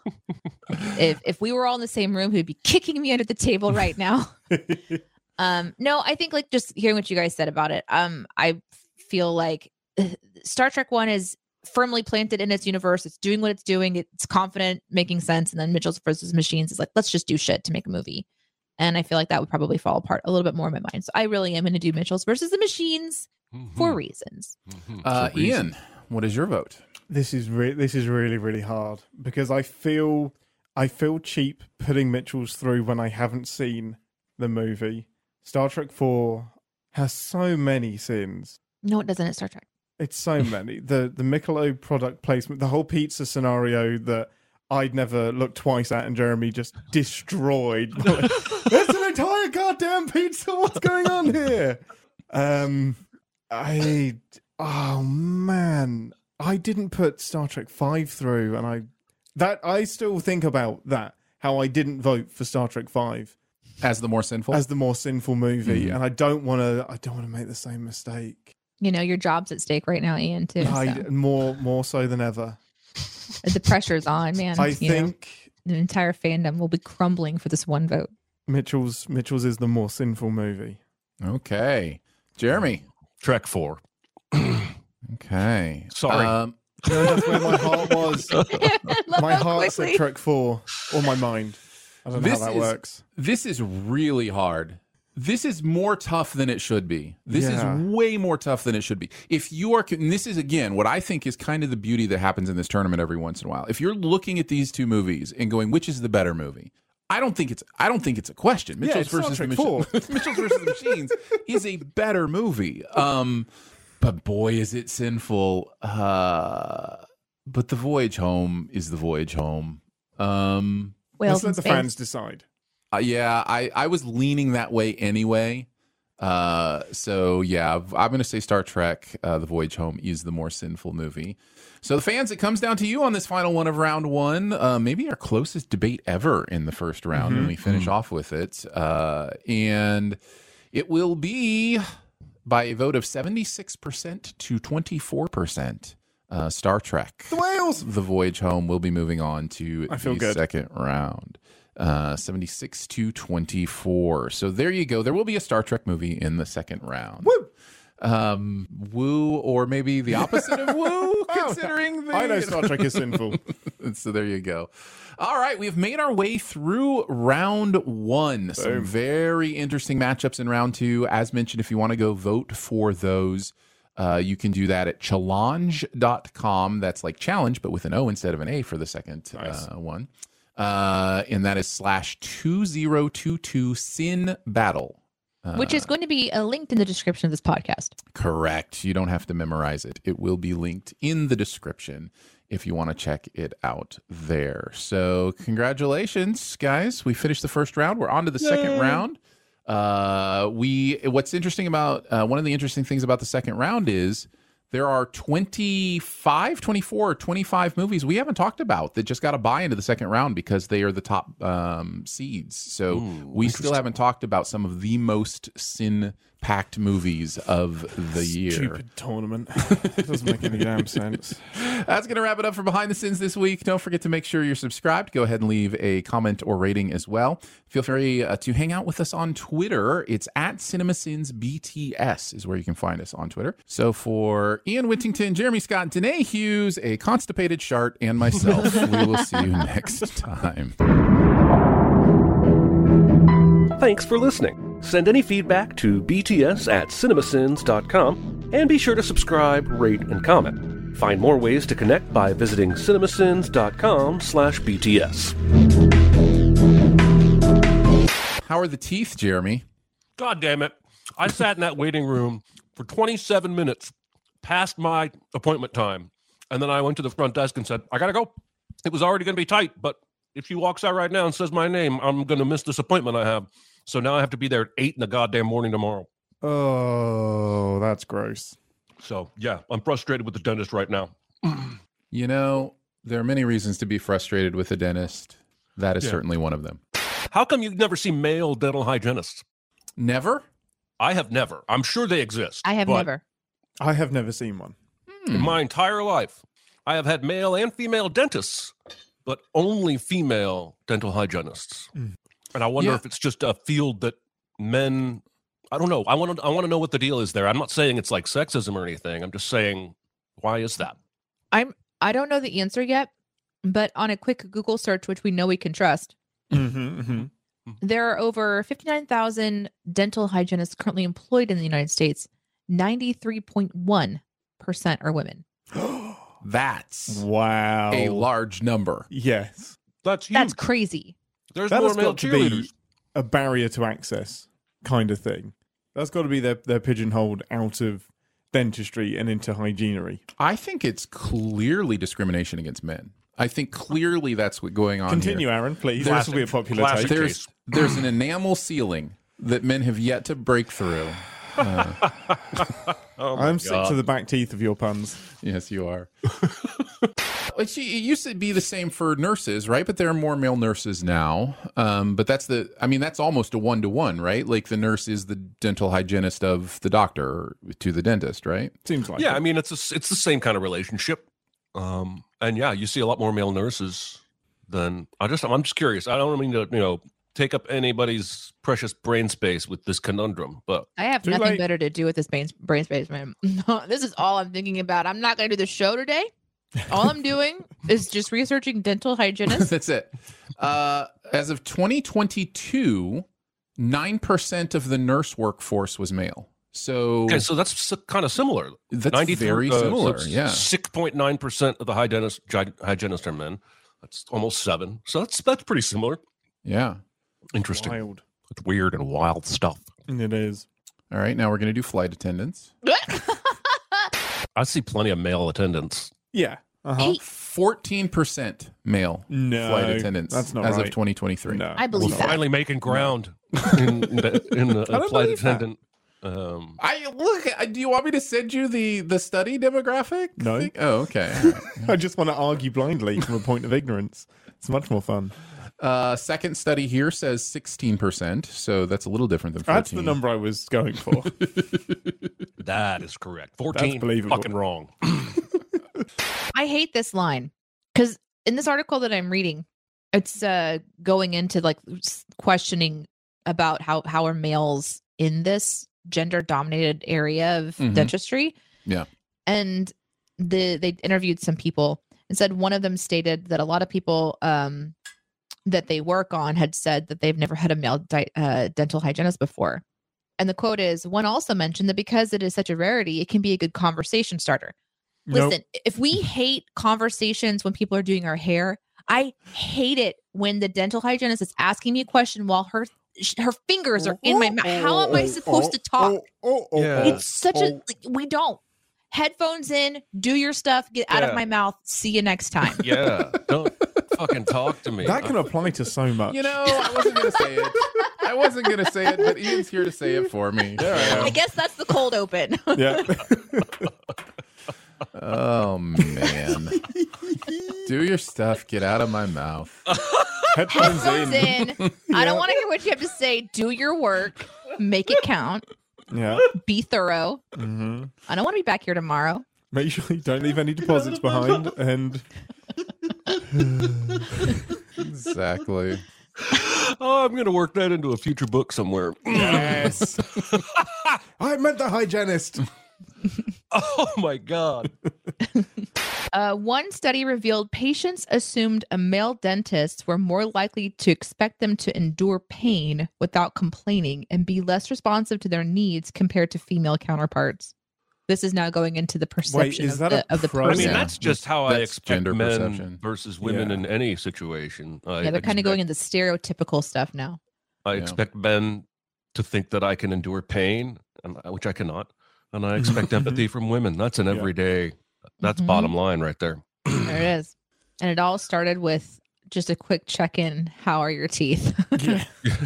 [SPEAKER 10] if if we were all in the same room, he'd be kicking me under the table right now. um, no, I think like just hearing what you guys said about it. Um, I feel like uh, Star Trek One is firmly planted in its universe. It's doing what it's doing. It's confident, making sense. And then Mitchell's versus Machines is like, let's just do shit to make a movie. And I feel like that would probably fall apart a little bit more in my mind. So I really am going to do Mitchell's versus the Machines mm-hmm. for reasons.
[SPEAKER 3] Mm-hmm.
[SPEAKER 5] Uh,
[SPEAKER 3] for
[SPEAKER 5] Ian,
[SPEAKER 3] reasons.
[SPEAKER 5] what is your vote?
[SPEAKER 6] This is re- this is really really hard because I feel I feel cheap putting Mitchell's through when I haven't seen the movie. Star Trek four has so many sins.
[SPEAKER 10] No, it doesn't. It's Star Trek.
[SPEAKER 6] It's so many. The the Michelob product placement, the whole pizza scenario that I'd never looked twice at and Jeremy just destroyed. Like, there's an entire goddamn pizza. What's going on here? Um, I oh man, I didn't put Star Trek five through, and I that I still think about that. How I didn't vote for Star Trek five
[SPEAKER 5] as the more sinful,
[SPEAKER 6] as the more sinful movie,
[SPEAKER 5] mm-hmm.
[SPEAKER 6] and I don't want to. I don't want to make the same mistake.
[SPEAKER 10] You know, your job's at stake right now, Ian, too.
[SPEAKER 6] I,
[SPEAKER 10] so.
[SPEAKER 6] More more so than ever.
[SPEAKER 10] The pressure's on, man.
[SPEAKER 6] I
[SPEAKER 10] you
[SPEAKER 6] think
[SPEAKER 10] know, the entire fandom will be crumbling for this one vote.
[SPEAKER 6] Mitchell's Mitchell's is the more sinful movie.
[SPEAKER 5] Okay. Jeremy.
[SPEAKER 3] Trek four.
[SPEAKER 5] Okay.
[SPEAKER 3] Sorry.
[SPEAKER 5] Um,
[SPEAKER 6] No, that's where my heart was. My heart said Trek four, or my mind. I don't know
[SPEAKER 5] This
[SPEAKER 6] how that
[SPEAKER 5] is-
[SPEAKER 6] works.
[SPEAKER 5] This is really hard. This is more tough than it should be. This
[SPEAKER 6] Yeah.
[SPEAKER 5] is way more tough than it should be. If you are, and this is again what I think is kind of the beauty that happens in this tournament every once in a while. If you're looking at these two movies and going, which is the better movie? I don't think it's. I don't think it's a question. Mitchell's
[SPEAKER 6] it's Star
[SPEAKER 5] versus the
[SPEAKER 6] Trek
[SPEAKER 5] Machines. Mitchell's versus the Machines is a better movie. Um, but boy, is it sinful. Uh, but the voyage home is the voyage home. Um,
[SPEAKER 10] Whales
[SPEAKER 6] Let's let
[SPEAKER 10] in
[SPEAKER 6] the
[SPEAKER 10] space.
[SPEAKER 6] fans decide.
[SPEAKER 5] uh, yeah, I, I was leaning that way anyway. Uh, so yeah, I'm going to say Star Trek, uh, The Voyage Home is the more sinful movie. So the fans, it comes down to you on this final one of round one. Uh, maybe our closest debate ever in the first round when we finish off with it. Uh, and it will be by a vote of seventy-six percent to twenty-four percent. Uh, Star Trek,
[SPEAKER 6] The whales.
[SPEAKER 5] The Voyage Home will be moving on to
[SPEAKER 6] I feel
[SPEAKER 5] the
[SPEAKER 6] good.
[SPEAKER 5] second round. Uh, seventy-six to twenty-four. So there you go. There will be a Star Trek movie in the second round.
[SPEAKER 6] Woo!
[SPEAKER 5] Um, woo, or maybe the opposite of woo, considering the.
[SPEAKER 6] I know Star Trek is sinful.
[SPEAKER 5] So there you go. All right, we've made our way through round one. Some
[SPEAKER 6] Boom.
[SPEAKER 5] very interesting matchups in round two. As mentioned, if you want to go vote for those, uh, you can do that at challenge dot com. That's like challenge, but with an O instead of an A for the second
[SPEAKER 6] Nice.
[SPEAKER 5] uh, one. Uh, and that is slash two zero two two sin battle.
[SPEAKER 10] Which is going to be uh, linked in the description of this podcast.
[SPEAKER 5] Correct. You don't have to memorize it. It will be linked in the description if you want to check it out there. So congratulations, guys. We finished the first round. We're on to the second round. Uh, we what's interesting about uh, one of the interesting things about the second round is there are twenty-five, twenty-four, or twenty-five movies we haven't talked about that just got a buy into the second round because they are the top um, seeds. So
[SPEAKER 3] Ooh,
[SPEAKER 5] we still haven't talked about some of the most sin-packed movies of the year.
[SPEAKER 6] Stupid tournament. It doesn't make any damn sense.
[SPEAKER 5] That's going to wrap it up for Behind the Sins this week. Don't forget to make sure you're subscribed. Go ahead and leave a comment or rating as well. Feel free uh, to hang out with us on Twitter. It's at CinemaSinsBTS is where you can find us on Twitter. So for Ian Whittington, Jeremy Scott, Danae Hughes, a constipated Shart, and myself, we will see you next time.
[SPEAKER 4] Thanks for listening. Send any feedback to b t s at cinemasins dot com and be sure to subscribe, rate, and comment. Find more ways to connect by visiting cinemasins dot com slash b t s.
[SPEAKER 5] How are the teeth, Jeremy?
[SPEAKER 3] God damn it. I sat in that waiting room for twenty-seven minutes past my appointment time. And then I went to the front desk and said, I got to go. It was already going to be tight, but if she walks out right now and says my name, I'm going to miss this appointment I have. So now I have to be there at eight in the goddamn morning tomorrow.
[SPEAKER 6] Oh, that's gross.
[SPEAKER 3] So, yeah, I'm frustrated with the dentist right now.
[SPEAKER 5] You know, there are many reasons to be frustrated with a dentist. That is
[SPEAKER 3] Yeah.
[SPEAKER 5] certainly one of them.
[SPEAKER 3] How come you never see male dental hygienists?
[SPEAKER 5] Never?
[SPEAKER 3] I have never. I'm sure they exist.
[SPEAKER 10] I have
[SPEAKER 3] but
[SPEAKER 10] never.
[SPEAKER 6] I have never seen one.
[SPEAKER 3] In my entire life, I have had male and female dentists, but only female dental hygienists.
[SPEAKER 6] Mm.
[SPEAKER 3] And I wonder
[SPEAKER 5] Yeah.
[SPEAKER 3] if it's just a field that men. I don't know. I want to. I want to know what the deal is there. I'm not saying it's like sexism or anything. I'm just saying, why is that?
[SPEAKER 10] I'm I don't know the answer yet, but on a quick Google search, which we know we can trust,
[SPEAKER 6] Mm-hmm, mm-hmm.
[SPEAKER 10] there are over fifty-nine thousand dental hygienists currently employed in the United States. ninety-three point one percent are women.
[SPEAKER 5] That's
[SPEAKER 6] Wow.
[SPEAKER 5] a large number.
[SPEAKER 6] Yes.
[SPEAKER 3] That's huge.
[SPEAKER 10] That's crazy.
[SPEAKER 3] There's
[SPEAKER 6] That
[SPEAKER 3] more
[SPEAKER 6] has
[SPEAKER 3] male
[SPEAKER 6] got to
[SPEAKER 3] cheerleaders.
[SPEAKER 6] be a barrier to access kind of thing. That's got to be their, their pigeonholed out of dentistry and into hygienery.
[SPEAKER 5] I think it's clearly discrimination against men. I think clearly that's what's going on
[SPEAKER 6] Continue,
[SPEAKER 5] here.
[SPEAKER 6] Aaron, please.
[SPEAKER 3] Classic-
[SPEAKER 6] This will be a popular
[SPEAKER 3] classic
[SPEAKER 6] take.
[SPEAKER 5] There's there's an enamel ceiling that men have yet to break through. Uh,
[SPEAKER 3] Oh my
[SPEAKER 6] I'm sick
[SPEAKER 3] God.
[SPEAKER 6] to the back teeth of your puns.
[SPEAKER 5] yes, you are. It used to be the same for nurses, right? But there are more male nurses now. Um, but that's the, I mean, that's almost a one to one, right? Like the nurse is the dental hygienist of the doctor to the dentist, right?
[SPEAKER 6] Seems like
[SPEAKER 3] Yeah,
[SPEAKER 6] it.
[SPEAKER 3] I mean it's a, it's the same kind of relationship. Um, and yeah, you see a lot more male nurses than I just I'm just curious. I don't mean to you know take up anybody's precious brain space with this conundrum, but
[SPEAKER 10] I have
[SPEAKER 6] Too
[SPEAKER 10] nothing
[SPEAKER 6] late.
[SPEAKER 10] better to do with this brain, brain space, man. This is all I'm thinking about. I'm not going to do the show today. All I'm doing is just researching dental hygienists.
[SPEAKER 5] That's it. Uh, as of twenty twenty-two, nine percent of the nurse workforce was male. So,
[SPEAKER 3] okay, so that's kind of similar.
[SPEAKER 5] that's
[SPEAKER 3] ninety-three
[SPEAKER 5] very
[SPEAKER 3] uh,
[SPEAKER 5] similar.
[SPEAKER 3] so
[SPEAKER 5] yeah.
[SPEAKER 3] six point nine percent of the hygienist, gi- hygienists are men. That's almost seven. So that's that's pretty similar.
[SPEAKER 5] Yeah.
[SPEAKER 3] Interesting.
[SPEAKER 6] Wild.
[SPEAKER 3] It's weird and wild stuff.
[SPEAKER 6] It is.
[SPEAKER 5] All right. Now we're going to do flight attendants.
[SPEAKER 3] I see plenty of male attendants.
[SPEAKER 6] Yeah. Uh-huh.
[SPEAKER 5] fourteen percent male
[SPEAKER 6] No,
[SPEAKER 5] flight attendants
[SPEAKER 6] that's not
[SPEAKER 5] as
[SPEAKER 6] right.
[SPEAKER 5] of twenty twenty-three.
[SPEAKER 6] No.
[SPEAKER 10] I believe
[SPEAKER 3] We're
[SPEAKER 10] that.
[SPEAKER 3] finally making ground in, in the, in the
[SPEAKER 6] I don't
[SPEAKER 3] flight
[SPEAKER 6] believe that.
[SPEAKER 3] attendant. Um,
[SPEAKER 5] I look. uh, Do you want me to send you the the study demographic?
[SPEAKER 6] No.
[SPEAKER 5] thing? Oh, okay. All right.
[SPEAKER 6] I just want to argue blindly from a point of ignorance. It's much more fun.
[SPEAKER 5] Uh, second study here says sixteen percent, so that's a little different than fourteen.
[SPEAKER 6] That's the number I was going for.
[SPEAKER 3] that is correct. fourteen.
[SPEAKER 6] That's believable.
[SPEAKER 3] Fucking wrong.
[SPEAKER 10] I hate this line because in this article that I'm reading, it's uh, going into like s- questioning about how how are males in this gender dominated area of
[SPEAKER 5] Mhm.
[SPEAKER 10] dentistry.
[SPEAKER 5] Yeah.
[SPEAKER 10] And the they interviewed some people and said one of them stated that a lot of people um, that they work on had said that they've never had a male di- uh, dental hygienist before. And the quote is, one also mentioned that because it is such a rarity, it can be a good conversation starter.
[SPEAKER 6] Nope.
[SPEAKER 10] Listen, if we hate conversations when people are doing our hair, I hate it when the dental hygienist is asking me a question while her her fingers are in my mouth. How am I supposed to talk?
[SPEAKER 6] Oh, oh, oh,
[SPEAKER 3] Yeah.
[SPEAKER 6] oh,
[SPEAKER 10] It's such a
[SPEAKER 6] oh.
[SPEAKER 10] like, we don't. Headphones in, do your stuff, get out
[SPEAKER 3] Yeah.
[SPEAKER 10] of my mouth. See you next time.
[SPEAKER 3] Yeah. Don't fucking talk to me.
[SPEAKER 6] That can apply to so much.
[SPEAKER 5] You know, I wasn't going to say it. I wasn't going to say it, but Ian's here to say it for me.
[SPEAKER 6] There I
[SPEAKER 10] I
[SPEAKER 6] am.
[SPEAKER 10] guess that's the cold open.
[SPEAKER 6] Yeah.
[SPEAKER 5] Oh, man. Do your stuff. Get out of my mouth.
[SPEAKER 6] Headphones
[SPEAKER 10] Headphones
[SPEAKER 6] in.
[SPEAKER 10] in. I don't want to hear what you have to say. Do your work. Make it count.
[SPEAKER 6] Yeah.
[SPEAKER 10] Be thorough.
[SPEAKER 6] hmm
[SPEAKER 10] I don't want to be back here tomorrow.
[SPEAKER 6] Make sure you don't leave any deposits behind. And
[SPEAKER 5] Exactly.
[SPEAKER 3] Oh, I'm going to work that into a future book somewhere.
[SPEAKER 6] yes, I meant the hygienist.
[SPEAKER 3] Oh my God.
[SPEAKER 10] Uh, one study revealed patients assumed a male dentist were more likely to expect them to endure pain without complaining and be less responsive to their needs compared to female counterparts. This is now going into the perception
[SPEAKER 6] is
[SPEAKER 10] of,
[SPEAKER 6] that
[SPEAKER 10] the,
[SPEAKER 6] a
[SPEAKER 10] of the
[SPEAKER 6] pro-
[SPEAKER 3] I
[SPEAKER 10] person.
[SPEAKER 3] mean,
[SPEAKER 5] Yeah.
[SPEAKER 3] that's just how I
[SPEAKER 5] That's
[SPEAKER 3] expect
[SPEAKER 5] gender
[SPEAKER 3] men
[SPEAKER 5] perception.
[SPEAKER 3] versus women
[SPEAKER 6] Yeah.
[SPEAKER 3] in any situation. I
[SPEAKER 10] yeah, they're kind of
[SPEAKER 3] expect-
[SPEAKER 10] going into stereotypical stuff now.
[SPEAKER 3] I
[SPEAKER 5] Yeah.
[SPEAKER 3] expect men to think that I can endure pain, and which I cannot. And I expect empathy from women. That's an
[SPEAKER 6] Yeah.
[SPEAKER 3] everyday, that's
[SPEAKER 10] Mhm.
[SPEAKER 3] bottom line right there.
[SPEAKER 10] There it is. And it all started with just a quick check-in. How are your teeth?
[SPEAKER 6] Yeah.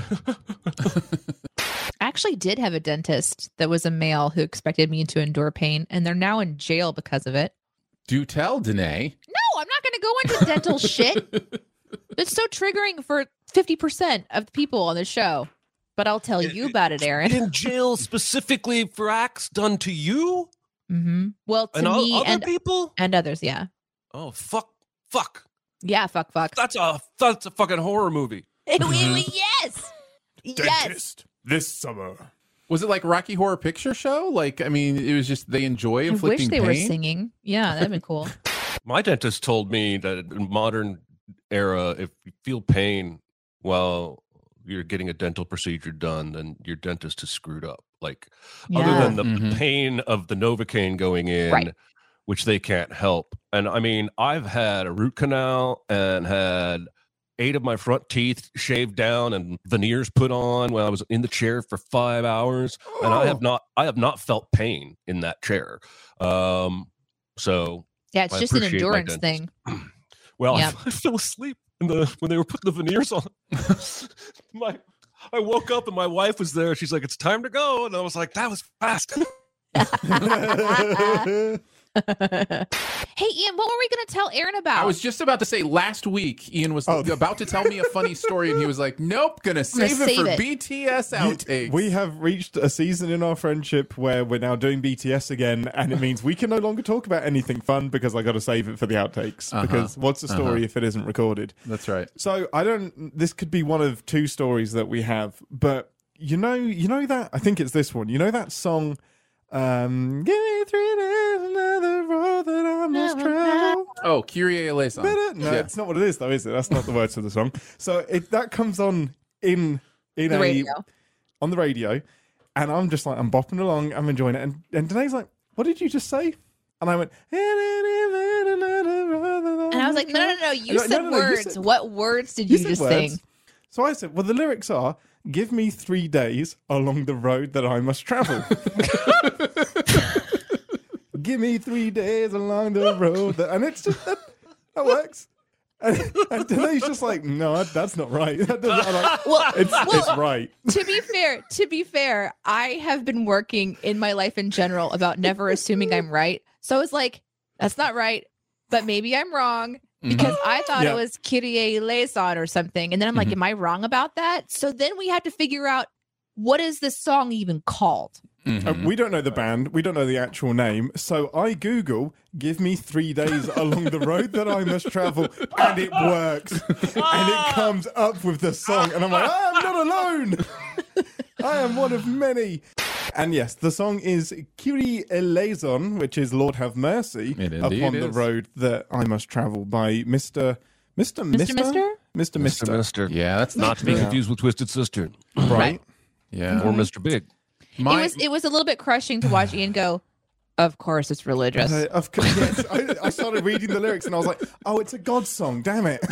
[SPEAKER 10] I actually did have a dentist that was a male who expected me to endure pain, and they're now in jail because of it.
[SPEAKER 5] Do tell, Danae.
[SPEAKER 10] No, I'm not going to go into dental shit. It's so triggering for fifty percent of the people on the show. But I'll tell you about it, Aaron.
[SPEAKER 3] In jail specifically for acts done to you
[SPEAKER 10] Mm-hmm. Well, to
[SPEAKER 3] and all
[SPEAKER 10] me
[SPEAKER 3] other
[SPEAKER 10] and,
[SPEAKER 3] people?
[SPEAKER 10] and others, yeah.
[SPEAKER 3] Oh, fuck. Fuck.
[SPEAKER 10] Yeah, fuck, fuck.
[SPEAKER 3] That's a, that's a fucking horror movie.
[SPEAKER 10] It- it- yes. Yes.
[SPEAKER 6] Dentist this summer.
[SPEAKER 5] Was it like Rocky Horror Picture Show? Like, I mean, it was just they enjoy
[SPEAKER 10] I
[SPEAKER 5] inflicting
[SPEAKER 10] wish they
[SPEAKER 5] pain.
[SPEAKER 10] were singing. Yeah, that'd been cool.
[SPEAKER 3] My dentist told me that in modern era, if you feel pain while you're getting a dental procedure done, then your dentist is screwed up. Like, other
[SPEAKER 10] Yeah.
[SPEAKER 3] than the
[SPEAKER 5] Mhm.
[SPEAKER 3] pain of the Novocaine going in,
[SPEAKER 10] Right.
[SPEAKER 3] which they can't help. And I mean, I've had a root canal and had eight of my front teeth shaved down and veneers put on when I was in the chair for five hours, and I have not, I have not felt pain in that chair. Um, so
[SPEAKER 10] Yeah, it's
[SPEAKER 3] I
[SPEAKER 10] just an
[SPEAKER 3] appreciate my
[SPEAKER 10] endurance
[SPEAKER 3] dentist.
[SPEAKER 10] thing.
[SPEAKER 3] Well,
[SPEAKER 10] Yeah.
[SPEAKER 3] I, I fell asleep in the when they were putting the veneers on. my, I woke up and my wife was there. She's like, "It's time to go," and I was like, "That was fast."
[SPEAKER 10] Hey, Ian, what were we going to tell Aaron about?
[SPEAKER 5] I was just about to say last week, Ian was
[SPEAKER 6] Oh.
[SPEAKER 5] about to tell me a funny story, and he was like, "Nope, gonna save it
[SPEAKER 10] save
[SPEAKER 5] for
[SPEAKER 10] it.
[SPEAKER 5] B T S outtakes."
[SPEAKER 6] We have reached a season in our friendship where we're now doing B T S again, and it means we can no longer talk about anything fun because I got to save it for the outtakes.
[SPEAKER 5] Uh-huh.
[SPEAKER 6] Because what's the story
[SPEAKER 5] Uh-huh.
[SPEAKER 6] if it isn't recorded?
[SPEAKER 5] That's right.
[SPEAKER 6] So I don't. This could be one of two stories that we have, but you know, you know that I think it's this one. You know that song. Um, give me three days, another road that I must travel.
[SPEAKER 5] Oh, Kyrie eleison.
[SPEAKER 6] No,
[SPEAKER 5] Yeah.
[SPEAKER 6] it's not what it is, though, is it? That's not the words of the song. So it that comes on in in
[SPEAKER 10] The
[SPEAKER 6] a
[SPEAKER 10] radio.
[SPEAKER 6] on the radio, and I'm just like I'm bopping along, I'm enjoying it, and and Danae's like, "What did you just say?" And I went, and
[SPEAKER 10] And I was like, no, no, no, you
[SPEAKER 6] No,
[SPEAKER 10] said
[SPEAKER 6] no, no, no, you
[SPEAKER 10] words.
[SPEAKER 6] said-
[SPEAKER 10] What words did you,
[SPEAKER 6] said
[SPEAKER 10] just
[SPEAKER 6] words.
[SPEAKER 10] sing?
[SPEAKER 6] So I said, well, the lyrics are, give me three days along the road that I must travel. Give me three days along the road. That, and it's just, that, that works. And, and Danae's just like, no, that's not right. That doesn't, I'm like,
[SPEAKER 10] Well,
[SPEAKER 6] it's,
[SPEAKER 10] well,
[SPEAKER 6] it's right.
[SPEAKER 10] to be fair, to be fair, I have been working in my life in general about never assuming I'm right. So it's like, that's not right, but maybe I'm wrong because I thought
[SPEAKER 6] Yeah.
[SPEAKER 10] it was Kyrie eleison or something. And then I'm like,
[SPEAKER 5] Mhm.
[SPEAKER 10] am I wrong about that? So then we had to figure out, what is this song even called?
[SPEAKER 5] Mhm.
[SPEAKER 6] Uh, we don't know the band. We don't know the actual name. So I Google, give me three days along the road that I must travel. And it works. And it comes up with the song. And I'm like, I am not alone. I am one of many. And yes, the song is Kyrie eleison, which is Lord have mercy
[SPEAKER 5] It indeed
[SPEAKER 6] upon the
[SPEAKER 5] is.
[SPEAKER 6] road that I must travel by Mister Mister
[SPEAKER 10] Mister Mister?
[SPEAKER 6] Mister
[SPEAKER 3] Mister
[SPEAKER 6] Mister.
[SPEAKER 3] Mister.
[SPEAKER 5] Yeah, that's
[SPEAKER 3] Not to be
[SPEAKER 6] Yeah.
[SPEAKER 3] confused with Twisted Sister
[SPEAKER 6] Right.
[SPEAKER 5] Yeah.
[SPEAKER 3] or Mister Big.
[SPEAKER 5] My,
[SPEAKER 10] it was it was a little bit crushing to watch Ian go, of course it's religious.
[SPEAKER 6] Uh, of course, yes. I, I started reading the lyrics and I was like, oh, it's a God song. Damn it.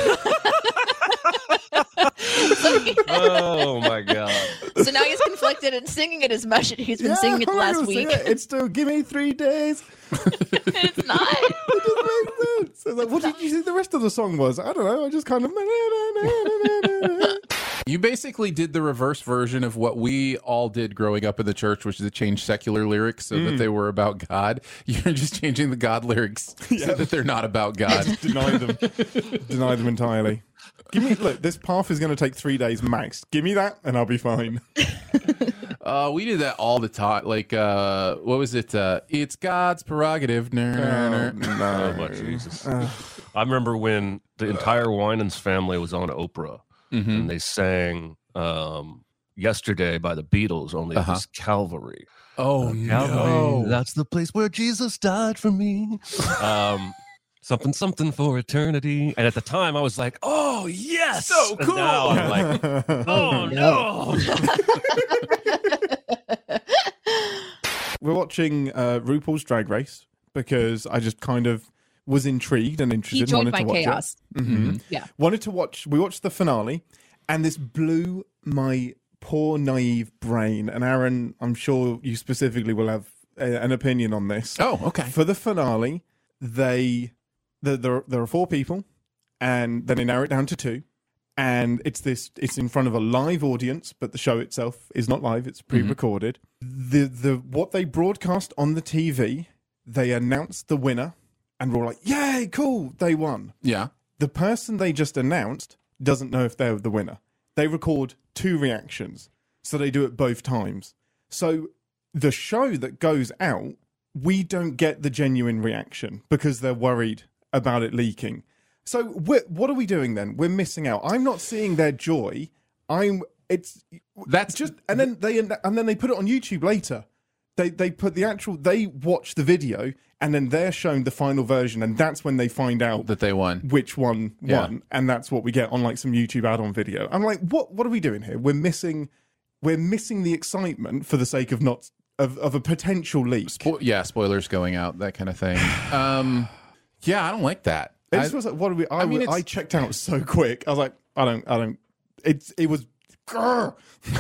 [SPEAKER 3] Oh my god!
[SPEAKER 10] So now he's conflicted and singing it as much as he's been
[SPEAKER 6] Yeah,
[SPEAKER 10] singing it the
[SPEAKER 6] I'm
[SPEAKER 10] last
[SPEAKER 6] gonna sing
[SPEAKER 10] week.
[SPEAKER 6] it. It's still give me three days.
[SPEAKER 10] It's not.
[SPEAKER 6] It doesn't make sense. I was like, what did you think the rest of the song was? I don't know. I just kind of.
[SPEAKER 5] you basically did the reverse version of what we all did growing up in the church, which is to change secular lyrics so that they were about God. You're just changing the God lyrics so that they're not about God.
[SPEAKER 6] Deny them. Deny them entirely. Give me look. This path is going to take three days max. Give me that, and I'll be fine.
[SPEAKER 5] Uh, we did that all the time. Like, uh, what was it? Uh, it's God's prerogative. Ner, ner, ner.
[SPEAKER 3] Oh my Jesus! I remember when the entire Winans family was on Oprah,
[SPEAKER 5] Mhm.
[SPEAKER 3] and they sang um, "Yesterday" by the Beatles. Only
[SPEAKER 5] Uh-huh.
[SPEAKER 3] it was Calvary.
[SPEAKER 5] Oh,
[SPEAKER 3] Calvary,
[SPEAKER 5] no.
[SPEAKER 3] that's the place where Jesus died for me. Um, something, something for eternity. And at the time, I was like, "Oh yes,
[SPEAKER 5] So
[SPEAKER 3] And
[SPEAKER 5] cool."
[SPEAKER 3] now I'm like, "Oh no!"
[SPEAKER 6] We're watching uh, RuPaul's Drag Race because I just kind of was intrigued and interested.
[SPEAKER 10] He joined
[SPEAKER 6] wanted
[SPEAKER 10] my
[SPEAKER 6] to watch
[SPEAKER 10] chaos.
[SPEAKER 6] It. Mhm.
[SPEAKER 10] Yeah.
[SPEAKER 6] Wanted to watch. We watched the finale, and this blew my poor naive brain. And Aaron, I'm sure you specifically will have a, an opinion on this.
[SPEAKER 5] Oh, okay.
[SPEAKER 6] For the finale, they the, there there are four people, and then they narrow it down to two. And it's this. It's in front of a live audience, but the show itself is not live. It's pre-recorded. The the what they broadcast on the T V, they announced the winner, and we're all like, "Yay, cool! They won."
[SPEAKER 5] Yeah.
[SPEAKER 6] The person they just announced doesn't know if they're the winner. They record two reactions, so they do it both times. So the show that goes out, we don't get the genuine reaction because they're worried about it leaking. So we're, what are we doing then? We're missing out. I'm not seeing their joy. I'm. It's
[SPEAKER 5] That's
[SPEAKER 6] just, and then they and then they put it on YouTube later. They they put the actual. They watch the video and then they're shown the final version, and that's when they find out
[SPEAKER 5] that they won.
[SPEAKER 6] which one
[SPEAKER 5] Yeah.
[SPEAKER 6] won, and that's what we get on like some YouTube add-on video. I'm like, what what are we doing here? We're missing, we're missing the excitement for the sake of not of, of a potential leak.
[SPEAKER 5] Spo- yeah, spoilers going out, that kind of thing. Um, yeah, I don't like that.
[SPEAKER 6] It
[SPEAKER 5] I-
[SPEAKER 6] just was like, what are we? I,
[SPEAKER 5] I mean,
[SPEAKER 6] w- I
[SPEAKER 5] it's-
[SPEAKER 6] checked out so quick. I was like, I don't, I don't. It's it was. grr.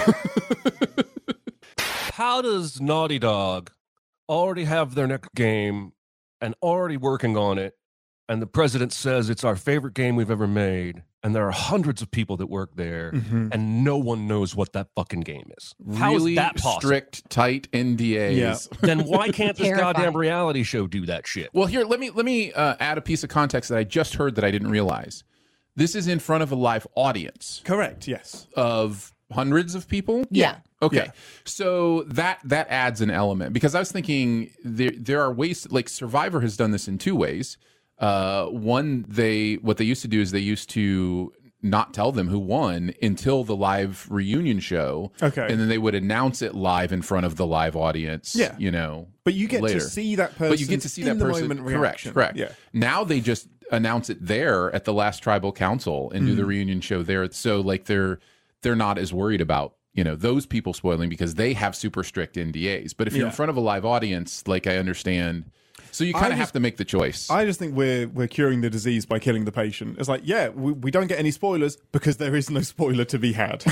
[SPEAKER 3] How does Naughty Dog already have their next game and already working on it, and the president says it's our favorite game we've ever made, and there are hundreds of people that work there,
[SPEAKER 6] Mm-hmm.
[SPEAKER 3] and no one knows what that fucking game is. How
[SPEAKER 5] Really
[SPEAKER 3] is that possible?
[SPEAKER 5] strict, tight N D As.
[SPEAKER 6] Yeah.
[SPEAKER 3] Then why can't this
[SPEAKER 10] Terrifying.
[SPEAKER 3] goddamn reality show do that shit?
[SPEAKER 5] Well, here, let me let me uh, add a piece of context that I just heard that I didn't realize. This is in front of a live audience
[SPEAKER 6] Correct. Yes.
[SPEAKER 5] of hundreds of people.
[SPEAKER 10] Yeah.
[SPEAKER 5] Okay.
[SPEAKER 6] Yeah.
[SPEAKER 5] So that that adds an element, because I was thinking there there are ways, like Survivor has done this in two ways. Uh, one, they what they used to do is they used to not tell them who won until the live reunion show.
[SPEAKER 6] Okay.
[SPEAKER 5] And then they would announce it live in front of the live audience.
[SPEAKER 6] Yeah.
[SPEAKER 5] You know.
[SPEAKER 6] But you get
[SPEAKER 5] later.
[SPEAKER 6] to see that person.
[SPEAKER 5] But you get to see that
[SPEAKER 6] in the
[SPEAKER 5] person.
[SPEAKER 6] moment
[SPEAKER 5] Correct.
[SPEAKER 6] reaction.
[SPEAKER 5] Correct.
[SPEAKER 6] Yeah.
[SPEAKER 5] Now they just announce it there at the last tribal council and do the reunion show there. So like they're they're not as worried about, you know, those people spoiling, because they have super strict N D As. But if you're
[SPEAKER 6] Yeah.
[SPEAKER 5] in front of a live audience, like I understand, so you
[SPEAKER 6] I
[SPEAKER 5] kind of
[SPEAKER 6] just-
[SPEAKER 5] have to make the choice.
[SPEAKER 6] I just think we're we're curing the disease by killing the patient. It's like, yeah, we, we don't get any spoilers because there is no spoiler to be had.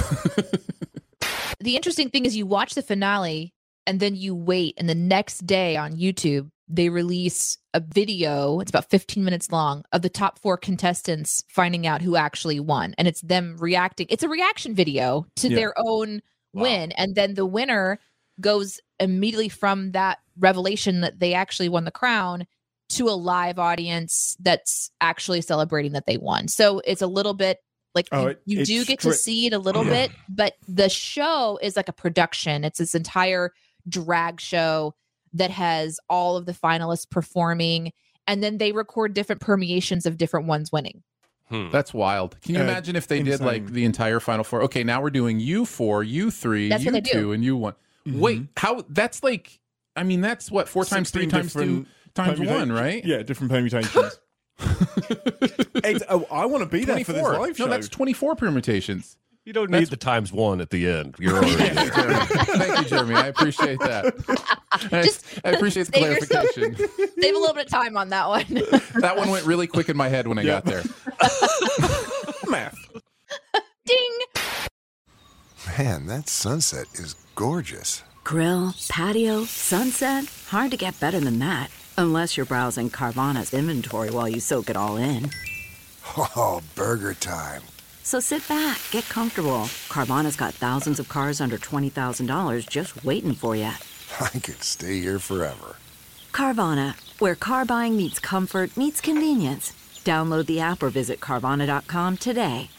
[SPEAKER 10] The interesting thing is you watch the finale and then you wait, and the next day on YouTube they release a video, it's about fifteen minutes long, of the top four contestants finding out who actually won, and it's them reacting. It's a reaction video to
[SPEAKER 6] Yeah.
[SPEAKER 10] their own win, and then the winner goes immediately from that revelation that they actually won the crown to a live audience that's actually celebrating that they won. So it's a little bit like
[SPEAKER 6] Oh,
[SPEAKER 10] you,
[SPEAKER 6] it-
[SPEAKER 10] you
[SPEAKER 6] it's
[SPEAKER 10] do get to
[SPEAKER 6] strict.
[SPEAKER 10] see it a little bit, but the show is like a production. It's this entire drag show that has all of the finalists performing, and then they record different permeations of different ones winning.
[SPEAKER 3] Hmm.
[SPEAKER 5] That's wild. Can you
[SPEAKER 6] Uh,
[SPEAKER 5] imagine if they did like
[SPEAKER 6] insane.
[SPEAKER 5] the entire Final Four? Okay, now we're doing you four, you three,
[SPEAKER 10] That's
[SPEAKER 5] you
[SPEAKER 10] what they
[SPEAKER 5] two,
[SPEAKER 10] do.
[SPEAKER 5] and you one. Wait, how? That's like, I mean, that's what four times three
[SPEAKER 6] sixteen
[SPEAKER 5] times two
[SPEAKER 6] different
[SPEAKER 5] times
[SPEAKER 6] permuta-
[SPEAKER 5] one, right?
[SPEAKER 6] Yeah, different permutations. Ex- oh, I want to be there for this
[SPEAKER 5] twenty-four.
[SPEAKER 6] live show.
[SPEAKER 5] No, that's twenty-four permutations.
[SPEAKER 3] You don't need the times one at the end. You're already
[SPEAKER 5] Thank you, Jeremy. Thank you, Jeremy. I appreciate that. I,
[SPEAKER 10] Just
[SPEAKER 5] I appreciate the
[SPEAKER 10] save yourself-
[SPEAKER 5] clarification.
[SPEAKER 10] Save a little bit of time on that one.
[SPEAKER 5] That one went really quick in my head when I got there.
[SPEAKER 6] math.
[SPEAKER 10] Ding.
[SPEAKER 2] Man, that sunset is gorgeous.
[SPEAKER 1] Grill, patio, sunset. Hard to get better than that. Unless you're browsing Carvana's inventory while you soak it all in.
[SPEAKER 2] Oh, burger time.
[SPEAKER 1] So sit back, get comfortable. Carvana's got thousands of cars under twenty thousand dollars just waiting for you.
[SPEAKER 2] I could stay here forever.
[SPEAKER 1] Carvana, where car buying meets comfort, meets convenience. Download the app or visit Carvana dot com today.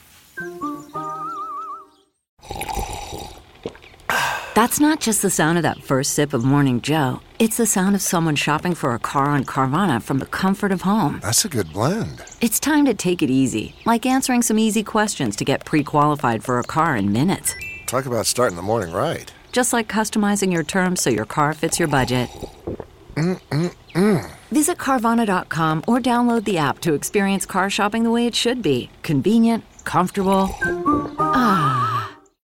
[SPEAKER 1] That's not just the sound of that first sip of Morning Joe. It's the sound of someone shopping for a car on Carvana from the comfort of home.
[SPEAKER 2] That's a good blend.
[SPEAKER 1] It's time to take it easy, like answering some easy questions to get pre-qualified for a car in minutes.
[SPEAKER 2] Talk about starting the morning right.
[SPEAKER 1] Just like customizing your terms so your car fits your budget.
[SPEAKER 2] Mm-mm-mm.
[SPEAKER 1] Visit Carvana dot com or download the app to experience car shopping the way it should be. Convenient, comfortable. Ah.